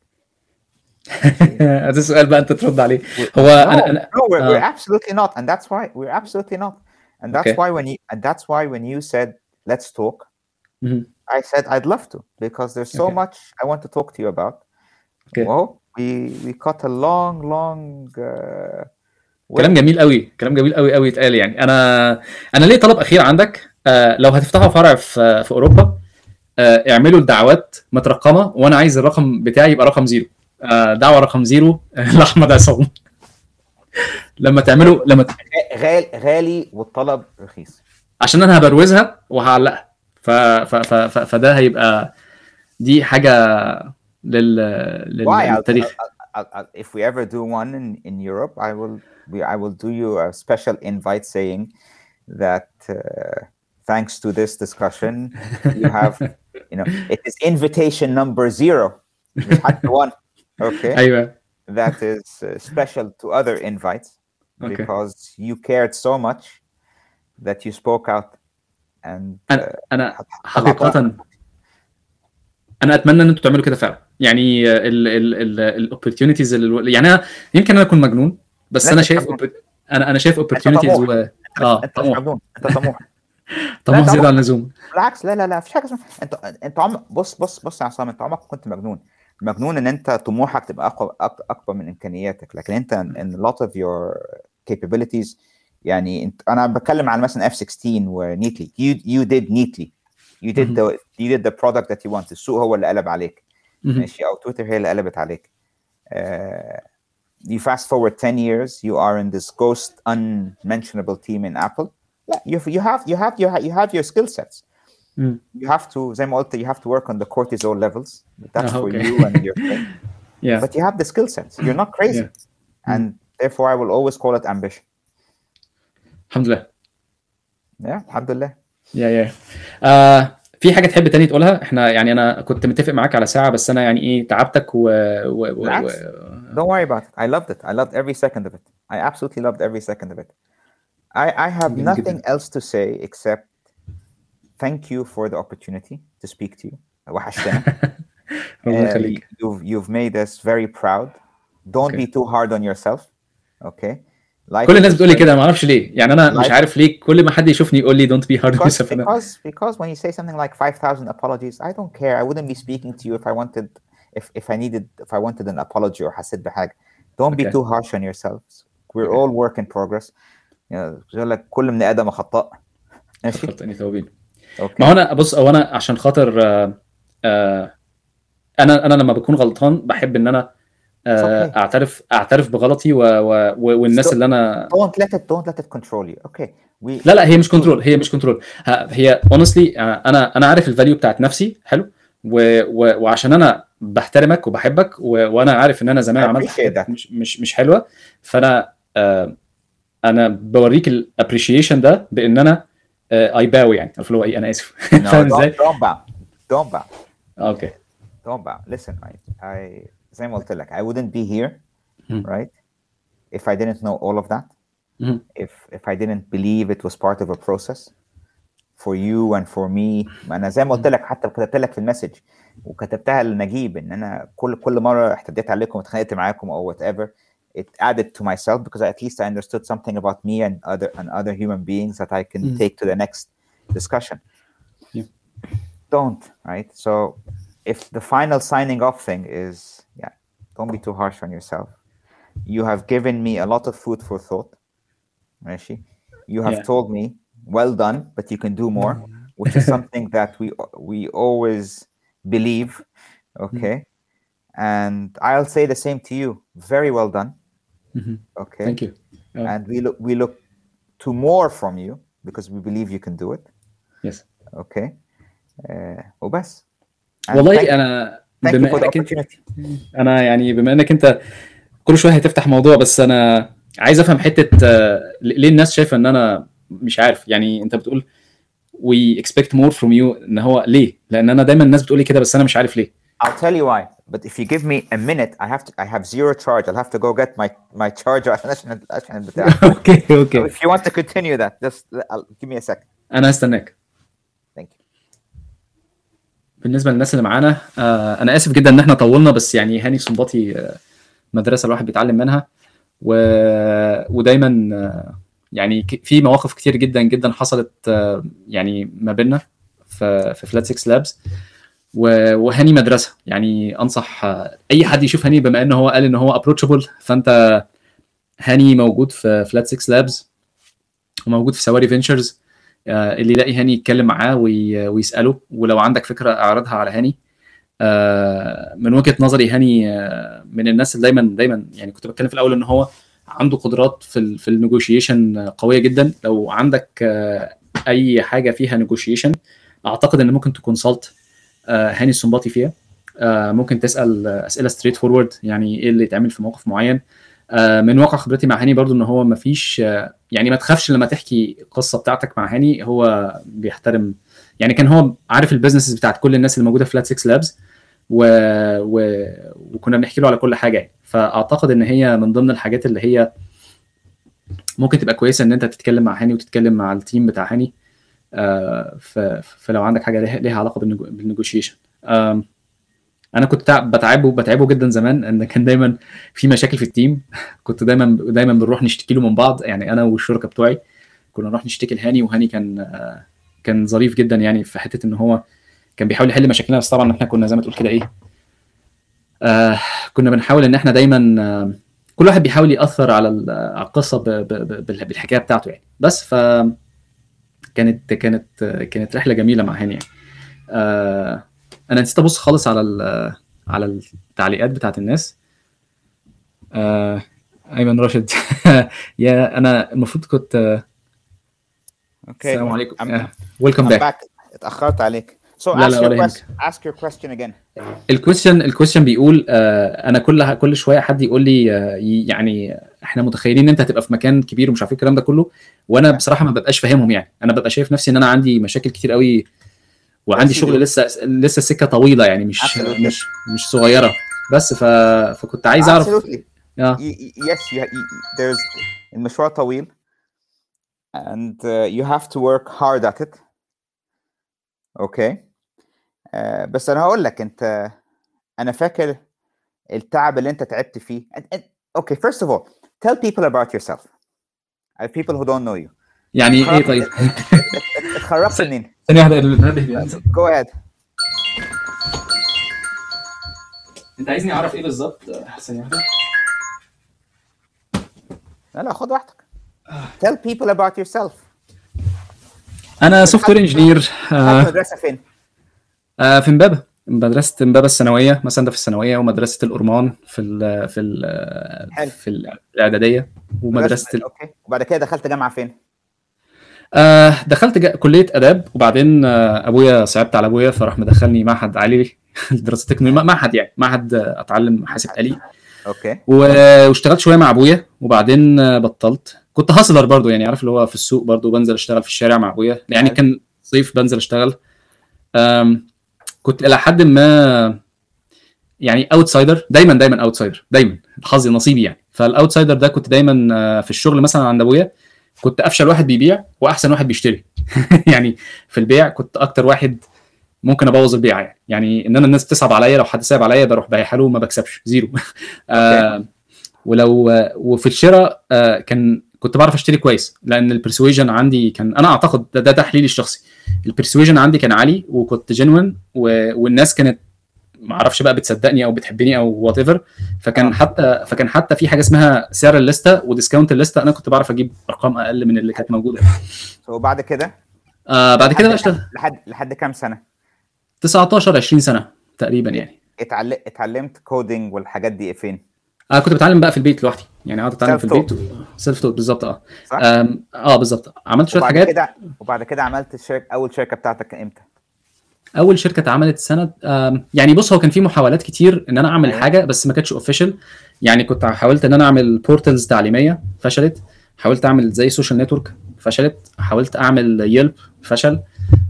هذا السؤال بقى انت ترد عليه. هو no, أنا no we're, uh, we're absolutely not, and that's why we're absolutely not, and that's okay. why when you and that's why when you said let's talk, mm-hmm. I said I'd love to, because there's so okay. much I want to talk to you about. Okay. Well, we we cut a long long uh, كلام جميل قوي كلام جميل قوي قوي اتقال. يعني انا انا ليه طلب اخير عندك، آه لو هتفتحوا فرع في في اوروبا، آه اعملوا الدعوات مترقمه، وانا عايز الرقم بتاعي يبقى رقم زيرو. آه دعوه رقم زيرو لاحمد عصام. لما تعملوا لما غالي غالي والطلب رخيص، عشان انا هبروزها وهعلقها. ف... ف... ف... ف... فده هيبقى دي حاجه لل للتاريخ. If we ever do one in, in Europe, I will we, I will do you a special invite saying that uh, thanks to this discussion, you have, you know, it is invitation number zero. one, okay? أيوة. That is uh, special to other invites, okay. because you cared so much that you spoke out. And أنا أنا حقيقة أنا أتمنى إن أنتوا تعملوا كده فعلا. يعني ال ال ال opportunities اللي يعني أنا يمكن أنا أكون مجنون، بس أنا شايف أنا أنا شايف opportunities و آه أنت طموح. مجنون، أنت طموح. طموح زيادة عن اللزوم. بالعكس، لا لا لا مفيش حاجة اسمها أنت أنت عم بص بص بص يا عصام، أنت عمرك كنت مجنون. مجنون إن أنت طموحك تبقى أقوى أكبر من إمكانياتك، لكن أنت in a lot of your capabilities. يعني أنت أنا بتكلم عن مثلا إف ستاشر و Neatly. You you did Neatly. You did the you did the product that you wanted. السوق هو اللي قلب عليك. ماشي، أو تويتر هي اللي قلبت عليك. Uh, you fast forward ten years, you are in this ghost unmentionable team in Apple. Yeah, you you have you have you have you have your skill sets. Mm. You have to, زي ما قلت, you have to work on the cortisol levels. That's oh, for okay. you and your friend. Yeah. But you have the skill sets. You're not crazy. Yeah. And mm. therefore I will always call it ambition. الحمد لله. Yeah, الحمد لله. Yeah, yeah. Uh, في حاجة تحب تاني تقولها؟ احنا يعني انا كنت متفق معاك على ساعة، بس انا يعني ايه تعبتك و, و... و... Don't worry about it. I loved it. I loved every second of it. I absolutely loved every second of it. I, I have nothing else to say except thank you for the opportunity to speak to you. وحشتنا. uh, you've, you've made us very proud. Don't okay. be too hard on yourself. Okay. Life كل الناس بتقول لي كده، ما اعرفش ليه. يعني انا مش عارف ليه كل ما حد يشوفني يقول لي don't be hard on yourself. Because because when you say something like five thousand apologies, I don't care. I wouldn't be speaking to you if I wanted if if I needed if I wanted an apology or حسيت بحاجة. Don't okay. be too harsh on yourselves. We're okay. all work in progress. يقول لك كل من آدم خطاء. ماشي. خطأني توابين. ما هو انا بص، او انا عشان خاطر آه آه انا انا لما بكون غلطان بحب ان انا آه اعترف اعترف بغلطي و... و... والناس so, اللي انا don't let it don't let it control you. Okay. We... لا لا هي مش كنترول، هي مش كنترول. هي honestly انا انا عارف الفاليو بتاعت نفسي حلو، و... و... وعشان انا بحترمك وبحبك و... وانا عارف ان انا زمان عملت حاجات مش مش مش حلوه، فانا آه انا بوريك الابريشيشن ده بان انا اي باو، يعني اللي هو ايه، انا اسف. فاهم ازاي؟ don't bow don't bow اوكي don't bow. Listen, I I زي ما قلت لك, I wouldn't be here, mm-hmm. right, if I didn't know all of that. Mm-hmm. if if I didn't believe it was part of a process for you and for me. انا زي ما قلت لك, حتى كتبت لك في المسج وكتبتها لنجيب ان انا كل كل مره احتديت عليكم واتخانقت معاكم او whatever, it added to myself because at least I understood something about me and other and other human beings that I can mm. take to the next discussion. Yeah. Don't, right? So if the final signing off thing is, yeah, don't be too harsh on yourself. You have given me a lot of food for thought. Right? You have yeah. told me, well done, but you can do more, which is something that we we always believe. Okay. Mm. And I'll say the same to you. Very well done. Mm-hmm. Okay. Thank you. Oh. And we look we look to more from you because we believe you can do it. Yes. Okay. Uh, وبس. والله أنا بما إنك أنت أنا يعني بما إنك أنت كل شوية هتفتح موضوع, بس أنا عايز أفهم حتة ليه الناس شايفة إن أنا مش عارف. يعني أنت بتقول we expect more from you. ان هو ليه؟ لان انا دايما الناس بتقول لي كده بس انا مش عارف ليه. I'll tell you why. But if you give me a minute, I have to. I have zero charge. I'll have to go get my my charger. عشان عشان البتاع. اوكي اوكي. If you want to continue that, just I'll, give me a second. انا هستناك. Thank you. بالنسبه للناس اللي معانا آه انا اسف جدا ان احنا طولنا، بس يعني هاني سنباطي آه مدرسه الواحد بيتعلم منها، و... ودايما آه يعني في مواقف كتير جدا جدا حصلت آه يعني ما بيننا في في فلات ستة لابس، وهاني مدرسه. يعني انصح اي حد يشوف هاني، بما انه هو قال ان هو ابروتشابل، فانت هاني موجود في فلات ستة لابس وموجود في سواري فينشرز. اللي يلاقي هاني يتكلم معاه ويساله، ولو عندك فكره اعرضها على هاني. من وجهه نظري هاني من الناس اللي دايما دايما يعني كنت بتكلم في الاول ان هو عنده قدرات في في النيجوشيشن قويه جدا. لو عندك اي حاجه فيها نيجوشيشن اعتقد ان ممكن تكونسلت هاني السنباطي فيها. ممكن تسال اسئله ستريت فورورد، يعني ايه اللي يتعمل في موقف معين. من واقع خبرتي مع هاني برضو ان هو ما فيش يعني ما تخافش لما تحكي القصه بتاعتك مع هاني، هو بيحترم. يعني كان هو عارف البيزنس بتاعت كل الناس اللي موجوده في فلات ستة لابس، و... و... وكنا بنحكي له على كل حاجه يعني. فاعتقد ان هي من ضمن الحاجات اللي هي ممكن تبقى كويسه ان انت تتكلم مع هاني وتتكلم مع التيم بتاع هاني. آه ف... فلو عندك حاجه ليها, ليها علاقه بالنجو... بالنيجوشيشن. آه انا كنت بتعبه بتعبه جدا زمان، ان كان دايما في مشاكل في التيم. كنت دايما دايما بنروح نشتكي له من بعض، يعني انا والشركه بتوعي كنا نروح نشتكي لهاني، وهاني كان آه كان ظريف جدا يعني في حته ان هو كان بيحاول يحل مشاكلنا. بس طبعا احنا كنا زي ما تقول كده ايه آه كنا بنحاول ان احنا دايما آه كل واحد بيحاول ياثر على القصه ب... ب... ب... بالحكايه بتاعته يعني. بس ف كانت كانت كانت رحله جميله مع هاني يعني. آه انا نسيت ابص خالص على على التعليقات بتاعت الناس. آه ايمن راشد يا انا المفروض كنت آه اوكي السلام عليكم. ويلكم باك. اتاخرت عليك. So لا ask لا your ولا question. Ask your question again. الكويستشن الكويستشن بيقول آه انا كل كل شويه حد يقول لي آه يعني احنا متخيلين ان انت هتبقى في مكان كبير ومش عارف الكلام ده كله، وانا بصراحه ما ببقاش فاهمهم. يعني انا ببقى شايف نفسي ان انا عندي مشاكل كتير قوي، وعندي شغل لسه لسه السكه طويله يعني، مش Absolutely. مش مش صغيره. بس ف... فكنت عايز اعرف. Absolutely. yeah. yes you, there's المشوار طويل and uh, you have to work hard at it. اوكي okay. uh, بس انا هقول لك انت، انا فاكر التعب اللي انت تعبت فيه. اوكي okay, first of all tell people about yourself, people who don't know you. يعني ايه طيب؟ اتخرجت منين؟ ثانيه واحده اللي go ahead. انت عايزني اعرف ايه بالظبط؟ ثانيه واحده. لا لا خد راحتك. tell people about yourself. انا سوفت وير انجينير. مدرسه فين؟ آه في امبابه، مدرسه امبابه الثانويه مثلا، ده في الثانويه، ومدرسه الأورمان في ال في ال في الاعداديه، ومدرسه ال... اوكي. وبعد كده دخلت جامعه فين؟ آه دخلت جا... كليه اداب، وبعدين آه ابويا صعبت على ابويا فراح مدخلني معهد عالي لدراسه تكنولوجيا، معهد يعني معهد اتعلم حاسب آلي. اوكي. واشتغلت شويه مع ابويا وبعدين بطلت. كنت هاسلر برضو يعني، عارف اللي هو في السوق برضو، بنزل اشتغل في الشارع مع ابويا يعني. كان صيف بنزل اشتغل. كنت الى حد ما يعني اوتسايدر، دايما دايما اوتسايدر، دايما حظي نصيبي يعني. فالاوتسايدر ده كنت دايما في الشغل مثلا عند ابويا كنت افشل واحد بيبيع واحسن واحد بيشتري يعني في البيع كنت اكتر واحد ممكن ابوظ البيع يعني. يعني ان انا الناس بتصعب عليا، لو حد صعب عليا بروح بايع له وما بكسبش زيرو. آه ولو وفي الشراء آه كان كنت بعرف اشتري كويس، لان البرسويجن عندي كان، انا اعتقد ده, ده تحليلي الشخصي، البرسويجن عندي كان عالي وكنت جينوين، والناس كانت ما اعرفش بقى بتصدقني او بتحبني او وات ايفر. فكان آه. حتى فكان حتى في حاجه اسمها سعر الليسته وديسكاونت الليسته، انا كنت بعرف اجيب ارقام اقل من اللي كانت موجوده. وبعد كده آه بعد كده بشتغل لحد لحد كام سنه؟ تسعتاشر عشرين سنه تقريبا يعني. اتعلم اتعلمت كودينج والحاجات دي فين؟ اه كنت بتعلم بقى في البيت لوحدي يعني، قعدت اتعلم في البيت سيلف توت بالظبط. اه اه بالظبط. عملت شويه حاجات كده. وبعد كده عملت الشركه، اول شركه بتاعتك امتى؟ اول شركه اتعملت سنه يعني، بص هو كان في محاولات كتير ان انا اعمل أيه. حاجه بس ما كانتش اوفيشال يعني. كنت حاولت ان انا اعمل بورتالز تعليميه فشلت، حاولت اعمل زي سوشيال نتورك فشلت، حاولت اعمل يلب فشل،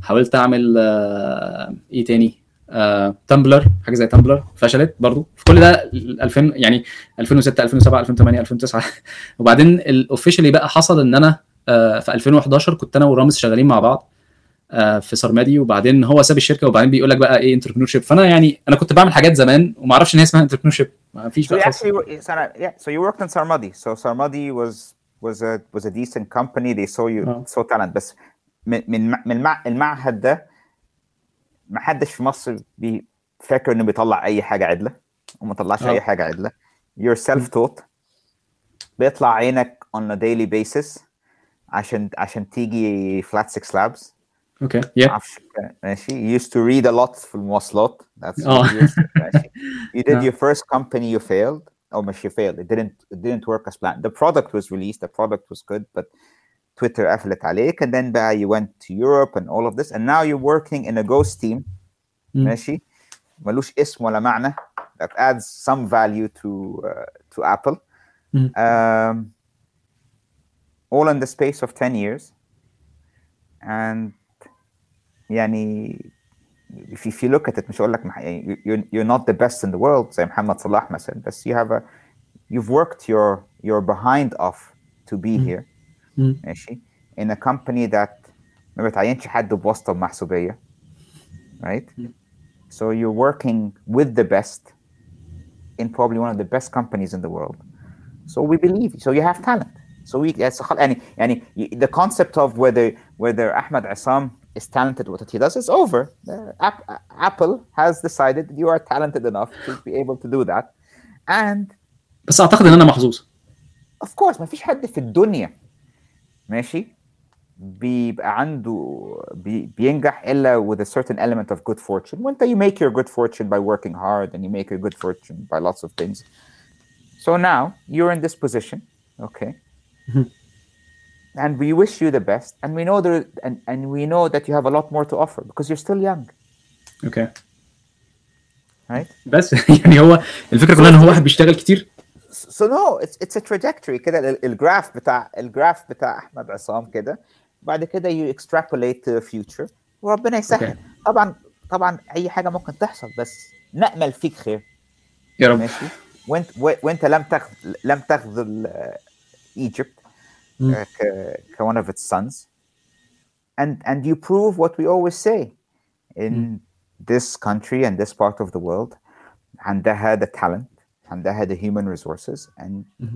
حاولت اعمل آه ايه تاني، آه تمبلر، حاجه زي تمبلر فشلت برضو في كل ده. ألفين يعني ألفين وستة ألفين وسبعة ألفين وثمانية ألفين وتسعة وبعدين الاوفيشالي بقى حصل ان انا آه في ألفين وحداشر كنت انا ورامز شغالين مع بعض آه في سارمادي، وبعدين هو ساب الشركه وبعدين بيقول لك بقى ايه انتربرنور شيب. فانا يعني انا كنت بعمل حاجات زمان وما اعرفش ان هي اسمها انتربرنور شيب، ما فيش So بقى you خالص. actually, Sana, yeah. So you worked in Sarmadi. So Sarmadi was was a was a decent company. They saw you آه. saw talent. بس من من من المع- المعهد ده ما حدش في مصر بي- فاكر انه بيطلع اي حاجه عدله وما طلعش آه. اي حاجه عدله. You're self-taught. بيطلع عينك on a daily basis عشان عشان تيجي flat six labs. اوكي يا معرفش ماشي. You used to read a lot في المواصلات. That's اه what you used to ماشي. You did آه. your first company, you failed. Oh, مش you failed. It didn't it didn't work as planned. The product was released. The product was good, but Twitter قفلت عليك. And then بقى you went to Europe and all of this. And now you're working in a ghost team. مم. ماشي. ملوش اسم ولا معنى. That adds some value to uh, to Apple. مم. Um, all in the space of ten years. And يعني if, if you look at it مش هقول لك مح- يعني you're, you're not the best in the world زي محمد صلاح مثلا، بس you have a you've worked your your behind off to be مم. here مم. ماشي in a company that ما بتعينش حد بواسطة محسوبية right. مم. So you're working with the best in probably one of the best companies in the world. So we believe. So you have talent. So we yes, يعني يعني the concept of whether whether Ahmed Assam is talented what he does is over. Uh, App- Apple has decided that you are talented enough to be able to do that. And بس اعتقد ان انا محظوظ. of course ما فيش حد في الدنيا ماشي بيبقى عنده بي, بينجح إلا with a certain element of good fortune. وانت you make your good fortune by working hard and you make your good fortune by lots of things. So now you're in this position, okay? Mhm. And we wish you the best. And we know there and, and we know that you have a lot more to offer because you're still young, اوكي right? بس يعني هو الفكره كلها ان هو واحد بيشتغل كتير. So no, it's it's a trajectory كده. ال- الجراف بتاع الجراف بتاع احمد عصام كده. بعد كده you extrapolate to the future وربنا يسهل. اوكي طبعا طبعا اي حاجه ممكن تحصل بس نأمل فيك خير يا رب. ماشي. وانت و- وانت لم تاخذ لم تاخذ ايجيبت مم. ك ك one of its sons. And and you prove what we always say in مم. this country and this part of the world. عندها the talent, عندها the human resources, and مم.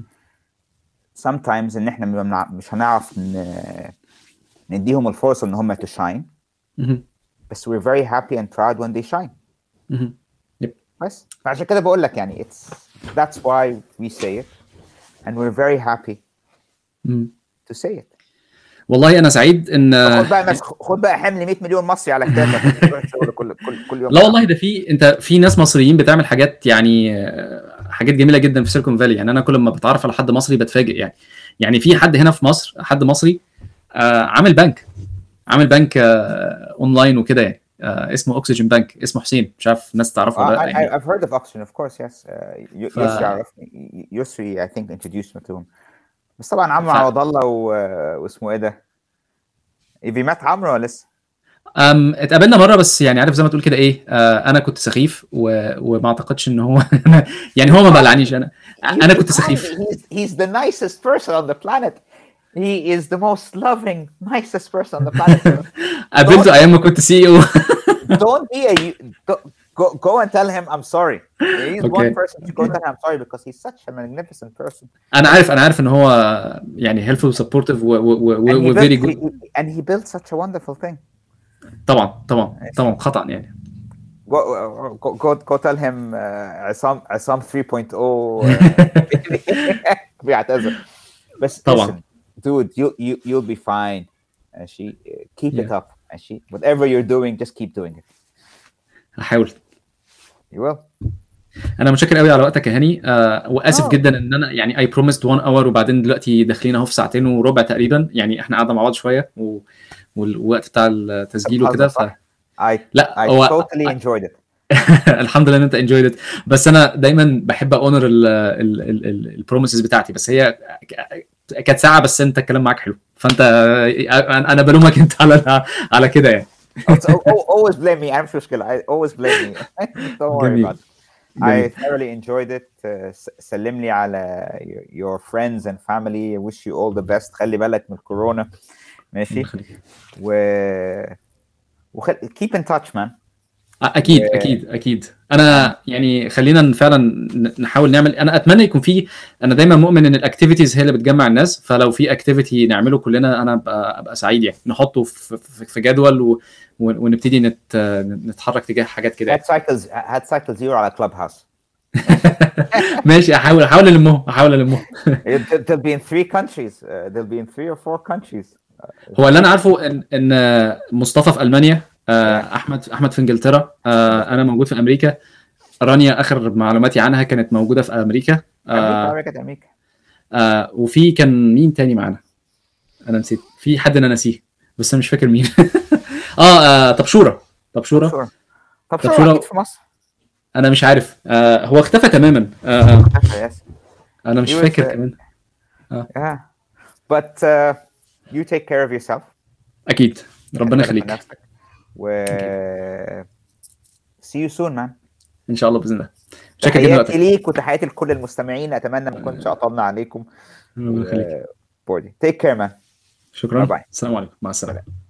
sometimes ان احنا ما- مش هنعرف ن- نديهم الفرصة ان هم to shine, مم. بس we're very happy and proud when they shine. مم. يب. بس فعشان كده بقول لك يعني it's that's why we say it and we're very happy مم. to say it. والله انا سعيد ان خد بقى ناس خد بقى حمل مية مليون مصري على كتافك تروح الشغل كل كل كل يوم. لا والله ده في انت في ناس مصريين بتعمل حاجات يعني آه، حاجات جميله جدا في سيليكون فالي. يعني انا كل ما بتعرف على حد مصري بتفاجئ يعني. يعني في حد هنا في مصر حد مصري آه، عامل بنك عامل بنك آه، اونلاين وكده يعني آه، اسمه اوكسجين بنك، اسمه حسين، مش عارف الناس تعرفه ولا Uh, لا I, يعني. I- I've heard of Oxygen, of course, yes. Uh, y- ف... Yusri عرفني. Yusri, I think, introduced me to him. بس طبعا عمرو ف... عوض الله و... واسمه ايه ده؟ إيفي مات عمرو ولا لسه؟ أم اتقابلنا مره بس يعني عارف زي ما تقول كده ايه آه انا كنت سخيف و... وما اعتقدش ان هو يعني هو ما بلعنيش. انا انا كنت سخيف. He's, he's the nicest person on the planet. He is the most loving, nicest person on the planet. قابلته ايام ما كنت سي او. Don't be a go, go go and tell him I'm sorry. He's Okay. one person to go tell him I'm sorry because he's such a magnificent person. انا عارف انا عارف ان هو يعني helpful supportive و و And he و very built, good. he, and he built such a wonderful thing. طبعا طبعا طبعا خطأ يعني. Go go go, go tell him uh, عصام عصام three point oh uh, بيعتذر. بس طبعا. listen, dude, you you you'll be fine. ماشي. Keep it Yeah. up. ماشي. Whatever you're doing, just keep doing it. هحاول. You will. انا متشكر قوي على وقتك يا هاني آه واسف Oh. جدا ان انا يعني اي بروميسد one اور وبعدين دلوقتي داخلين اهو في ساعتين وربع تقريبا. يعني احنا قعدنا مع بعض شويه و... والوقت بتاع التسجيل وكده ف I لا I هو totally enjoyed it. الحمد لله ان انت enjoyed it. بس انا دايما بحب اونر البروميسز بتاعتي. بس هي كانت ساعه بس انت الكلام معاك حلو فانت انا بلومك انت على على كده يعني. always blame me. انا مش مشكله. I always blame me. Don't worry جميل about it. I جميل thoroughly enjoyed it. Uh, س- سلم لي على your- your friends and family. I wish you all the best. خلي بالك من الكورونا. الله ماشي. يخليك. و وخل... keep in touch man. اكيد و- اكيد اكيد انا يعني خلينا فعلا ن- نحاول نعمل. انا اتمنى يكون في، انا دايما مؤمن ان الاكتيفيتيز هي اللي بتجمع الناس، فلو في اكتيفيتي نعمله كلنا انا ابقى ابقى سعيد يعني، نحطه في في في جدول و... و- ونبتدي نت... نتحرك تجاه حاجات كده هات سايكلز هات سايكل زيرو على كلاب هاوس. ماشي. احاول احاول المهم احاول المهم They'll be in three countries. Uh, they'll be in three or four countries. هو اللي انا عارفه ان ان مصطفى في المانيا، آه، احمد احمد في انجلترا، آه، انا موجود في امريكا، رانيا اخر معلوماتي عنها كانت موجوده في امريكا، امريكا آه، امريكا امريكا. آه، وفي كان مين تاني معانا؟ انا نسيت، في حد انا ناسيه بس انا مش فاكر مين. اه, آه طبشوره طبشوره طب طب شو طبشوره اكيد في مصر. انا مش عارف، آه، هو اختفى تماما، آه، Yes. انا مش He was, فاكر uh, كمان. yeah. But uh, you take care of yourself. اكيد ربنا خلي بالك من يخليك. نفسك. و see you soon man. ان شاء الله باذن الله. شكرا جدا تحياتي لوقتك. ليك وتحياتي لكل المستمعين. اتمنى ما كنتش اطلنا عليكم. ربنا يخليك. و... take care man. شكرا. باي باي. السلام عليكم، مع السلامه.